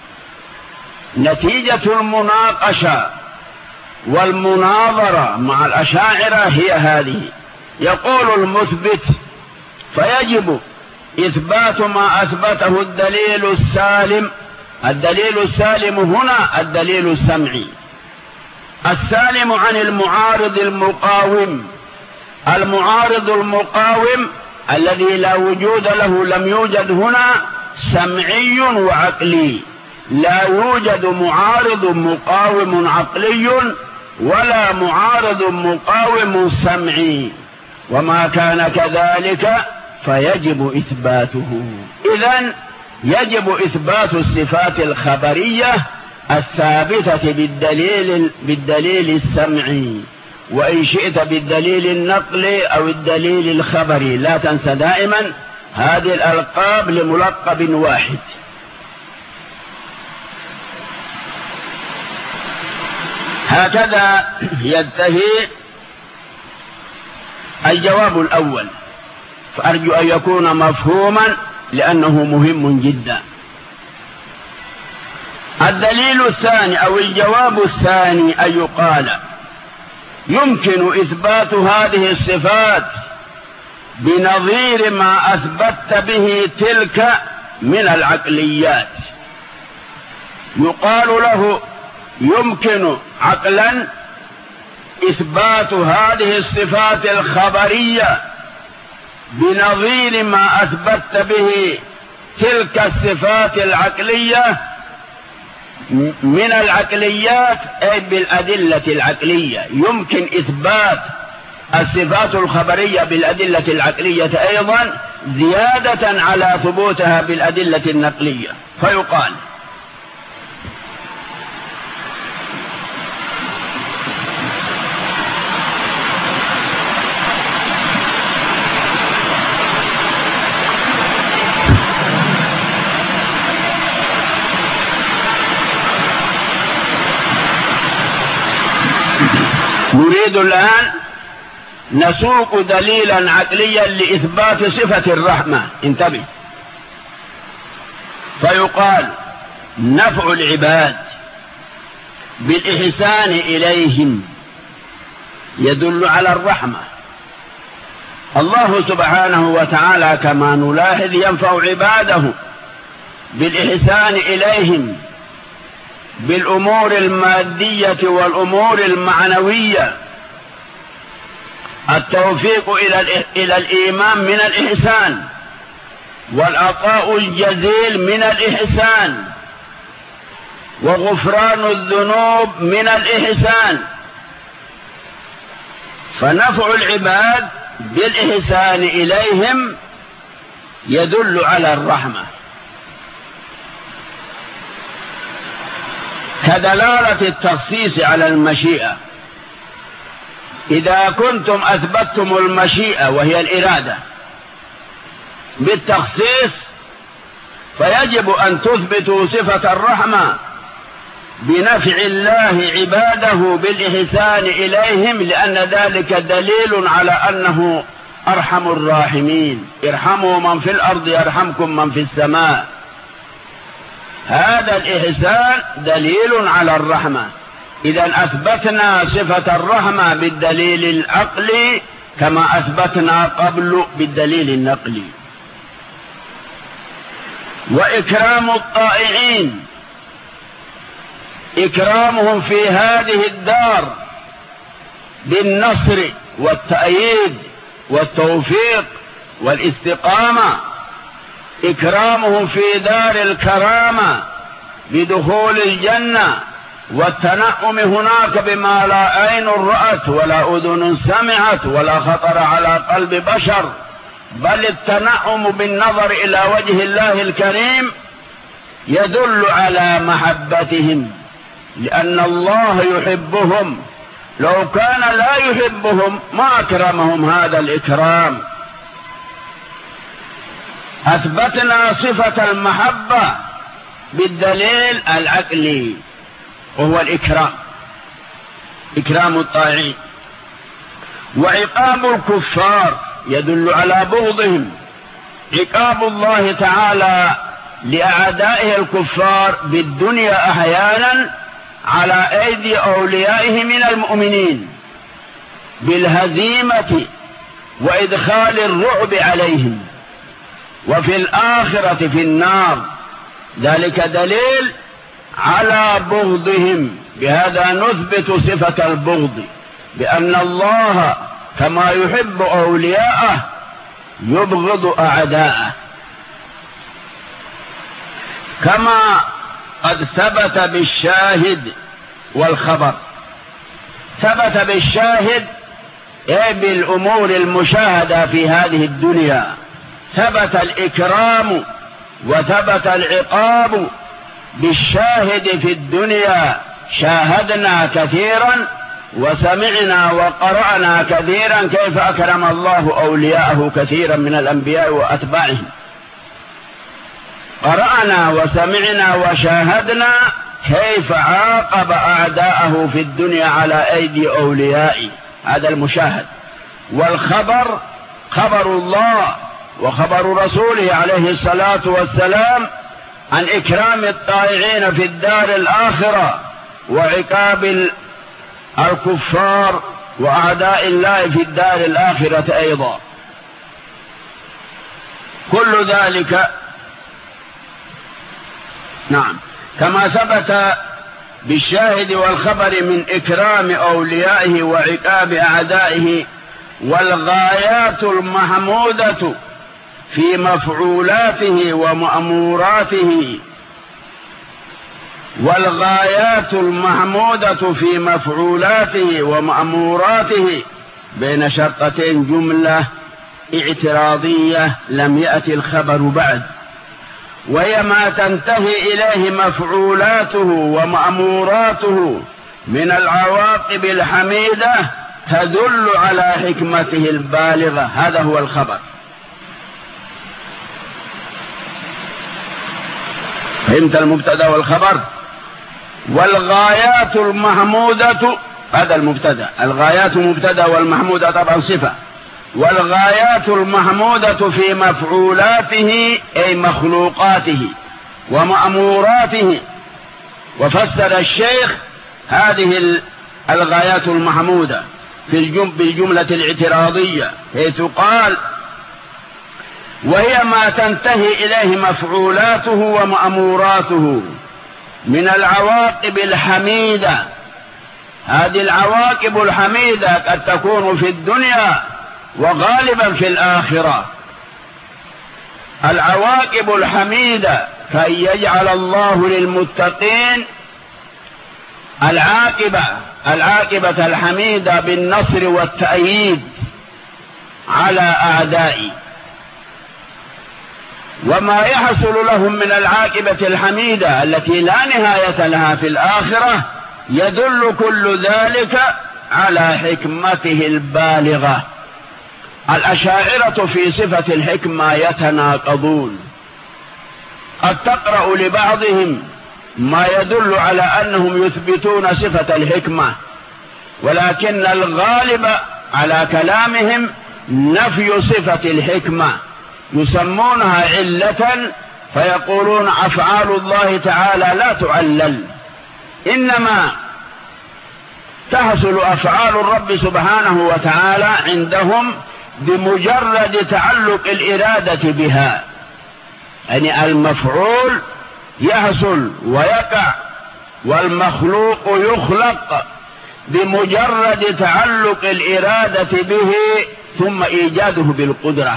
نتيجة المناقشة والمناظرة مع الأشاعرة هي هذه. يقول المثبت فيجب إثبات ما أثبته الدليل السالم. الدليل السالم هنا الدليل السمعي، السالم عن المعارض المقاوم. المعارض المقاوم الذي لا وجود له لم يوجد هنا سمعي وعقلي، لا يوجد معارض مقاوم عقلي ولا معارض مقاوم سمعي، وما كان كذلك فيجب إثباته. إذن يجب إثبات الصفات الخبرية الثابتة بالدليل السمعي، وإن شئت بالدليل النقلي أو الدليل الخبري. لا تنسى دائما هذه الألقاب لملقب واحد. هكذا ينتهي الجواب الأول، فأرجو أن يكون مفهوما لأنه مهم جدا. الدليل الثاني أو الجواب الثاني أن يقال يمكن إثبات هذه الصفات بنظير ما أثبت به تلك من العقليات. يقال له يمكن عقلا إثبات هذه الصفات الخبرية بنظير ما أثبت به تلك الصفات العقلية من العقليات، أي بالأدلة العقلية. يمكن إثبات الصفات الخبرية بالأدلة العقلية أيضا زيادة على ثبوتها بالأدلة النقلية. فيقال نريد الآن نسوق دليلا عقليا لإثبات صفة الرحمة. انتبه. فيقال نفع العباد بالإحسان إليهم يدل على الرحمة. الله سبحانه وتعالى كما نلاحظ ينفع عباده بالإحسان إليهم بالأمور المادية والأمور المعنوية. التوفيق إلى الإيمان من الإحسان، والعطاء الجزيل من الإحسان، وغفران الذنوب من الإحسان، فنفع العباد بالإحسان إليهم يدل على الرحمة، كدلالة التخصيص على المشيئة. إذا كنتم أثبتتم المشيئة وهي الإرادة بالتخصيص، فيجب أن تثبتوا صفة الرحمة بنفع الله عباده بالإحسان إليهم، لأن ذلك دليل على أنه أرحم الراحمين. ارحموا من في الأرض يرحمكم من في السماء. هذا الإحسان دليل على الرحمة. إذا أثبتنا صفة الرحمة بالدليل العقلي كما أثبتنا قبل بالدليل النقلي. وإكرام الطائعين، إكرامهم في هذه الدار بالنصر والتأييد والتوفيق والاستقامة، إكرامهم في دار الكرامة بدخول الجنة والتنعم هناك بما لا عين رأت ولا أذن سمعت ولا خطر على قلب بشر، بل التنعم بالنظر إلى وجه الله الكريم يدل على محبتهم، لأن الله يحبهم. لو كان لا يحبهم ما أكرمهم هذا الإكرام. أثبتنا صفة المحبة بالدليل العقلي وهو الإكرام، إكرام الطائعين. وعقاب الكفار يدل على بغضهم. عقاب الله تعالى لأعدائه الكفار بالدنيا أحيانا على أيدي أوليائه من المؤمنين بالهزيمة وإدخال الرعب عليهم، وفي الآخرة في النار. ذلك دليل على بغضهم. بهذا نثبت صفة البغض، بأن الله كما يحب أولياءه يبغض أعداءه، كما قد ثبت بالشاهد والخبر. ثبت بالشاهد أي بالأمور المشاهدة في هذه الدنيا، ثبت الإكرام وثبت العقاب بالشاهد في الدنيا. شاهدنا كثيرا وسمعنا وقرأنا كثيرا كيف أكرم الله أولياءه كثيرا من الأنبياء وأتباعهم. قرأنا وسمعنا وشاهدنا كيف عاقب أعداءه في الدنيا على أيدي أوليائه، هذا المشاهد. والخبر خبر الله وخبر رسوله عليه الصلاة والسلام عن إكرام الطائعين في الدار الآخرة وعقاب الكفار وأعداء الله في الدار الآخرة أيضا. كل ذلك نعم كما ثبت بالشاهد والخبر من إكرام أوليائه وعقاب أعدائه. والغايات المحمودة في مفعولاته ومأموراته، والغايات المحمودة في مفعولاته ومأموراته بين شرطتين جملة اعتراضية لم يأتي الخبر بعد، وهي ما تنتهي إليه مفعولاته ومأموراته من العواقب الحميدة تدل على حكمته البالغة. هذا هو الخبر. فهمت المبتدأ والخبر؟ والغايات المحمودة، هذا المبتدأ، الغايات مبتدأ والمحمودة طبعا صفة. والغايات المحمودة في مفعولاته أي مخلوقاته ومأموراته. وفسر الشيخ هذه الغايات المحمودة بالجملة الاعتراضية، حيث قال: وهي ما تنتهي إليه مفعولاته ومأموراته من العواقب الحميدة. هذه العواقب الحميدة قد تكون في الدنيا وغالبا في الآخرة. العواقب الحميدة كي يجعل الله للمتقين العاقبة الحميدة بالنصر والتأييد على أعدائي. وما يحصل لهم من العاقبة الحميدة التي لا نهاية لها في الآخرة يدل كل ذلك على حكمته البالغة. الأشاعرة في صفة الحكمة يتناقضون، قد تقرأ لبعضهم ما يدل على أنهم يثبتون صفة الحكمة، ولكن الغالب على كلامهم نفي صفة الحكمة، يسمونها علة، فيقولون أفعال الله تعالى لا تعلل، إنما تحصل أفعال الرب سبحانه وتعالى عندهم بمجرد تعلق الإرادة بها. يعني المفعول يحصل ويقع والمخلوق يخلق بمجرد تعلق الإرادة به ثم إيجاده بالقدرة.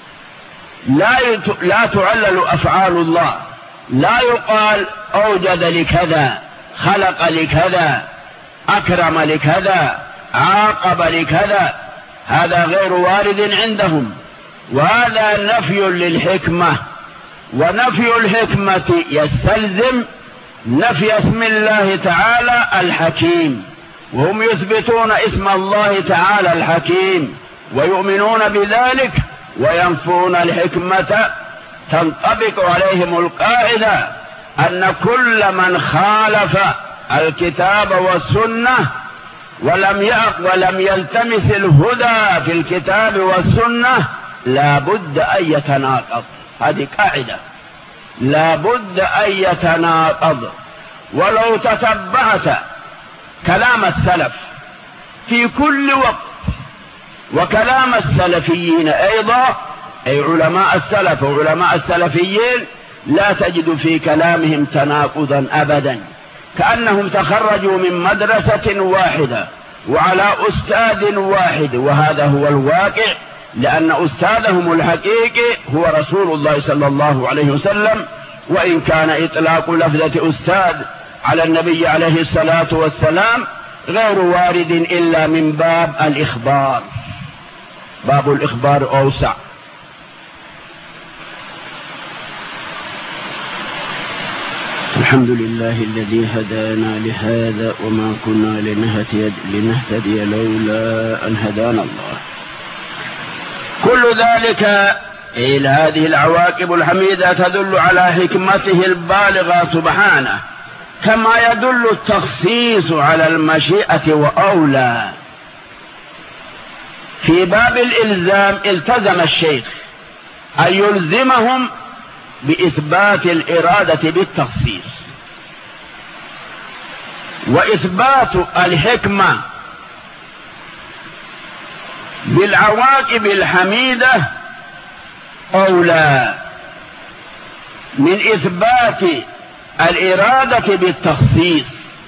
لا تعلل أفعال الله، لا يقال أوجد لكذا، خلق لكذا، أكرم لكذا، عاقب لكذا، هذا غير وارد عندهم، وهذا نفي للحكمة. ونفي الحكمة يستلزم نفي اسم الله تعالى الحكيم، وهم يثبتون اسم الله تعالى الحكيم ويؤمنون بذلك وينفون الحكمة. تنطبق عليهم القاعدة أن كل من خالف الكتاب والسنة ولم يلتمس الهدى في الكتاب والسنة لا بد أن يتناقض. هذه قاعدة، لا بد أن يتناقض. ولو تتبعت كلام السلف في كل وقت وكلام السلفيين أيضا، أي علماء السلف وعلماء السلفيين، لا تجد في كلامهم تناقضا أبدا، كأنهم تخرجوا من مدرسة واحدة وعلى أستاذ واحد. وهذا هو الواقع، لأن أستاذهم الحقيقي هو رسول الله صلى الله عليه وسلم، وإن كان إطلاق لفظة أستاذ على النبي عليه الصلاة والسلام غير وارد إلا من باب الإخبار. باب الإخبار أوسع. الحمد لله الذي هدانا لهذا وما كنا لنهتدي لولا أن هدانا الله. كل ذلك إلى هذه العواقب الحميدة تدل على حكمته البالغة سبحانه، كما يدل التخصيص على المشيئة وأولى. في باب الإلزام التزم الشيخ أن يلزمهم بإثبات الإرادة بالتخصيص، وإثبات الحكمة بالعواقب الحميدة أولى من إثبات الإرادة بالتخصيص،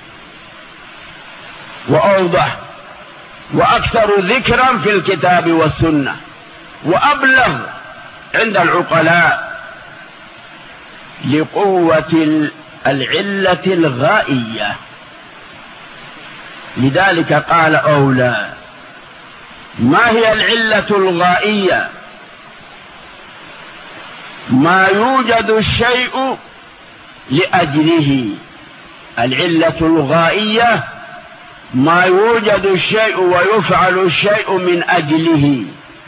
وأوضح وأكثر ذكرا في الكتاب والسنة، وأبلغ عند العقلاء لقوة العلة الغائية. لذلك قال أولى. ما هي العلة الغائية؟ ما يوجد الشيء لأجله. العلة الغائية ما يوجد الشيء ويفعل الشيء من أجله.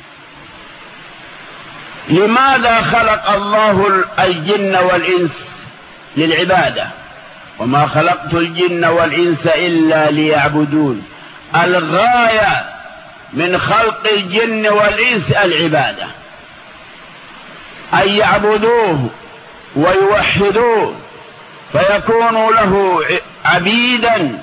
لماذا خلق الله الجن والإنس؟ للعبادة. وما خلقت الجن والإنس إلا ليعبدون. الغاية من خلق الجن والإنس العبادة، أن يعبدوه ويوحدوه فيكونوا له عبيدا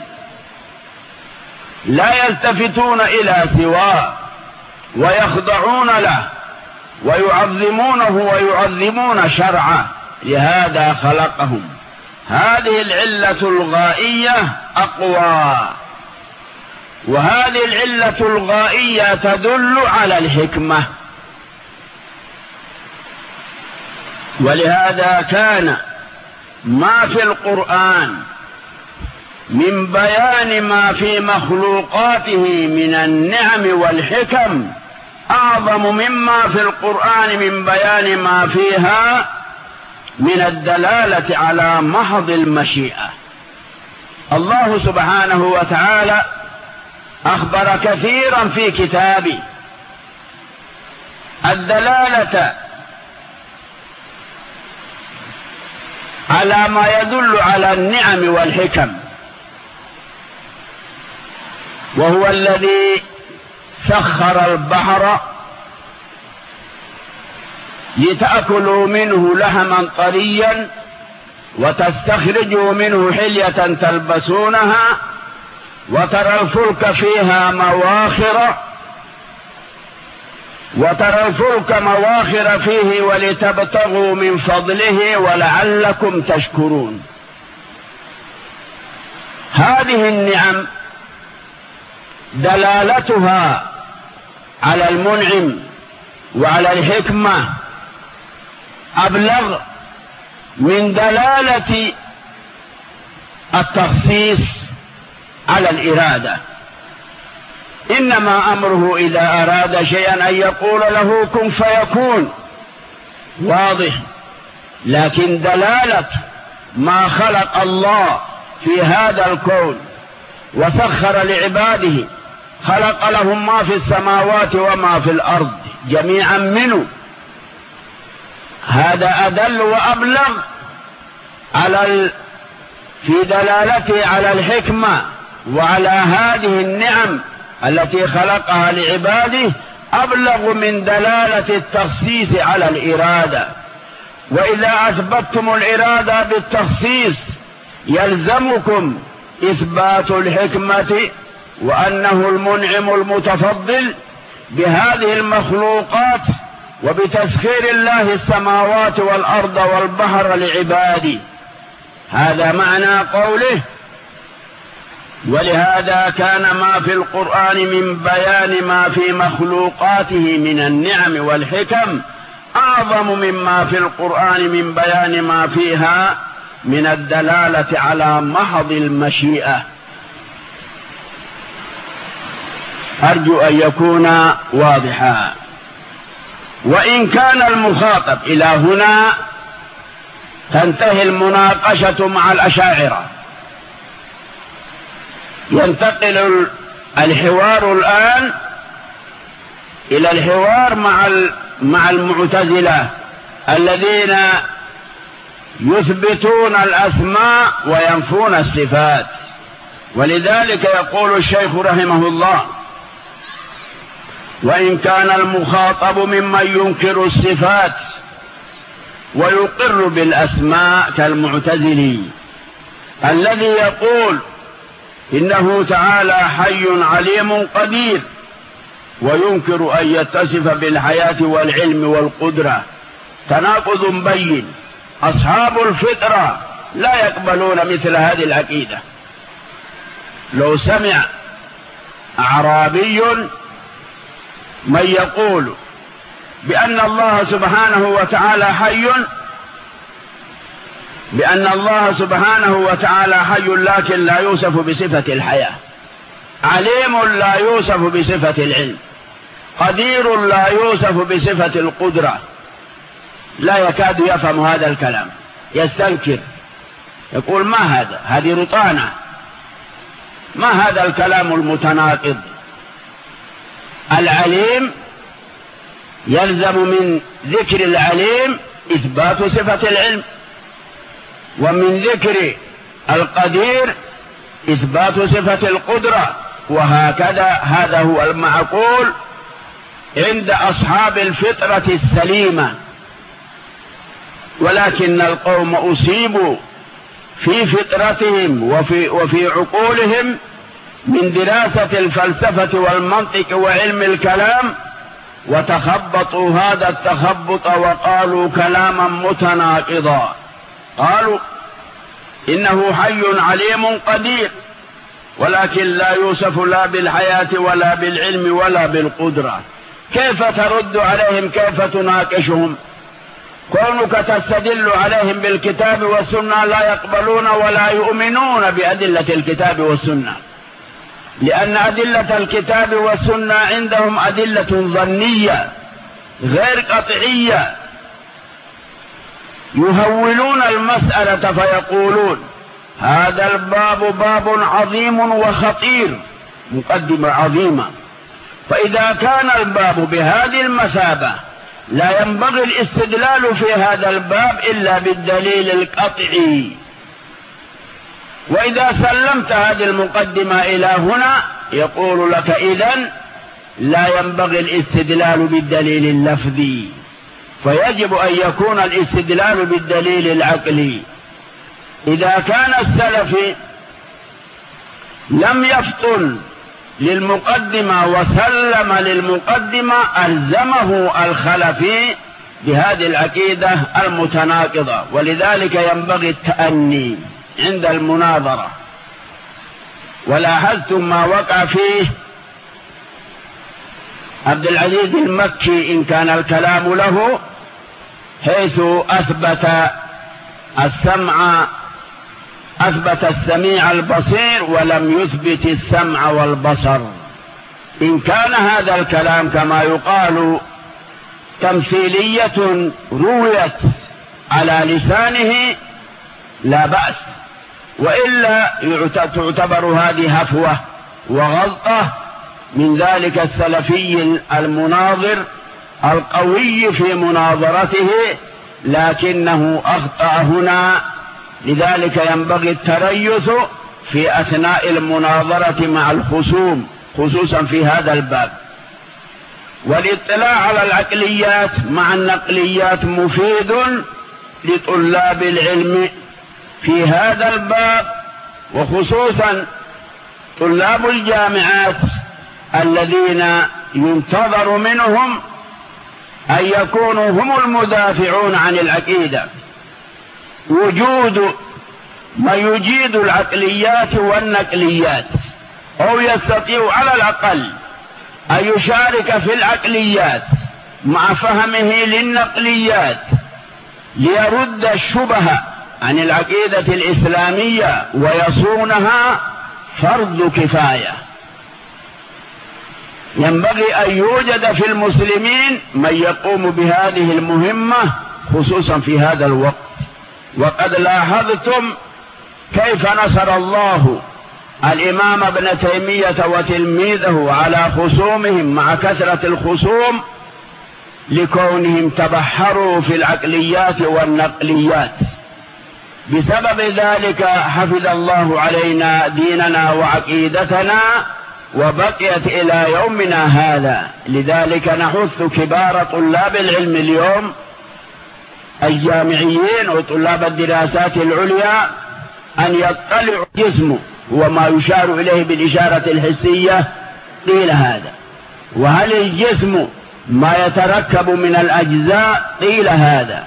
لا يلتفتون إلى سواه، ويخضعون له ويعظمونه ويعظمون شرعه. لهذا خلقهم. هذه العلة الغائية أقوى، وهذه العلة الغائية تدل على الحكمة. ولهذا كان ما في القرآن من بيان ما في مخلوقاته من النعم والحكم أعظم مما في القرآن من بيان ما فيها من الدلالة على محض المشيئة. الله سبحانه وتعالى أخبر كثيرا في كتابه الدلالة على ما يدل على النعم والحكم، وهو الذي سخر البحر لتأكلوا منه لحما طريا وتستخرجوا منه حلية تلبسونها وترى الفلك مواخر فيه ولتبتغوا من فضله ولعلكم تشكرون. هذه النعم دلالتها على المنعم وعلى الحكمة أبلغ من دلالة التخصيص على الإرادة. إنما أمره إذا أراد شيئا أن يقول له كن فيكون، واضح. لكن دلالة ما خلق الله في هذا الكون وسخر لعباده، خلق لهم ما في السماوات وما في الأرض جميعا منه، هذا أدل وأبلغ في دلالته على الحكمة وعلى هذه النعم التي خلقها لعباده، أبلغ من دلالة التخصيص على الإرادة. وإذا أثبتتم الإرادة بالتخصيص يلزمكم إثبات الحكمة وأنه المنعم المتفضل بهذه المخلوقات وبتسخير الله السماوات والأرض والبحر لعباده. هذا معنى قوله: ولهذا كان ما في القرآن من بيان ما في مخلوقاته من النعم والحكم أعظم مما في القرآن من بيان ما فيها من الدلالة على محض المشيئة. أرجو أن يكون واضحا. وإن كان المخاطب إلى هنا تنتهي المناقشة مع الأشاعرة، ينتقل الحوار الآن إلى الحوار مع المعتزلة الذين يثبتون الأسماء وينفون الصفات. ولذلك يقول الشيخ رحمه الله: وإن كان المخاطب ممن ينكر الصفات ويقر بالأسماء كالمعتزلي الذي يقول إنه تعالى حي عليم قدير وينكر أن يتصف بالحياة والعلم والقدرة، تناقض بين. أصحاب الفطرة لا يقبلون مثل هذه العقيدة. لو سمع أعرابي من يقول بأن الله سبحانه وتعالى حي لكن لا يوصف بصفة الحياة، عليم لا يوصف بصفة العلم، قدير لا يوصف بصفة القدرة، لا يكاد يفهم هذا الكلام، يستنكر، يقول: ما هذا؟ هذه رطانة، ما هذا الكلام المتناقض؟ العليم يلزم من ذكر العليم إثبات صفة العلم، ومن ذكر القدير إثبات صفة القدرة، وهكذا. هذا هو المعقول عند أصحاب الفطرة السليمة. ولكن القوم أصيبوا في فطرتهم وفي عقولهم من دراسة الفلسفة والمنطق وعلم الكلام، وتخبطوا هذا التخبط وقالوا كلاما متناقضا. قالوا إنه حي عليم قدير، ولكن لا يوصف لا بالحياة ولا بالعلم ولا بالقدرة. كيف ترد عليهم؟ كيف تناقشهم؟ كونك تستدل عليهم بالكتاب والسنة لا يقبلون ولا يؤمنون بأدلة الكتاب والسنة، لأن أدلة الكتاب والسنة عندهم أدلة ظنية غير قطعية، يهولون المسألة فيقولون هذا الباب باب عظيم وخطير، مقدمة عظيمة، فإذا كان الباب بهذه المثابة لا ينبغي الاستدلال في هذا الباب إلا بالدليل القطعي. وإذا سلمت هذه المقدمة إلى هنا يقول لك إذن لا ينبغي الاستدلال بالدليل اللفظي، فيجب أن يكون الاستدلال بالدليل العقلي. إذا كان السلف لم يفطن للمقدمة وسلم للمقدمة ألزمه الخلفي بهذه العقيدة المتناقضة، ولذلك ينبغي التأني عند المناظرة. ولاحظتم ما وقع فيه عبد العزيز المكي إن كان الكلام له، حيث أثبت السميع البصير ولم يثبت السمع والبصر. إن كان هذا الكلام كما يقال تمثيلية رويت على لسانه لا بأس، وإلا تعتبر هذه هفوة وغلطة من ذلك السلفي المناظر القوي في مناظرته، لكنه أخطأ هنا. لذلك ينبغي التريث في أثناء المناظرة مع الخصوم خصوصا في هذا الباب، والاطلاع على العقليات مع النقليات مفيد لطلاب العلم في هذا الباب، وخصوصا طلاب الجامعات الذين ينتظر منهم أن يكونوا هم المدافعون عن العقيدة. وجود ما يجيد العقليات والنقليات، أو يستطيع على الأقل أن يشارك في العقليات مع فهمه للنقليات ليرد الشبهة عن العقيدة الإسلامية ويصونها، فرض كفاية. ينبغي أن يوجد في المسلمين من يقوم بهذه المهمة خصوصا في هذا الوقت. وقد لاحظتم كيف نصر الله الإمام ابن تيمية وتلميذه على خصومهم مع كثرة الخصوم، لكونهم تبحروا في العقليات والنقليات. بسبب ذلك حفظ الله علينا ديننا وعقيدتنا وبقيت إلى يومنا هذا. لذلك نحث كبار طلاب العلم اليوم الجامعيين وطلاب الدراسات العليا أن يطلعوا جسمه وما يشار إليه بالإشارة الحسية قيل هذا، وهل الجسم ما يتركب من الأجزاء قيل هذا،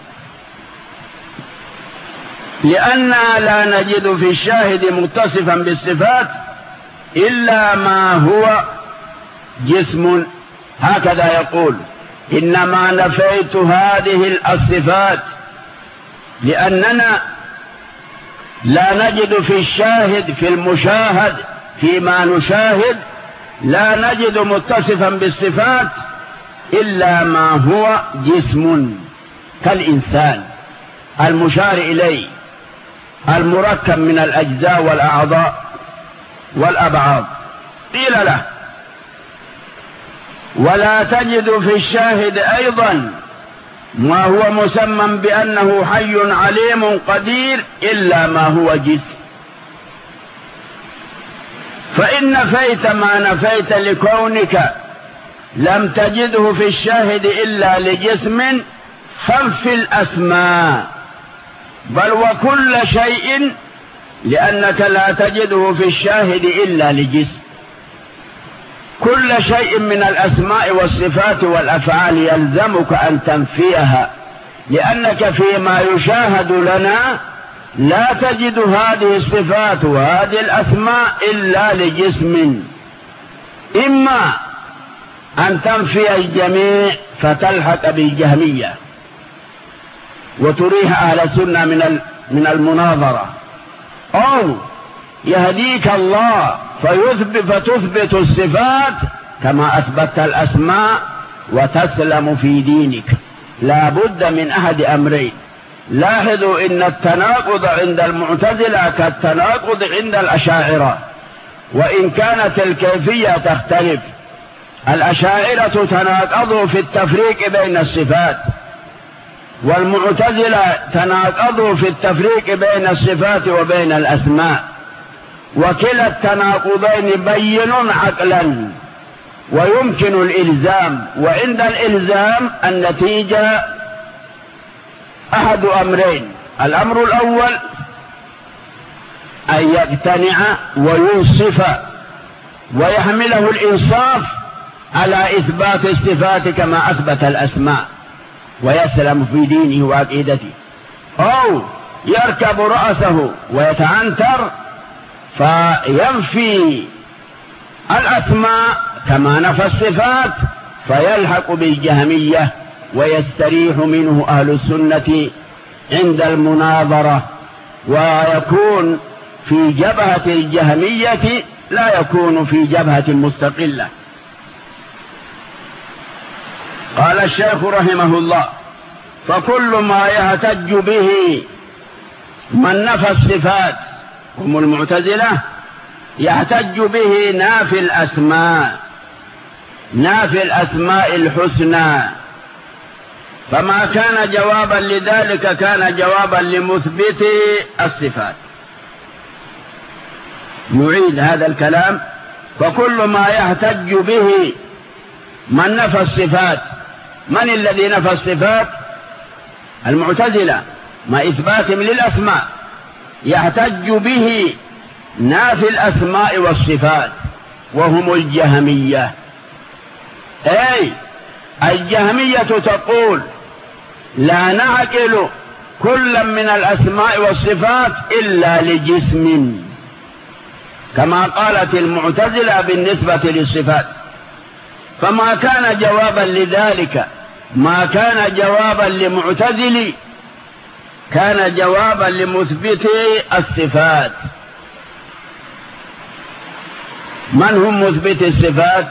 لأننا لا نجد في الشاهد متصفا بالصفات إلا ما هو جسم، هكذا يقول. إنما نفيت هذه الصفات لأننا لا نجد في الشاهد في المشاهد فيما نشاهد لا نجد متصفا بالصفات إلا ما هو جسم كالإنسان المشار إليه المركب من الأجزاء والأعضاء والأبعاد. قيل له ولا تجد في الشاهد أيضا ما هو مسمى بأنه حي عليم قدير إلا ما هو جسم. فإن نفيت ما نفيت لكونك لم تجده في الشاهد إلا لجسم فانفي الأسماء بل وكل شيء، لأنك لا تجده في الشاهد إلا لجسم. كل شيء من الأسماء والصفات والأفعال يلزمك أن تنفيها، لأنك فيما يشاهد لنا لا تجد هذه الصفات وهذه الأسماء إلا لجسم. إما أن تنفي الجميع فتلحق بالجهمية، وتريح أهل السنة من المناظرة، أو يهديك الله فتثبت الصفات كما أثبت الأسماء وتسلم في دينك. لا بد من أحد أمرين. لاحظوا إن التناقض عند المعتزلة كالتناقض عند الأشاعرة، وإن كانت الكيفية تختلف. الأشاعرة تناقضوا في التفريق بين الصفات، والمعتزلة تناقضوا في التفريق بين الصفات وبين الأسماء، وكلا التناقضين بين عقلا ويمكن الإلزام. وعند الإلزام النتيجة أحد أمرين: الأمر الأول أن يقتنع وينصف ويحمله الإنصاف على إثبات الصفات كما أثبت الأسماء ويسلم في دينه وعقيدته، أو يركب رأسه ويتعنتر فينفي الأسماء كما نفى الصفات فيلحق بالجهمية ويستريح منه أهل السنة عند المناظرة، ويكون في جبهة الجهمية لا يكون في جبهة مستقلة. قال الشيخ رحمه الله: فكل ما يهتج به من نفى الصفات، هم المعتزلة، يحتج به نافي الأسماء الحسنى، فما كان جوابا لذلك كان جوابا لمثبت الصفات. نعيد هذا الكلام: فكل ما يحتج به من نفى الصفات. من الذي نفى الصفات؟ المعتزلة، ما إثباتهم للأسماء. يحتج به نافي الأسماء والصفات وهم الجهمية. أي الجهمية تقول لا نعقل كل من الأسماء والصفات إلا لجسم، كما قالت المعتزلة بالنسبة للصفات. فما كان جوابا لذلك، ما كان جوابا لمعتزلي، كان جوابا لمثبت الصفات. من هم مثبت الصفات؟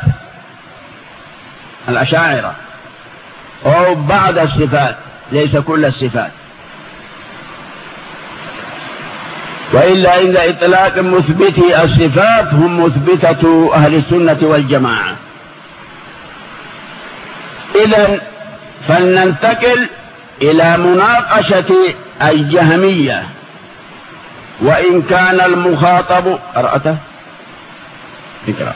الأشاعرة، أو بعض الصفات، ليس كل الصفات. وإلا عند إطلاق مثبتي الصفات هم مثبتة أهل السنة والجماعة. إذن فلننتقل إلى مناقشة الجهمية. وإن كان المخاطب قرأته اقرأ.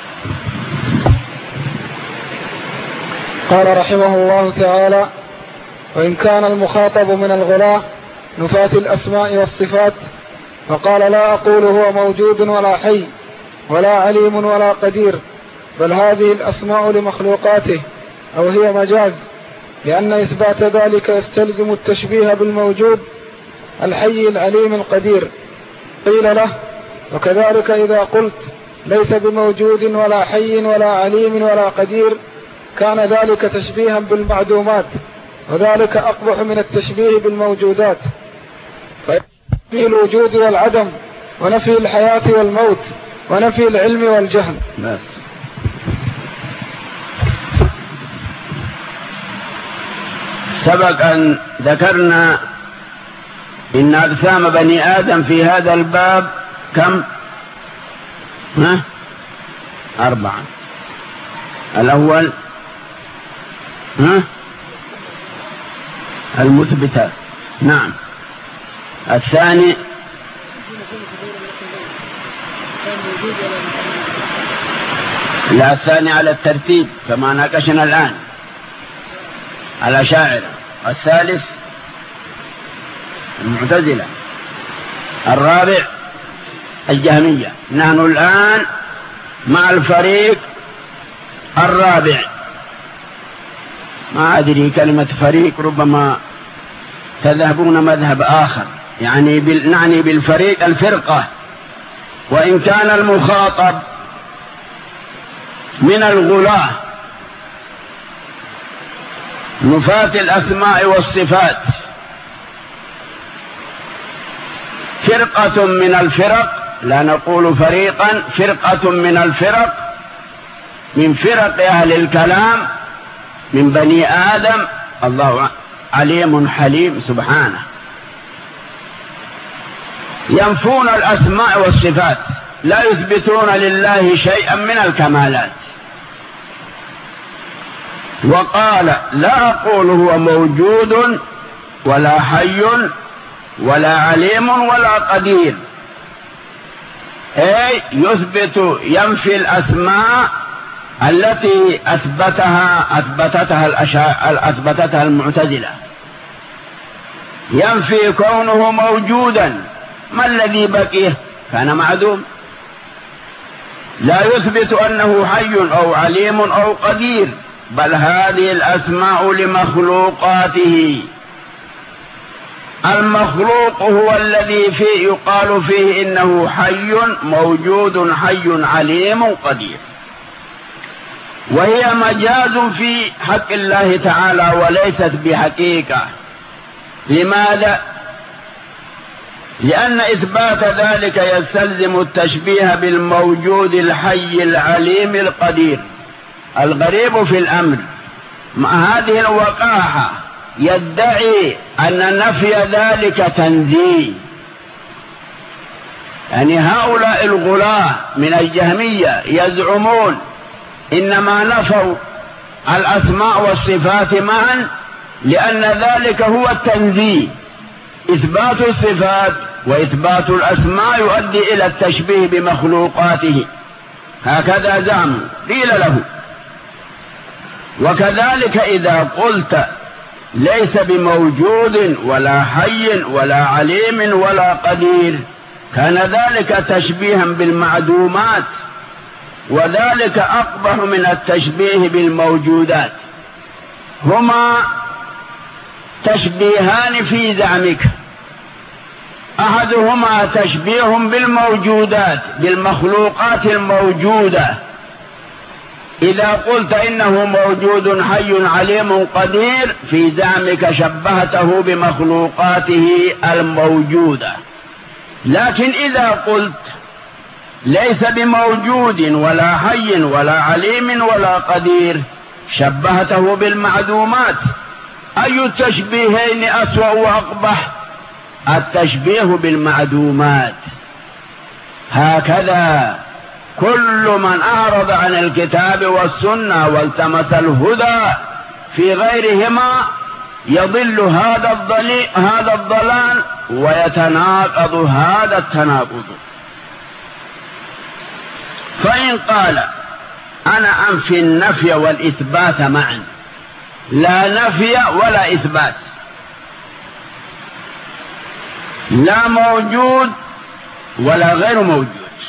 قال رحمه الله تعالى: وإن كان المخاطب من الغلاة نفاة الأسماء والصفات، فقال: لا أقول هو موجود ولا حي ولا عليم ولا قدير، بل هذه الأسماء لمخلوقاته أو هي مجاز، لأن إثبات ذلك يستلزم التشبيه بالموجود الحي العليم القدير. قيل له: وكذلك إذا قلت ليس بموجود ولا حي ولا عليم ولا قدير كان ذلك تشبيها بالمعدومات، وذلك أقبح من التشبيه بالموجودات، فينفي الوجود والعدم، ونفي الحياة والموت، ونفي العلم والجهل. بس. سبق أن ذكرنا إن أجسام بني آدم في هذا الباب كم؟ 4. الأول المثبتة، نعم. الثاني لا، الثاني على الترتيب كما ناقشنا الآن، الأشاعرة. الثالث المعتزلة. الرابع الجهمية. نحن الآن مع الفريق الرابع. ما أدري كلمة فريق ربما تذهبون مذهب آخر، يعني نعني بالفريق الفرقة. وإن كان المخاطب من الغلاة نفاة الأسماء والصفات، فرقة من الفرق، لا نقول فريقا، فرقة من الفرق، من فرق أهل الكلام من بني آدم، الله عليم حليم سبحانه، ينفون الأسماء والصفات، لا يثبتون لله شيئا من الكمالات. وقال: لا أقول هو موجود ولا حي ولا عليم ولا قدير، أي ينفي الأسماء التي أثبتتها المعتزلة، ينفي كونه موجودا، ما الذي بقيه؟ كان معدوم. لا يثبت أنه حي أو عليم أو قدير، بل هذه الأسماء لمخلوقاته. المخلوق هو الذي يقال فيه إنه حي موجود حي عليم قدير، وهي مجاز في حق الله تعالى وليست بحقيقة. لماذا؟ لأن إثبات ذلك يستلزم التشبيه بالموجود الحي العليم القدير. الغريب في الأمر مع هذه الوقاحة يدعي أن نفي ذلك تنزيه. يعني هؤلاء الغلاة من الجهمية يزعمون إنما نفوا الأسماء والصفات معا لأن ذلك هو التنزيه. إثبات الصفات وإثبات الأسماء يؤدي إلى التشبيه بمخلوقاته، هكذا زعموا. قيل له: وكذلك إذا قلت ليس بموجود ولا حي ولا عليم ولا قدير، كان ذلك تشبيها بالمعدومات، وذلك أقبح من التشبيه بالموجودات. هما تشبيهان في زعمك، أحدهما تشبيه بالموجودات بالمخلوقات الموجودة، إذا قلت إنه موجود حي عليم قدير في زعمك شبهته بمخلوقاته الموجودة. لكن إذا قلت ليس بموجود ولا حي ولا عليم ولا قدير شبهته بالمعدومات. أي التشبيهين أسوأ وأقبح؟ التشبيه بالمعدومات. هكذا كل من أعرض عن الكتاب والسنة والتمس الهدى في غيرهما يضل هذا الضلال ويتناقض هذا التناقض. فإن قال: أنا أنفي النفي والإثبات معا، لا نفي ولا إثبات، لا موجود ولا غير موجود،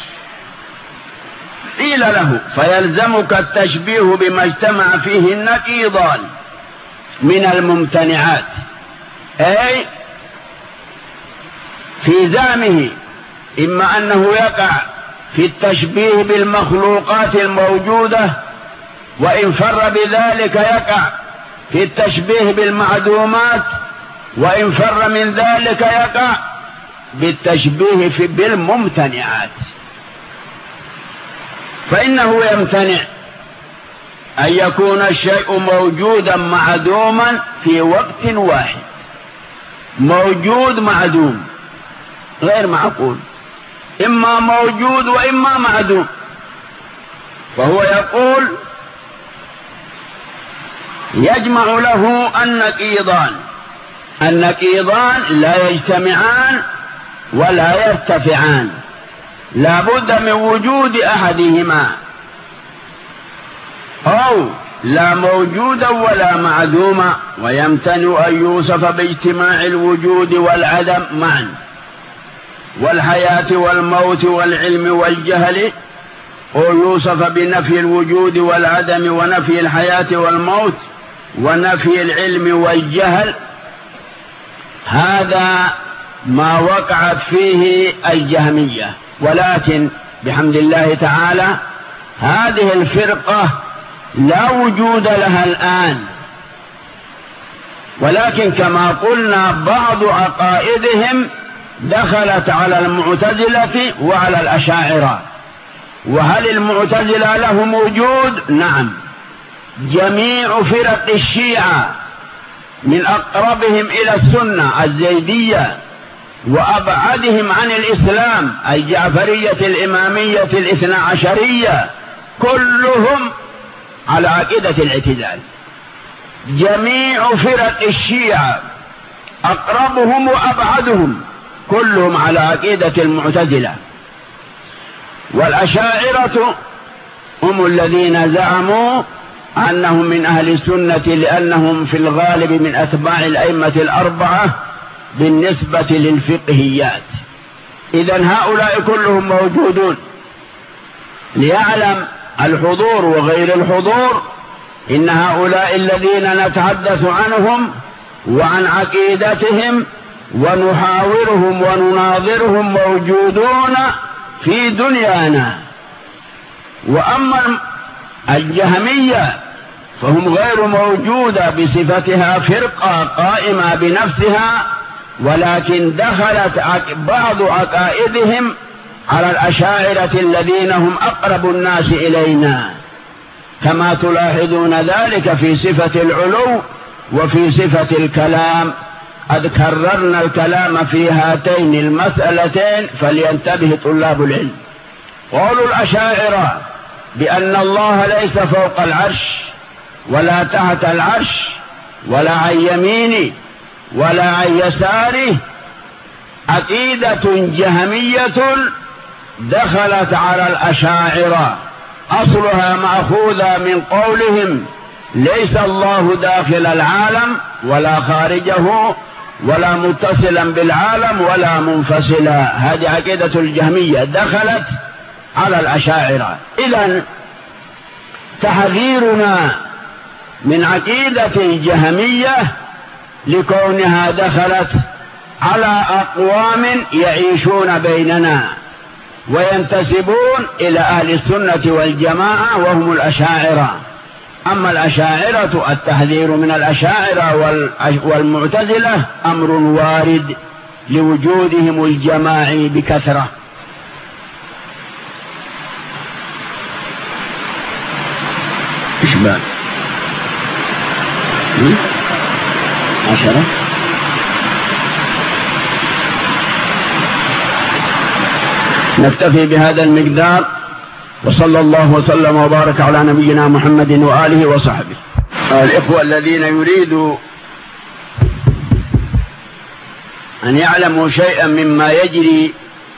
قيل له: فيلزمك التشبيه بما اجتمع فيه النقيضان من الممتنعات. أي في زعمه إما أنه يقع في التشبيه بالمخلوقات الموجودة، وإن فر بذلك يقع في التشبيه بالمعدومات، وإن فر من ذلك يقع بالتشبيه بالممتنعات. فإنه يمتنع أن يكون الشيء موجودا معدوما في وقت واحد. موجود معدوم غير معقول، إما موجود وإما معدوم. فهو يقول يجمع له النقيضان لا يجتمعان ولا يرتفعان، لا بد من وجود أحدهما، أو لا موجودا ولا معدوما، ويمتنع أن يوصف باجتماع الوجود والعدم معا، والحياة والموت والعلم والجهل، أو يوصف بنفي الوجود والعدم ونفي الحياة والموت ونفي العلم والجهل. هذا ما وقعت فيه الجهمية، ولكن بحمد الله تعالى هذه الفرقة لا وجود لها الآن، ولكن كما قلنا بعض عقائدهم دخلت على المعتزلة وعلى الأشاعرة. وهل المعتزلة لهم وجود؟ نعم. جميع فرق الشيعة من أقربهم إلى السنة الزيدية وأبعدهم عن الإسلام الجعفرية الإمامية الاثنى عشرية كلهم على عقيدة الاعتزال. جميع فرق الشيعة أقربهم وأبعدهم كلهم على عقيدة المعتزلة. والأشاعرة هم الذين زعموا أنهم من أهل السنة لأنهم في الغالب من أتباع الأئمة الأربعة بالنسبة للفقهيات. إذن هؤلاء كلهم موجودون. ليعلم الحضور وغير الحضور إن هؤلاء الذين نتحدث عنهم وعن عقيدتهم ونحاورهم ونناظرهم موجودون في دنيانا. وأما الجهمية فهم غير موجودة بصفتها فرقة قائمة بنفسها، ولكن دخلت بعض عقائدهم على الأشاعرة الذين هم أقرب الناس إلينا، كما تلاحظون ذلك في صفة العلو وفي صفة الكلام. قد كررنا الكلام في هاتين المسألتين فلينتبه طلاب العلم. قولوا الأشاعرة بأن الله ليس فوق العرش ولا تحت العرش ولا عن يمينه ولا عن يساره عقيدة جهمية دخلت على الأشاعرة، أصلها مأخوذة من قولهم ليس الله داخل العالم ولا خارجه ولا متصلا بالعالم ولا منفصلا. هذه عقيدة الجهمية دخلت على الأشاعرة. إذن تحذيرنا من عقيدة الجهمية لكونها دخلت على أقوام يعيشون بيننا وينتسبون إلى أهل السنة والجماعة وهم الأشاعرة. أما الأشاعرة التحذير من الأشاعرة والمعتزلة أمر وارد لوجودهم الجماعي بكثرة. إشبال 10 نكتفي بهذا المقدار، وصلى الله وسلم وبارك على نبينا محمد وآله وصحبه. الإخوة الذين يريدوا أن يعلموا شيئا مما يجري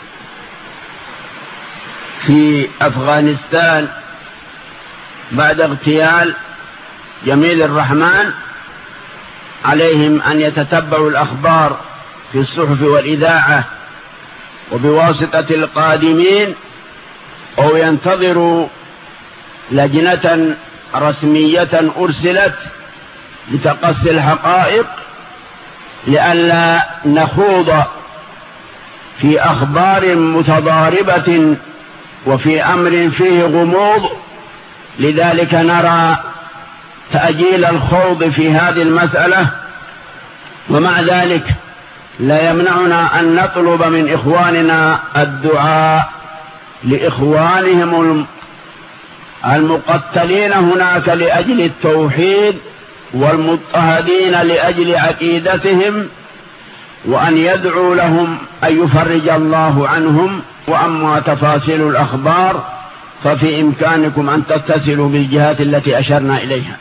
في أفغانستان بعد اغتيال جميل الرحمن عليهم أن يتتبعوا الأخبار في الصحف والإذاعة وبواسطة القادمين، أو ينتظروا لجنة رسمية أرسلت لتقصي الحقائق لئلا نخوض في أخبار متضاربة وفي أمر فيه غموض. لذلك نرى تأجيل الخوض في هذه المسألة، ومع ذلك لا يمنعنا أن نطلب من إخواننا الدعاء لإخوانهم المقتلين هناك لأجل التوحيد والمضطهدين لأجل عقيدتهم، وأن يدعوا لهم أن يفرج الله عنهم. وأما تفاصيل الأخبار ففي إمكانكم أن تتصلوا بالجهات التي أشرنا إليها.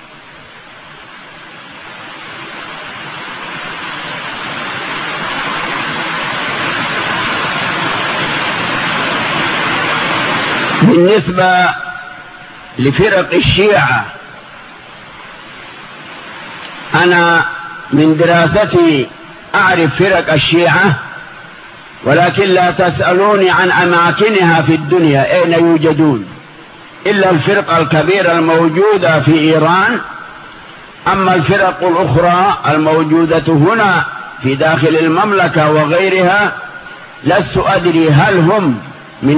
بالنسبة لفرق الشيعة، أنا من دراستي أعرف فرق الشيعة، ولكن لا تسألوني عن أماكنها في الدنيا أين يوجدون، إلا الفرقة الكبيرة الموجودة في إيران. أما الفرق الأخرى الموجودة هنا في داخل المملكة وغيرها لست أدري هل هم من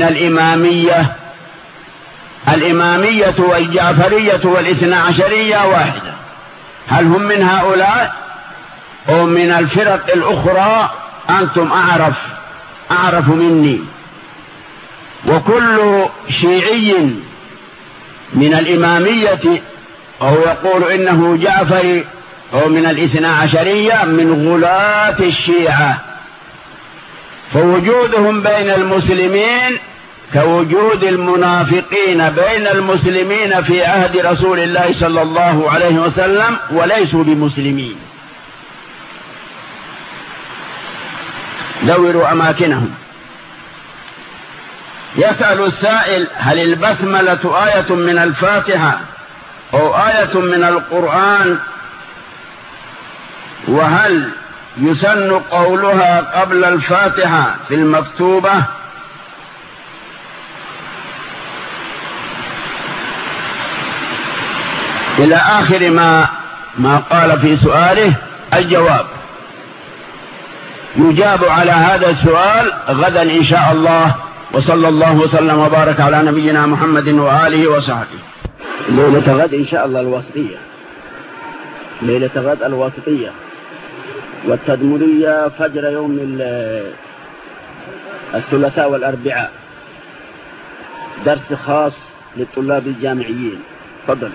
الإمامية والجعفرية والاثنى عشرية واحدة، هل هم من هؤلاء أو من الفرق الأخرى؟ أنتم أعرف أعرف مني. وكل شيعي من الإمامية أو يقول إنه جعفري أو من الاثنا عشرية من غلاة الشيعة، فوجودهم بين المسلمين كوجود المنافقين بين المسلمين في عهد رسول الله صلى الله عليه وسلم وليسوا بمسلمين. دوروا أماكنهم. يسأل السائل: هل البسملة آية من الفاتحة أو آية من القرآن؟ وهل يسن قولها قبل الفاتحة في المكتوبة؟ إلى آخر ما قال في سؤاله. الجواب: يجاب على هذا السؤال غدا إن شاء الله، وصلى الله وسلم وبارك على نبينا محمد وآله وصحبه. ليلة غد إن شاء الله الواسطية، ليلة غد الواسطية، والتدمرية فجر يوم الثلاثاء والأربعاء، درس خاص للطلاب الجامعيين. تفضل.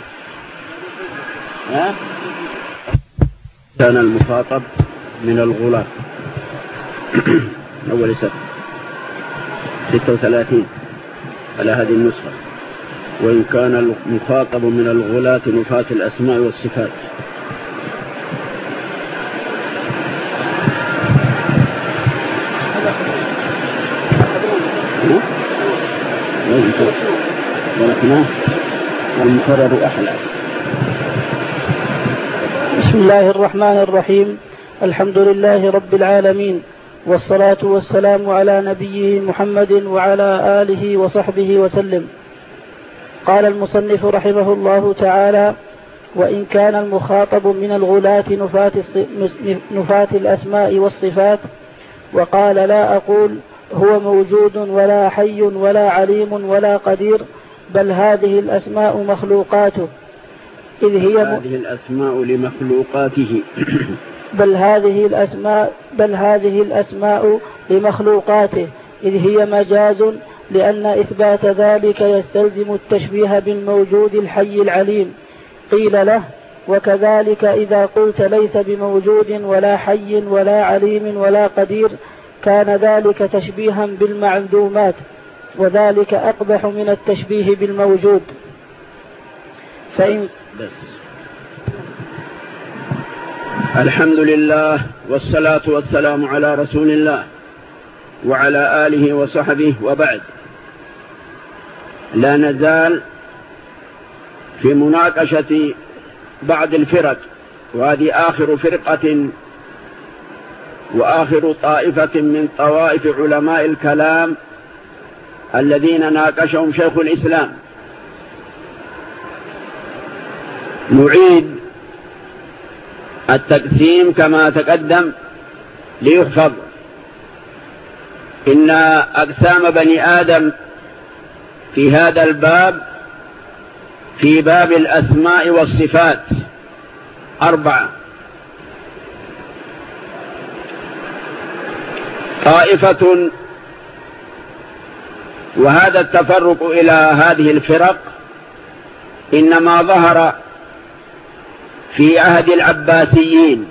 كان المخاطب من الغلاة أول سنة 36 على هذه النسخة، وإن كان المخاطب من الغلاة نفاة الأسماء والصفات. والمكرر أحلى. بسم الله الرحمن الرحيم. الحمد لله رب العالمين، والصلاة والسلام على نبيه محمد وعلى آله وصحبه وسلم. قال المصنف رحمه الله تعالى: وإن كان المخاطب من الغلاة نفاة الأسماء والصفات. وقال: لا أقول هو موجود ولا حي ولا عليم ولا قدير، بل هذه الأسماء مخلوقاته، إذ هي هذه الأسماء لمخلوقاته بل هذه الأسماء لمخلوقاته، إذ هي مجاز، لأن إثبات ذلك يستلزم التشبيه بالموجود الحي العليم. قيل له: وكذلك إذا قلت ليس بموجود ولا حي ولا عليم ولا قدير كان ذلك تشبيها بالمعدومات، وذلك أقبح من التشبيه بالموجود. الحمد لله، والصلاة والسلام على رسول الله وعلى آله وصحبه، وبعد. لا نزال في مناقشة بعض الفرق، وهذه آخر فرقة وآخر طائفة من طوائف علماء الكلام الذين ناقشهم شيخ الإسلام. نعيد التقسيم كما تقدم ليحفظ. إن أقسام بني آدم في هذا الباب، في باب الأسماء والصفات، 4. طائفة، وهذا التفرق إلى هذه الفرق إنما ظهر في عهد العباسيين،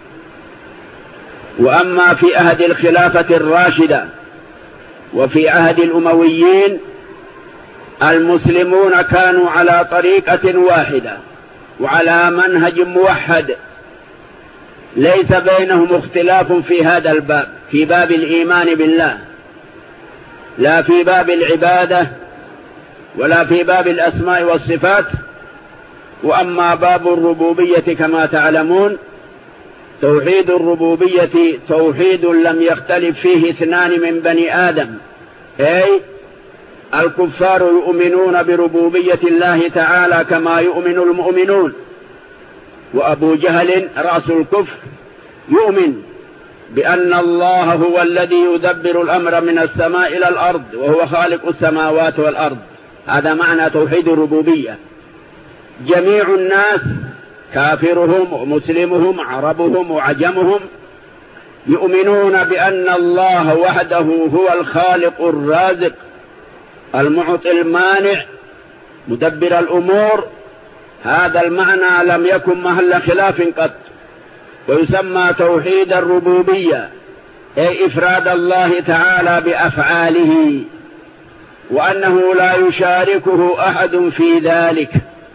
وأما في عهد الخلافة الراشدة وفي عهد الأمويين المسلمون كانوا على طريقة واحدة وعلى منهج موحد، ليس بينهم اختلاف في هذا الباب، في باب الإيمان بالله، لا في باب العبادة ولا في باب الأسماء والصفات. وأما باب الربوبية كما تعلمون، توحيد الربوبية توحيد لم يختلف فيه 2 من بني آدم، أي الكفار يؤمنون بربوبية الله تعالى كما يؤمن المؤمنون، وأبو جهل رأس الكفر يؤمن بأن الله هو الذي يدبر الأمر من السماء إلى الأرض وهو خالق السماوات والأرض. هذا معنى توحيد الربوبية. جميع الناس، كافرهم ومسلمهم عربهم وعجمهم، يؤمنون بأن الله وحده هو الخالق الرازق المعطي المانع مدبر الأمور. هذا المعنى لم يكن محل خلاف قط، ويسمى توحيد الربوبية، أي إفراد الله تعالى بأفعاله، وأنه لا يشاركه أحد في ذلك.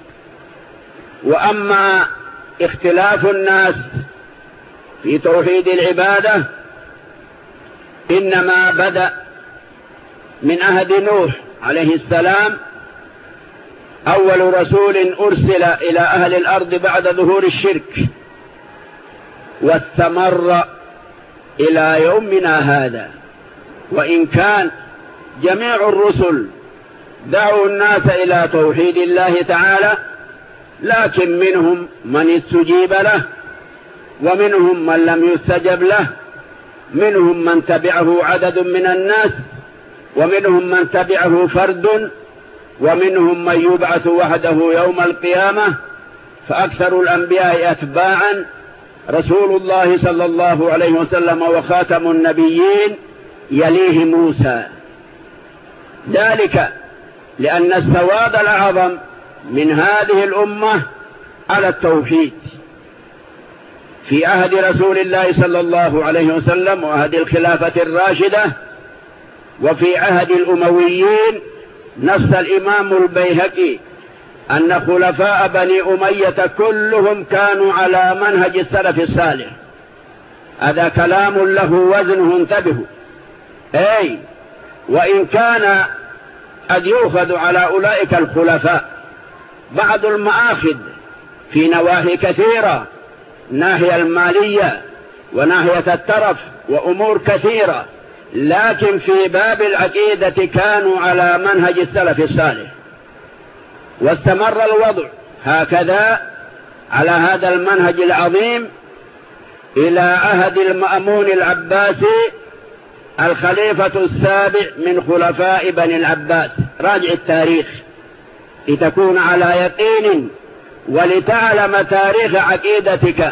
وأما اختلاف الناس في توحيد العبادة إنما بدأ من عهد نوح عليه السلام، أول رسول أرسل إلى أهل الأرض بعد ظهور الشرك، واستمر إلى يومنا هذا. وإن كان جميع الرسل دعوا الناس إلى توحيد الله تعالى، لكن منهم من استجيب له ومنهم من لم يستجب له، منهم من تبعه عدد من الناس ومنهم من تبعه فرد، ومنهم من يبعث وحده يوم القيامة. فأكثر الأنبياء أتباعا رسول الله صلى الله عليه وسلم وخاتم النبيين، يليه موسى. ذلك لأن السواد الأعظم من هذه الأمة على التوحيد في عهد رسول الله صلى الله عليه وسلم وعهد الخلافة الراشدة. وفي عهد الأمويين نص الإمام البيهقي أن خلفاء بني أمية كلهم كانوا على منهج السلف الصالح. هذا كلام له وزنه، انتبهوا. أي وإن كان قد يؤخذ على أولئك الخلفاء بعض المآخذ في نواحي كثيرة، ناحية المالية وناحية الترف وأمور كثيرة، لكن في باب العقيدة كانوا على منهج السلف الصالح، واستمر الوضع هكذا على هذا المنهج العظيم إلى عهد المأمون العباسي الخليفة السابع من خلفاء بني العباس. راجع التاريخ لتكون على يقين ولتعلم تاريخ عقيدتك،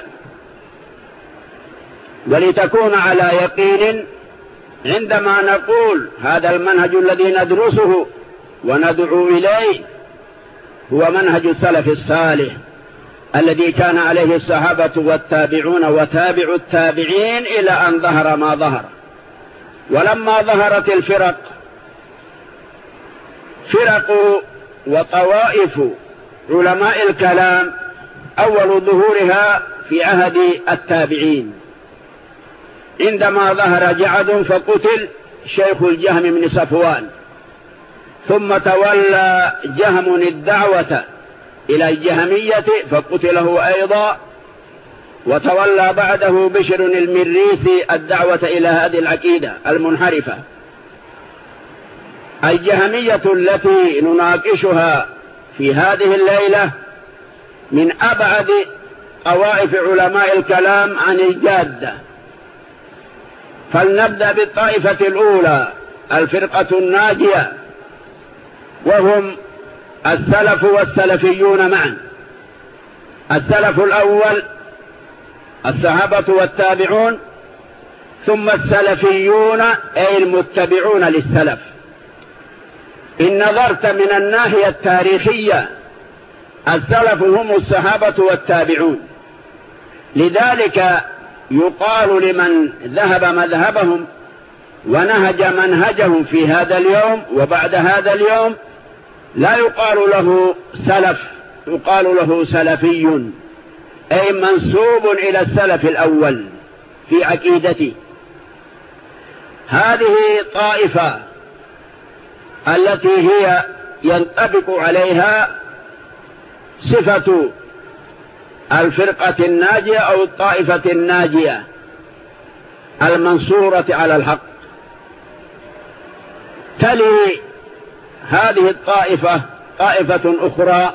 ولتكون على يقين عندما نقول هذا المنهج الذي ندرسه وندعو إليه هو منهج السلف الصالح الذي كان عليه الصحابة والتابعون وتابع التابعين إلى أن ظهر ما ظهر. ولما ظهرت الفرق وطوائف علماء الكلام، أول ظهورها في عهد التابعين، عندما ظهر جعد فقتل شيخ الجهم بن صفوان، ثم تولى جهم الدعوة إلى الجهمية فقتله أيضا، وتولى بعده بشر المريسي الدعوة إلى هذه العقيدة المنحرفة. الجهمية التي نناقشها في هذه الليلة من أبعد طوائف علماء الكلام عن الجادة. فلنبدأ بالطائفة الأولى، الفرقة الناجية، وهم السلف والسلفيون معا. السلف الأول الصحابة والتابعون، ثم السلفيون أي المتبعون للسلف. إن نظرت من الناحية التاريخية السلف هم الصحابة والتابعون، لذلك يقال لمن ذهب مذهبهم ونهج منهجهم في هذا اليوم وبعد هذا اليوم لا يقال له سلف، يقال له سلفي، أي منسوب إلى السلف الأول في عقيدته. هذه طائفة التي هي ينطبق عليها صفة الفرقة الناجية أو الطائفة الناجية المنصورة على الحق. تلي هذه الطائفة طائفة أخرى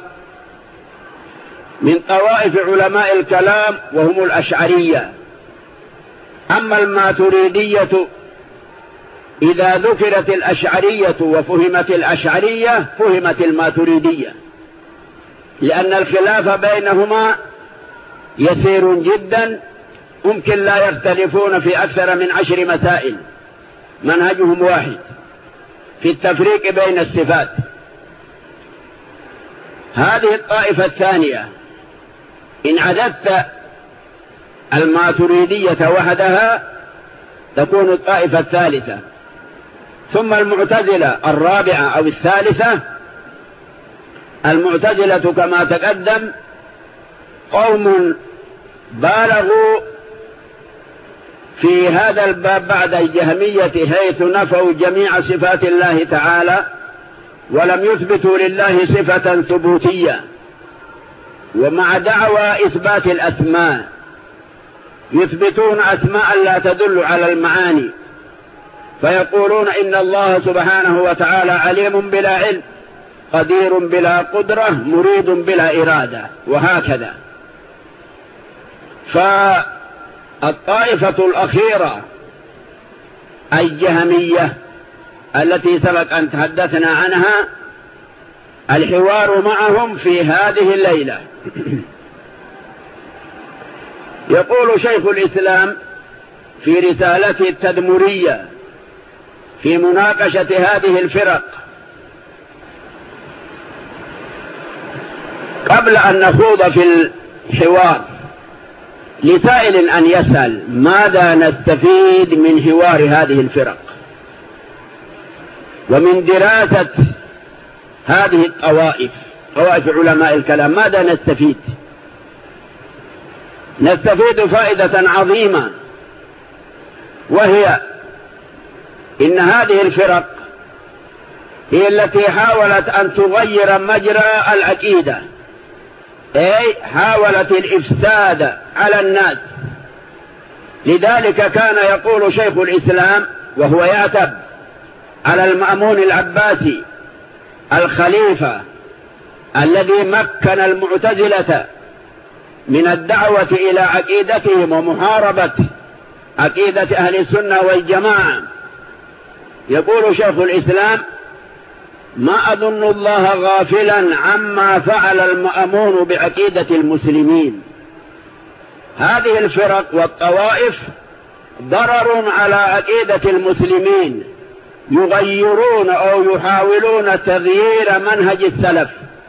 من طوائف علماء الكلام وهم الأشعرية. أما الماتريدية إذا ذكرت الأشعرية وفهمت الأشعرية فهمت الماتريدية، لأن الخلاف بينهما يسير جدا ممكن لا يختلفون في أكثر من 10 مسائل، منهجهم واحد في التفريق بين الصفات. هذه الطائفة الثانية. إن عددت الماتريدية وحدها تكون الطائفة الثالثة. ثم المعتزلة الرابعة أو الثالثة. المعتزلة كما تقدم قوم بالغوا في هذا الباب بعد الجهمية، حيث نفوا جميع صفات الله تعالى ولم يثبتوا لله صفة ثبوتية، ومع دعوى إثبات الأسماء يثبتون أسماء لا تدل على المعاني، فيقولون إن الله سبحانه وتعالى عليم بلا علم، قدير بلا قدرة، مريد بلا إرادة، وهكذا. فالطائفة الأخيرة الجهمية التي سبق أن تحدثنا عنها، الحوار معهم في هذه الليلة. يقول شيخ الإسلام في رسالته التدمرية في مناقشة هذه الفرق: قبل أن نخوض في الحوار لسائل أن يسأل: ماذا نستفيد من حوار هذه الفرق ومن دراسة هذه الطوائف، طوائف علماء الكلام؟ ماذا نستفيد؟ نستفيد فائدة عظيمة، وهي إن هذه الفرق هي التي حاولت أن تغير مجرى العقيدة، أي حاولت الإفساد على الناس. لذلك كان يقول شيخ الإسلام وهو يعتب على المأمون العباسي الخليفة الذي مكن المعتزلة من الدعوة إلى عقيدتهم ومحاربة عقيدة أهل السنة والجماعة، يقول شيخ الإسلام: ما أظن الله غافلا عما فعل المأمون بعقيدة المسلمين. هذه الفرق والطوائف ضرر على عقيدة المسلمين، يغيرون أو يحاولون تغيير منهج السلف.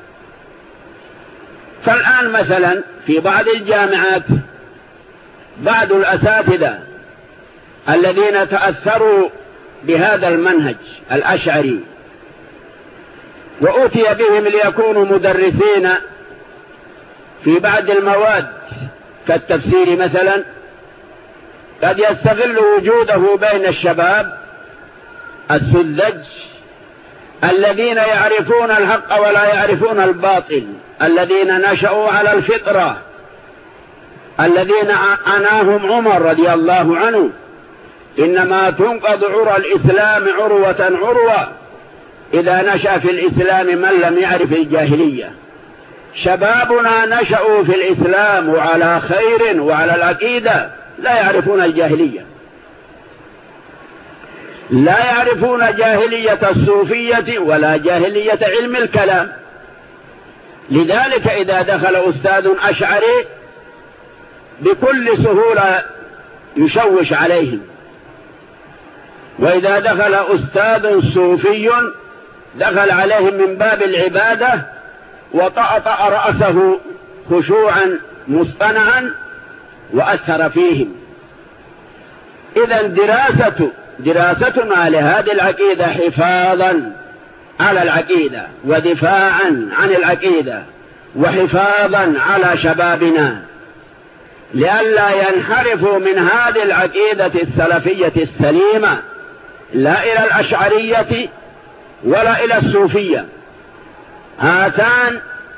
فالآن مثلا في بعض الجامعات بعض الأساتذة الذين تأثروا بهذا المنهج الأشعري وأتي بهم ليكونوا مدرسين في بعض المواد كالتفسير مثلا، قد يستغل وجوده بين الشباب السذج الذين يعرفون الحق ولا يعرفون الباطل، الذين نشأوا على الفطرة، الذين عناهم عمر رضي الله عنه: إنما تنقض عرى الإسلام عروة عروة إذا نشأ في الإسلام من لم يعرف الجاهلية. شبابنا نشأوا في الإسلام وعلى خير وعلى العقيدة، لا يعرفون الجاهلية، لا يعرفون جاهلية الصوفية ولا جاهلية علم الكلام. لذلك إذا دخل أستاذ أشعري بكل سهولة يشوش عليهم، وإذا دخل أستاذ صوفي دخل عليهم من باب العبادة وطأطأ رأسه خشوعا مصطنعا وأثر فيهم. إذن دراستنا لهذه العقيدة حفاظا على العقيدة ودفاعا عن العقيدة وحفاظا على شبابنا لئلا ينحرفوا من هذه العقيدة السلفية السليمة لا إلى الأشعرية ولا إلى الصوفية. هاتان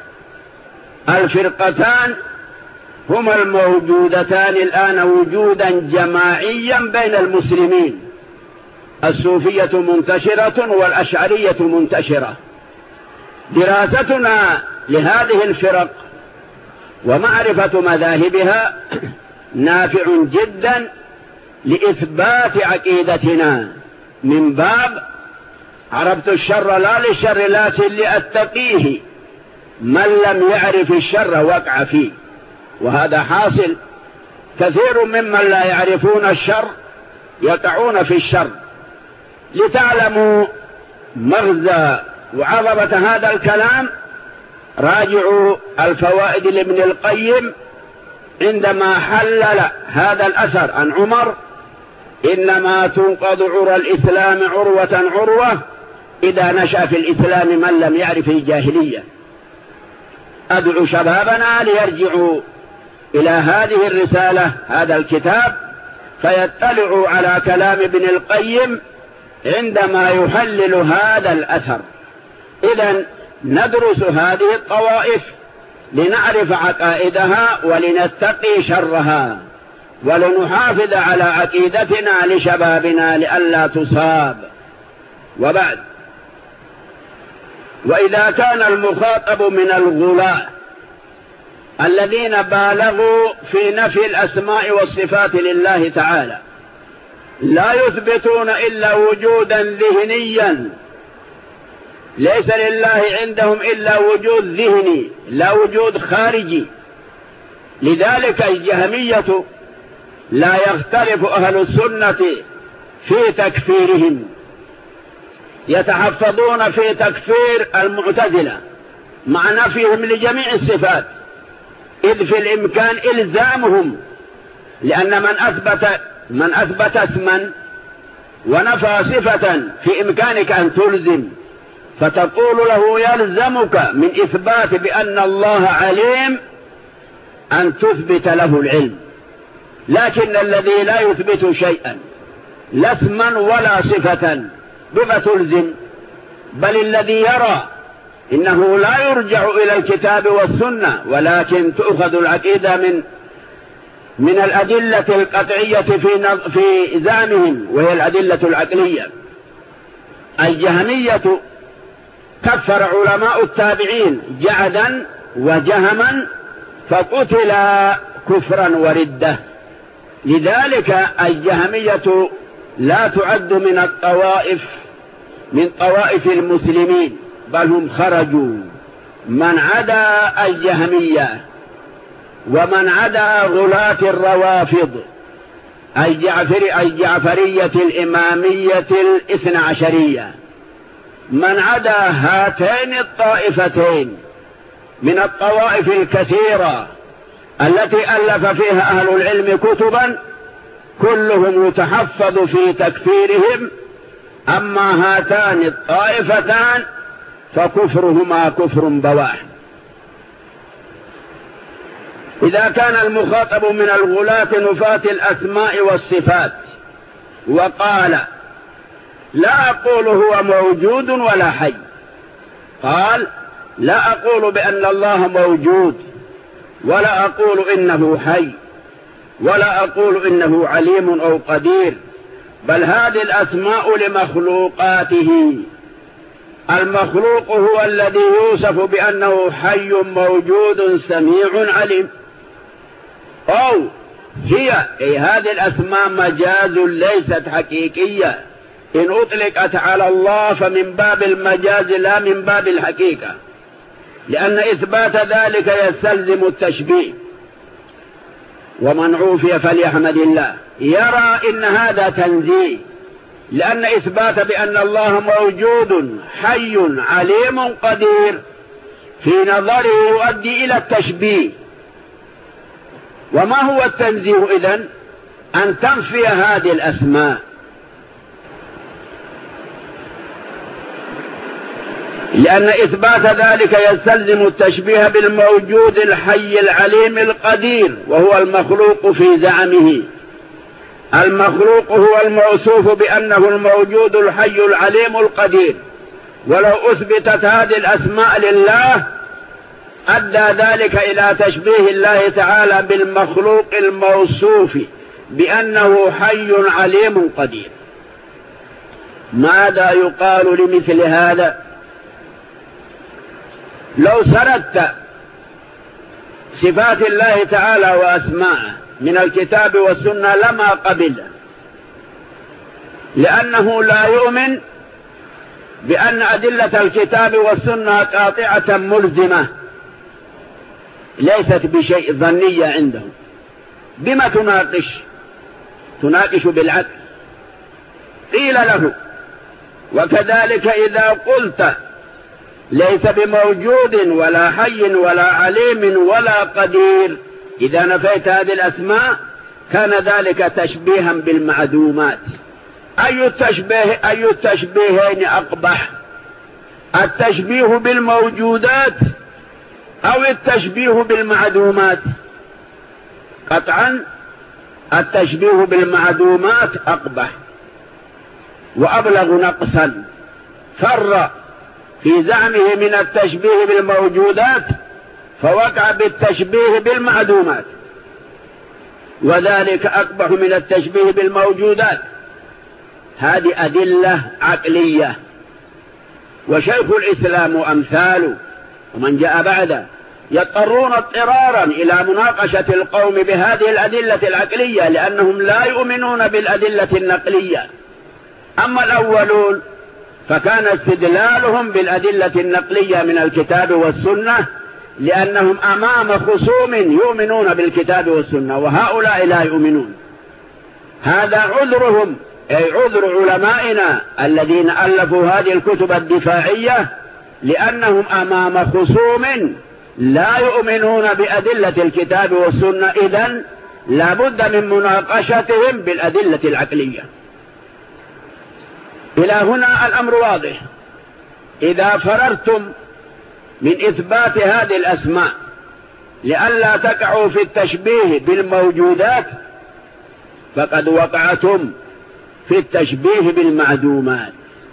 الفرقتان هما الموجودتان الآن وجودا جماعيا بين المسلمين، الصوفية منتشرة والأشعرية منتشرة. دراستنا لهذه الفرق ومعرفة مذاهبها نافع جدا لإثبات عقيدتنا، من باب عرفت الشر لا للشر لكن لأتقيه، من لم يعرف الشر وقع فيه، وهذا حاصل كثير ممن لا يعرفون الشر يقعون في الشر. لتعلموا مغزى وعظمة هذا الكلام راجعوا الفوائد لابن القيم عندما حلل هذا الأثر عن عمر: إنما تنقض عرى الإسلام عروة عروة إذا نشأ في الإسلام من لم يعرف الجاهلية. أدعو شبابنا ليرجعوا إلى هذه الرسالة، هذا الكتاب، فيطلعوا على كلام ابن القيم عندما يحلل هذا الأثر. إذن ندرس هذه الطوائف لنعرف عقائدها ولنتقي شرها ولنحافظ على عقيدتنا لشبابنا لئلا تصاب. وبعد، وإذا كان المخاطب من الغلاة الذين بالغوا في نفي الأسماء والصفات لله تعالى لا يثبتون إلا وجودا ذهنيا، ليس لله عندهم إلا وجود ذهني لا وجود خارجي، لذلك الجهمية لا يختلف أهل السنة في تكفيرهم، يتحفظون في تكفير المعتزلة مع نفيهم لجميع الصفات، إذ في الإمكان إلزامهم، لأن من أثبت اسما ونفى صفة في إمكانك أن تلزم، فتقول له يلزمك من إثبات بأن الله عليم أن تثبت له العلم. لكن الذي لا يثبت شيئا لا اسما ولا صفة بما تلزم؟ بل الذي يرى إنه لا يرجع إلى الكتاب والسنة ولكن تؤخذ العقيدة من الأدلة القطعية في زعمهم، وهي الأدلة العقلية. الجهمية كفر علماء التابعين جعدا وجهما فقتل كفرا وردة، لذلك الجهمية لا تعد من طوائف المسلمين، بل هم خرجوا. من عدا الجهمية ومن عدا غلاة الروافض الجعفرية الإمامية الاثنى عشرية، من عدا هاتين الطائفتين من الطوائف الكثيرة التي ألف فيها أهل العلم كتبا، كلهم يتحفظ في تكفيرهم. أما هاتان الطائفتان فكفرهما كفر بواح. إذا كان المخاطب من الغلاة نفاة الأسماء والصفات وقال لا أقول هو موجود ولا حي، قال لا أقول بأن الله موجود، ولا أقول إنه حي، ولا أقول إنه عليم أو قدير، بل هذه الأسماء لمخلوقاته. المخلوق هو الذي يوصف بأنه حي موجود سميع عليم، أو أي هذه الأسماء مجاز ليست حقيقية، إن أطلقت على الله فمن باب المجاز لا من باب الحقيقة، لأن إثبات ذلك يستلزم التشبيه. ومن عوفي فليحمد الله، يرى إن هذا تنزيه، لأن إثبات بأن الله موجود حي عليم قدير في نظره يؤدي إلى التشبيه. وما هو التنزيه إذن؟ أن تنفي هذه الأسماء، لأن إثبات ذلك يستلزم التشبيه بالموجود الحي العليم القدير، وهو المخلوق في زعمه. المخلوق هو الموصوف بأنه الموجود الحي العليم القدير، ولو أثبتت هذه الأسماء لله أدى ذلك إلى تشبيه الله تعالى بالمخلوق الموصوف بأنه حي عليم قدير. ماذا يقال لمثل هذا؟ لو سردت صفات الله تعالى وأسماءه من الكتاب والسنة لما قبل، لأنه لا يؤمن بأن أدلة الكتاب والسنة قاطعة ملزمة، ليست بشيء ظنية عندهم، بما تناقش بالعقل. قيل له وكذلك إذا قلت ليس بموجود ولا حي ولا عليم ولا قدير، إذا نفيت هذه الأسماء كان ذلك تشبيها بالمعدومات. أي التشبيهين أقبح، التشبيه بالموجودات أو التشبيه بالمعدومات؟ قطعا التشبيه بالمعدومات أقبح وأبلغ نقصا، فر في زعمه من التشبيه بالموجودات فوقع بالتشبيه بالمعدومات، وذلك أقبح من التشبيه بالموجودات. هذه أدلة عقلية، وشيخ الإسلام وأمثاله ومن جاء بعده يضطرون اضطرارا إلى مناقشة القوم بهذه الأدلة العقلية، لأنهم لا يؤمنون بالأدلة النقلية. أما الأولون فكان استدلالهم بالأدلة النقلية من الكتاب والسنة، لأنهم أمام خصوم يؤمنون بالكتاب والسنة، وهؤلاء لا يؤمنون. هذا عذرهم، أي عذر علمائنا الذين ألفوا هذه الكتب الدفاعية، لأنهم أمام خصوم لا يؤمنون بأدلة الكتاب والسنة، إذن لا بد من مناقشتهم بالأدلة العقلية. إلى هنا الأمر واضح. إذا فررتم من إثبات هذه الأسماء لئلا تقعوا في التشبيه بالموجودات فقد وقعتم في التشبيه بالمعدومات.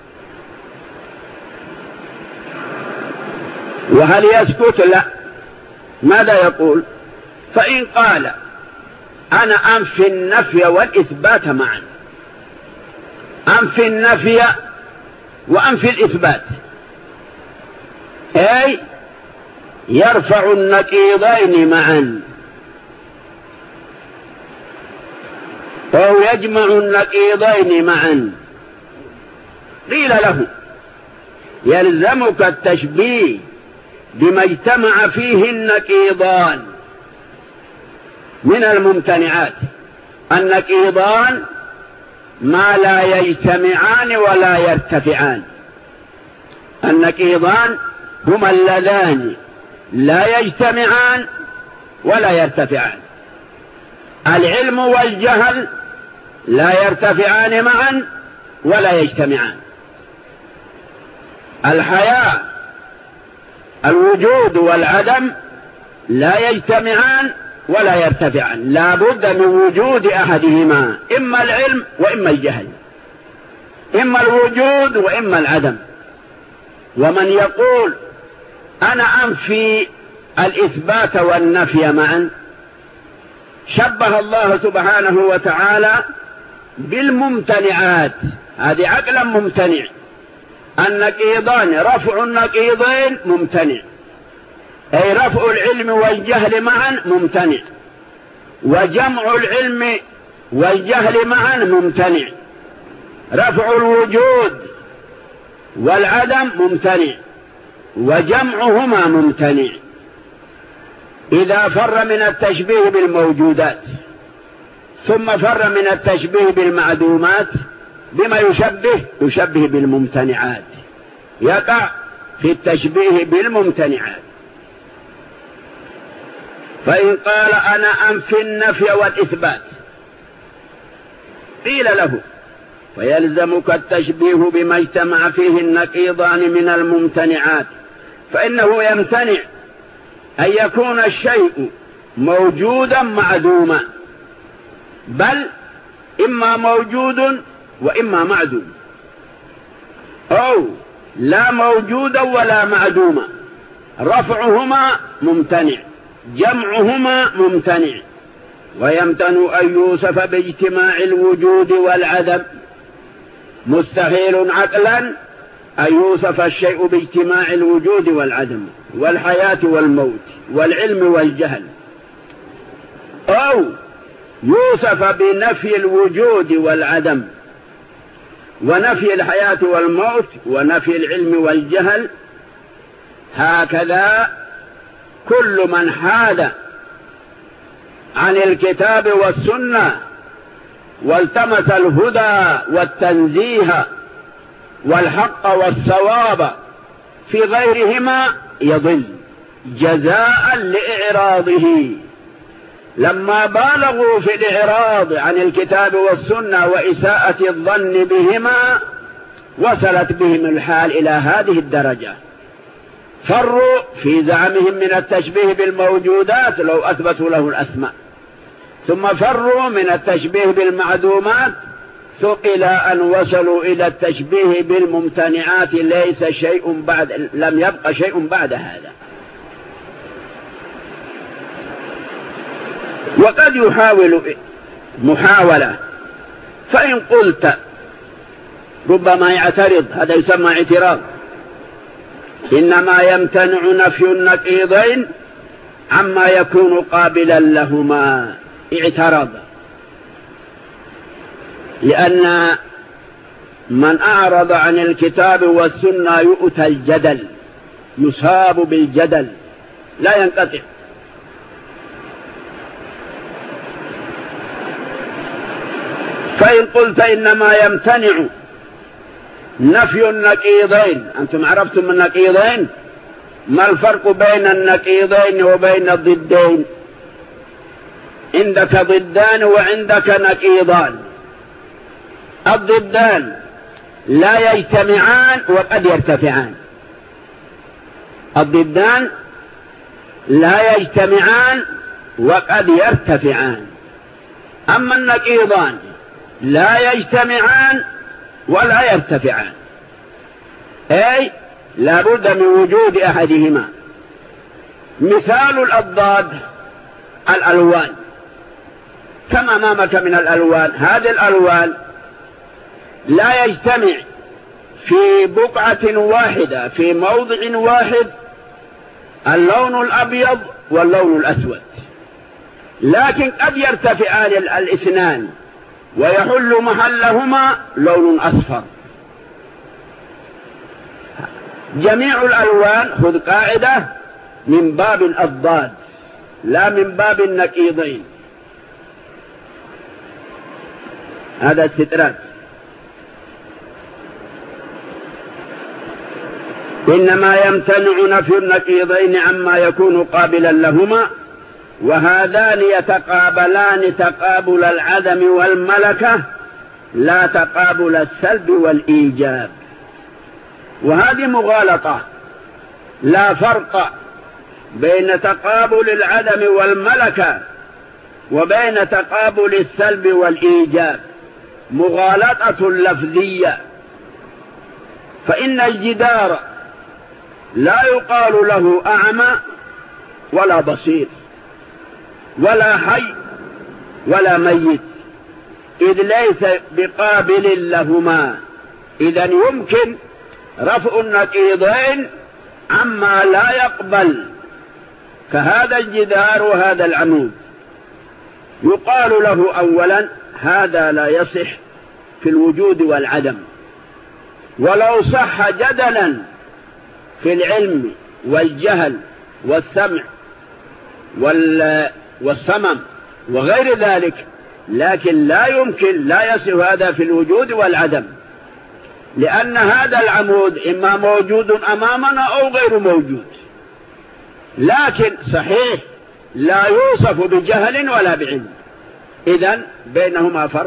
وهل يسكت؟ لا. ماذا يقول؟ فإن قال أنا أنفي النفي والإثبات معا، أنفي النفي وأنفي الإثبات، أي يرفع النقيضين معا أو يجمع النقيضين معا. قيل له يلزمك التشبيه بما اجتمع فيه النقيضان من الممتنعات. النقيضان ما لا يجتمعان ولا يرتفعان. النقيضان هما اللذان لا يجتمعان ولا يرتفعان. العلم والجهل لا يرتفعان معا ولا يجتمعان. الحياة، الوجود والعدم لا يجتمعان ولا يرتفعان، لا بد من وجود أحدهما، إما العلم وإما الجهل، إما الوجود وإما العدم. ومن يقول أنا أنفي الإثبات والنفي معا شبه الله سبحانه وتعالى بالممتنعات. هذه عقلا ممتنع. النقيضان، رفع النقيضين ممتنع، أي رفع العلم والجهل معا ممتنع، وجمع العلم والجهل معا ممتنع، رفع الوجود والعدم ممتنع، وجمعهما ممتنع. إذا فر من التشبيه بالموجودات ثم فر من التشبيه بالمعدومات بما يشبه بالممتنعات، يقع في التشبيه بالممتنعات. فإن قال أنا أنفي النفي والإثبات قيل له فيلزمك التشبيه بما اجتمع فيه النقيضان من الممتنعات، فإنه يمتنع أن يكون الشيء موجودا معدوما، بل إما موجود وإما معدوم، أو لا موجودا ولا معدوما. رفعهما ممتنع، جمعهما ممتنع. ويمتنع أن يوصف باجتماع الوجود والعدم، مستحيل عقلا أن يوصف الشيء باجتماع الوجود والعدم والحياة والموت والعلم والجهل، أو يوصف بنفي الوجود والعدم ونفي الحياة والموت ونفي العلم والجهل. هكذا كل من حاد عن الكتاب والسنة والتمس الهدى والتنزيه والحق والصواب في غيرهما يضل جزاء لإعراضه. لما بالغوا في الإعراض عن الكتاب والسنة وإساءة الظن بهما وصلت بهم الحال إلى هذه الدرجة، فروا في زعمهم من التشبيه بالموجودات لو أثبتوا له الأسماء، ثم فروا من التشبيه بالمعدومات إلى أن وصلوا إلى التشبيه بالممتنعات. ليس شيء بعد، لم يبقى شيء بعد هذا. وقد يحاول محاولة، فإن قلت ربما يعترض، هذا يسمى اعتراض، إنما يمتنع نفي النقيضين عما يكون قابلا لهما. اعترض لأن من أعرض عن الكتاب والسنة يؤتى الجدل، يصاب بالجدل لا ينقطع. فإن قلت إنما يمتنع نفي النقيضين، أنتم عرفتم النقيضين، ما الفرق بين النقيضين وبين الضدين؟ عندك ضدان وعندك نقيضان. الضدان لا يجتمعان وقد يرتفعان، الضدان لا يجتمعان وقد يرتفعان. أما النقيضان لا يجتمعان ولا يرتفعان، أي لا بد من وجود أحدهما. مثال الأضداد الألوان، كما أمامك من الألوان، هذه الألوان لا يجتمع في بقعة واحدة في موضع واحد اللون الأبيض واللون الأسود، لكن قد يرتفعان الاثنان ويحل محلهما لون أصفر. جميع الألوان، خذ قاعدة، من باب الأضداد لا من باب النقيضين. هذا استدراك. إنما يمتنع نفي النقيضين عما يكون قابلا لهما، وهذان يتقابلان تقابل العدم والملكة لا تقابل السلب والإيجاب. وهذه مغالطة، لا فرق بين تقابل العدم والملكة وبين تقابل السلب والإيجاب، مغالطة لفظية. فإن الجدار لا يقال له أعمى ولا بصير ولا حي ولا ميت، إذ ليس بقابل لهما. إذن يمكن رفع النقيضين عما لا يقبل، كهذا الجدار وهذا العمود. يقال له أولا هذا لا يصح في الوجود والعدم، ولو صح جدلا في العلم والجهل والسمع والصمم وغير ذلك، لكن لا يمكن، لا يصح هذا في الوجود والعدم، لأن هذا العمود إما موجود أمامنا أو غير موجود، لكن صحيح لا يوصف بجهل ولا بعلم. إذن بينهما فرق.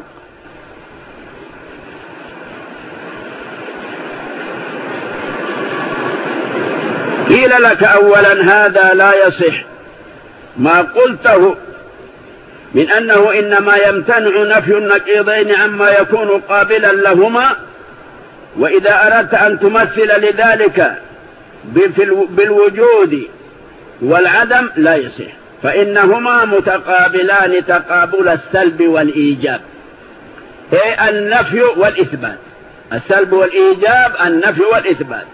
قيل لك أولا هذا لا يصح ما قلته من أنه إنما يمتنع نفي النقيضين عما يكون قابلا لهما، وإذا أردت أن تمثل لذلك بالوجود والعدم لا يصح، فإنهما متقابلان تقابل السلب والإيجاب، أي النفي والإثبات. السلب والإيجاب، النفي والإثبات،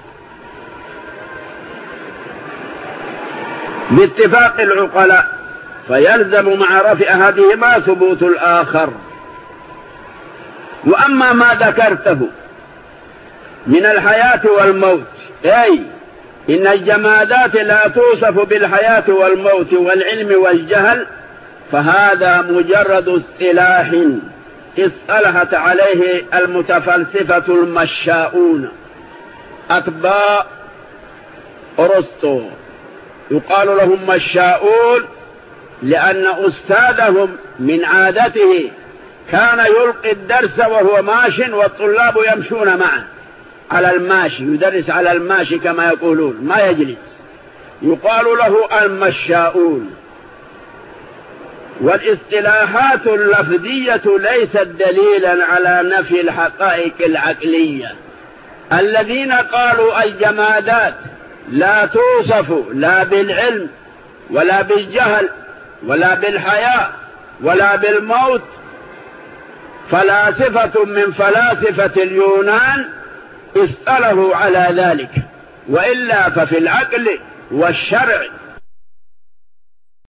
باتفاق العقلاء، فيلزم مع رفع أحدهما ثبوت الآخر. وأما ما ذكرته من الحياة والموت، أي إن الجمادات لا توصف بالحياة والموت والعلم والجهل فهذا مجرد اصطلاح اصطلحت عليه المتفلسفة المشاؤون أتباع أرسطو. يقال لهم مشاؤون لأن أستاذهم من عادته كان يلقي الدرس وهو ماش والطلاب يمشون معه على الماشي، يدرس على الماشي كما يقولون، ما يجلس، يقال له المشاؤون. والاصطلاحات اللفظية ليست دليلا على نفي الحقائق العقلية. الذين قالوا الجمادات لا توصف لا بالعلم ولا بالجهل ولا بالحياة ولا بالموت فلاسفة من فلاسفة اليونان اصطلحوا على ذلك، وإلا ففي العقل والشرع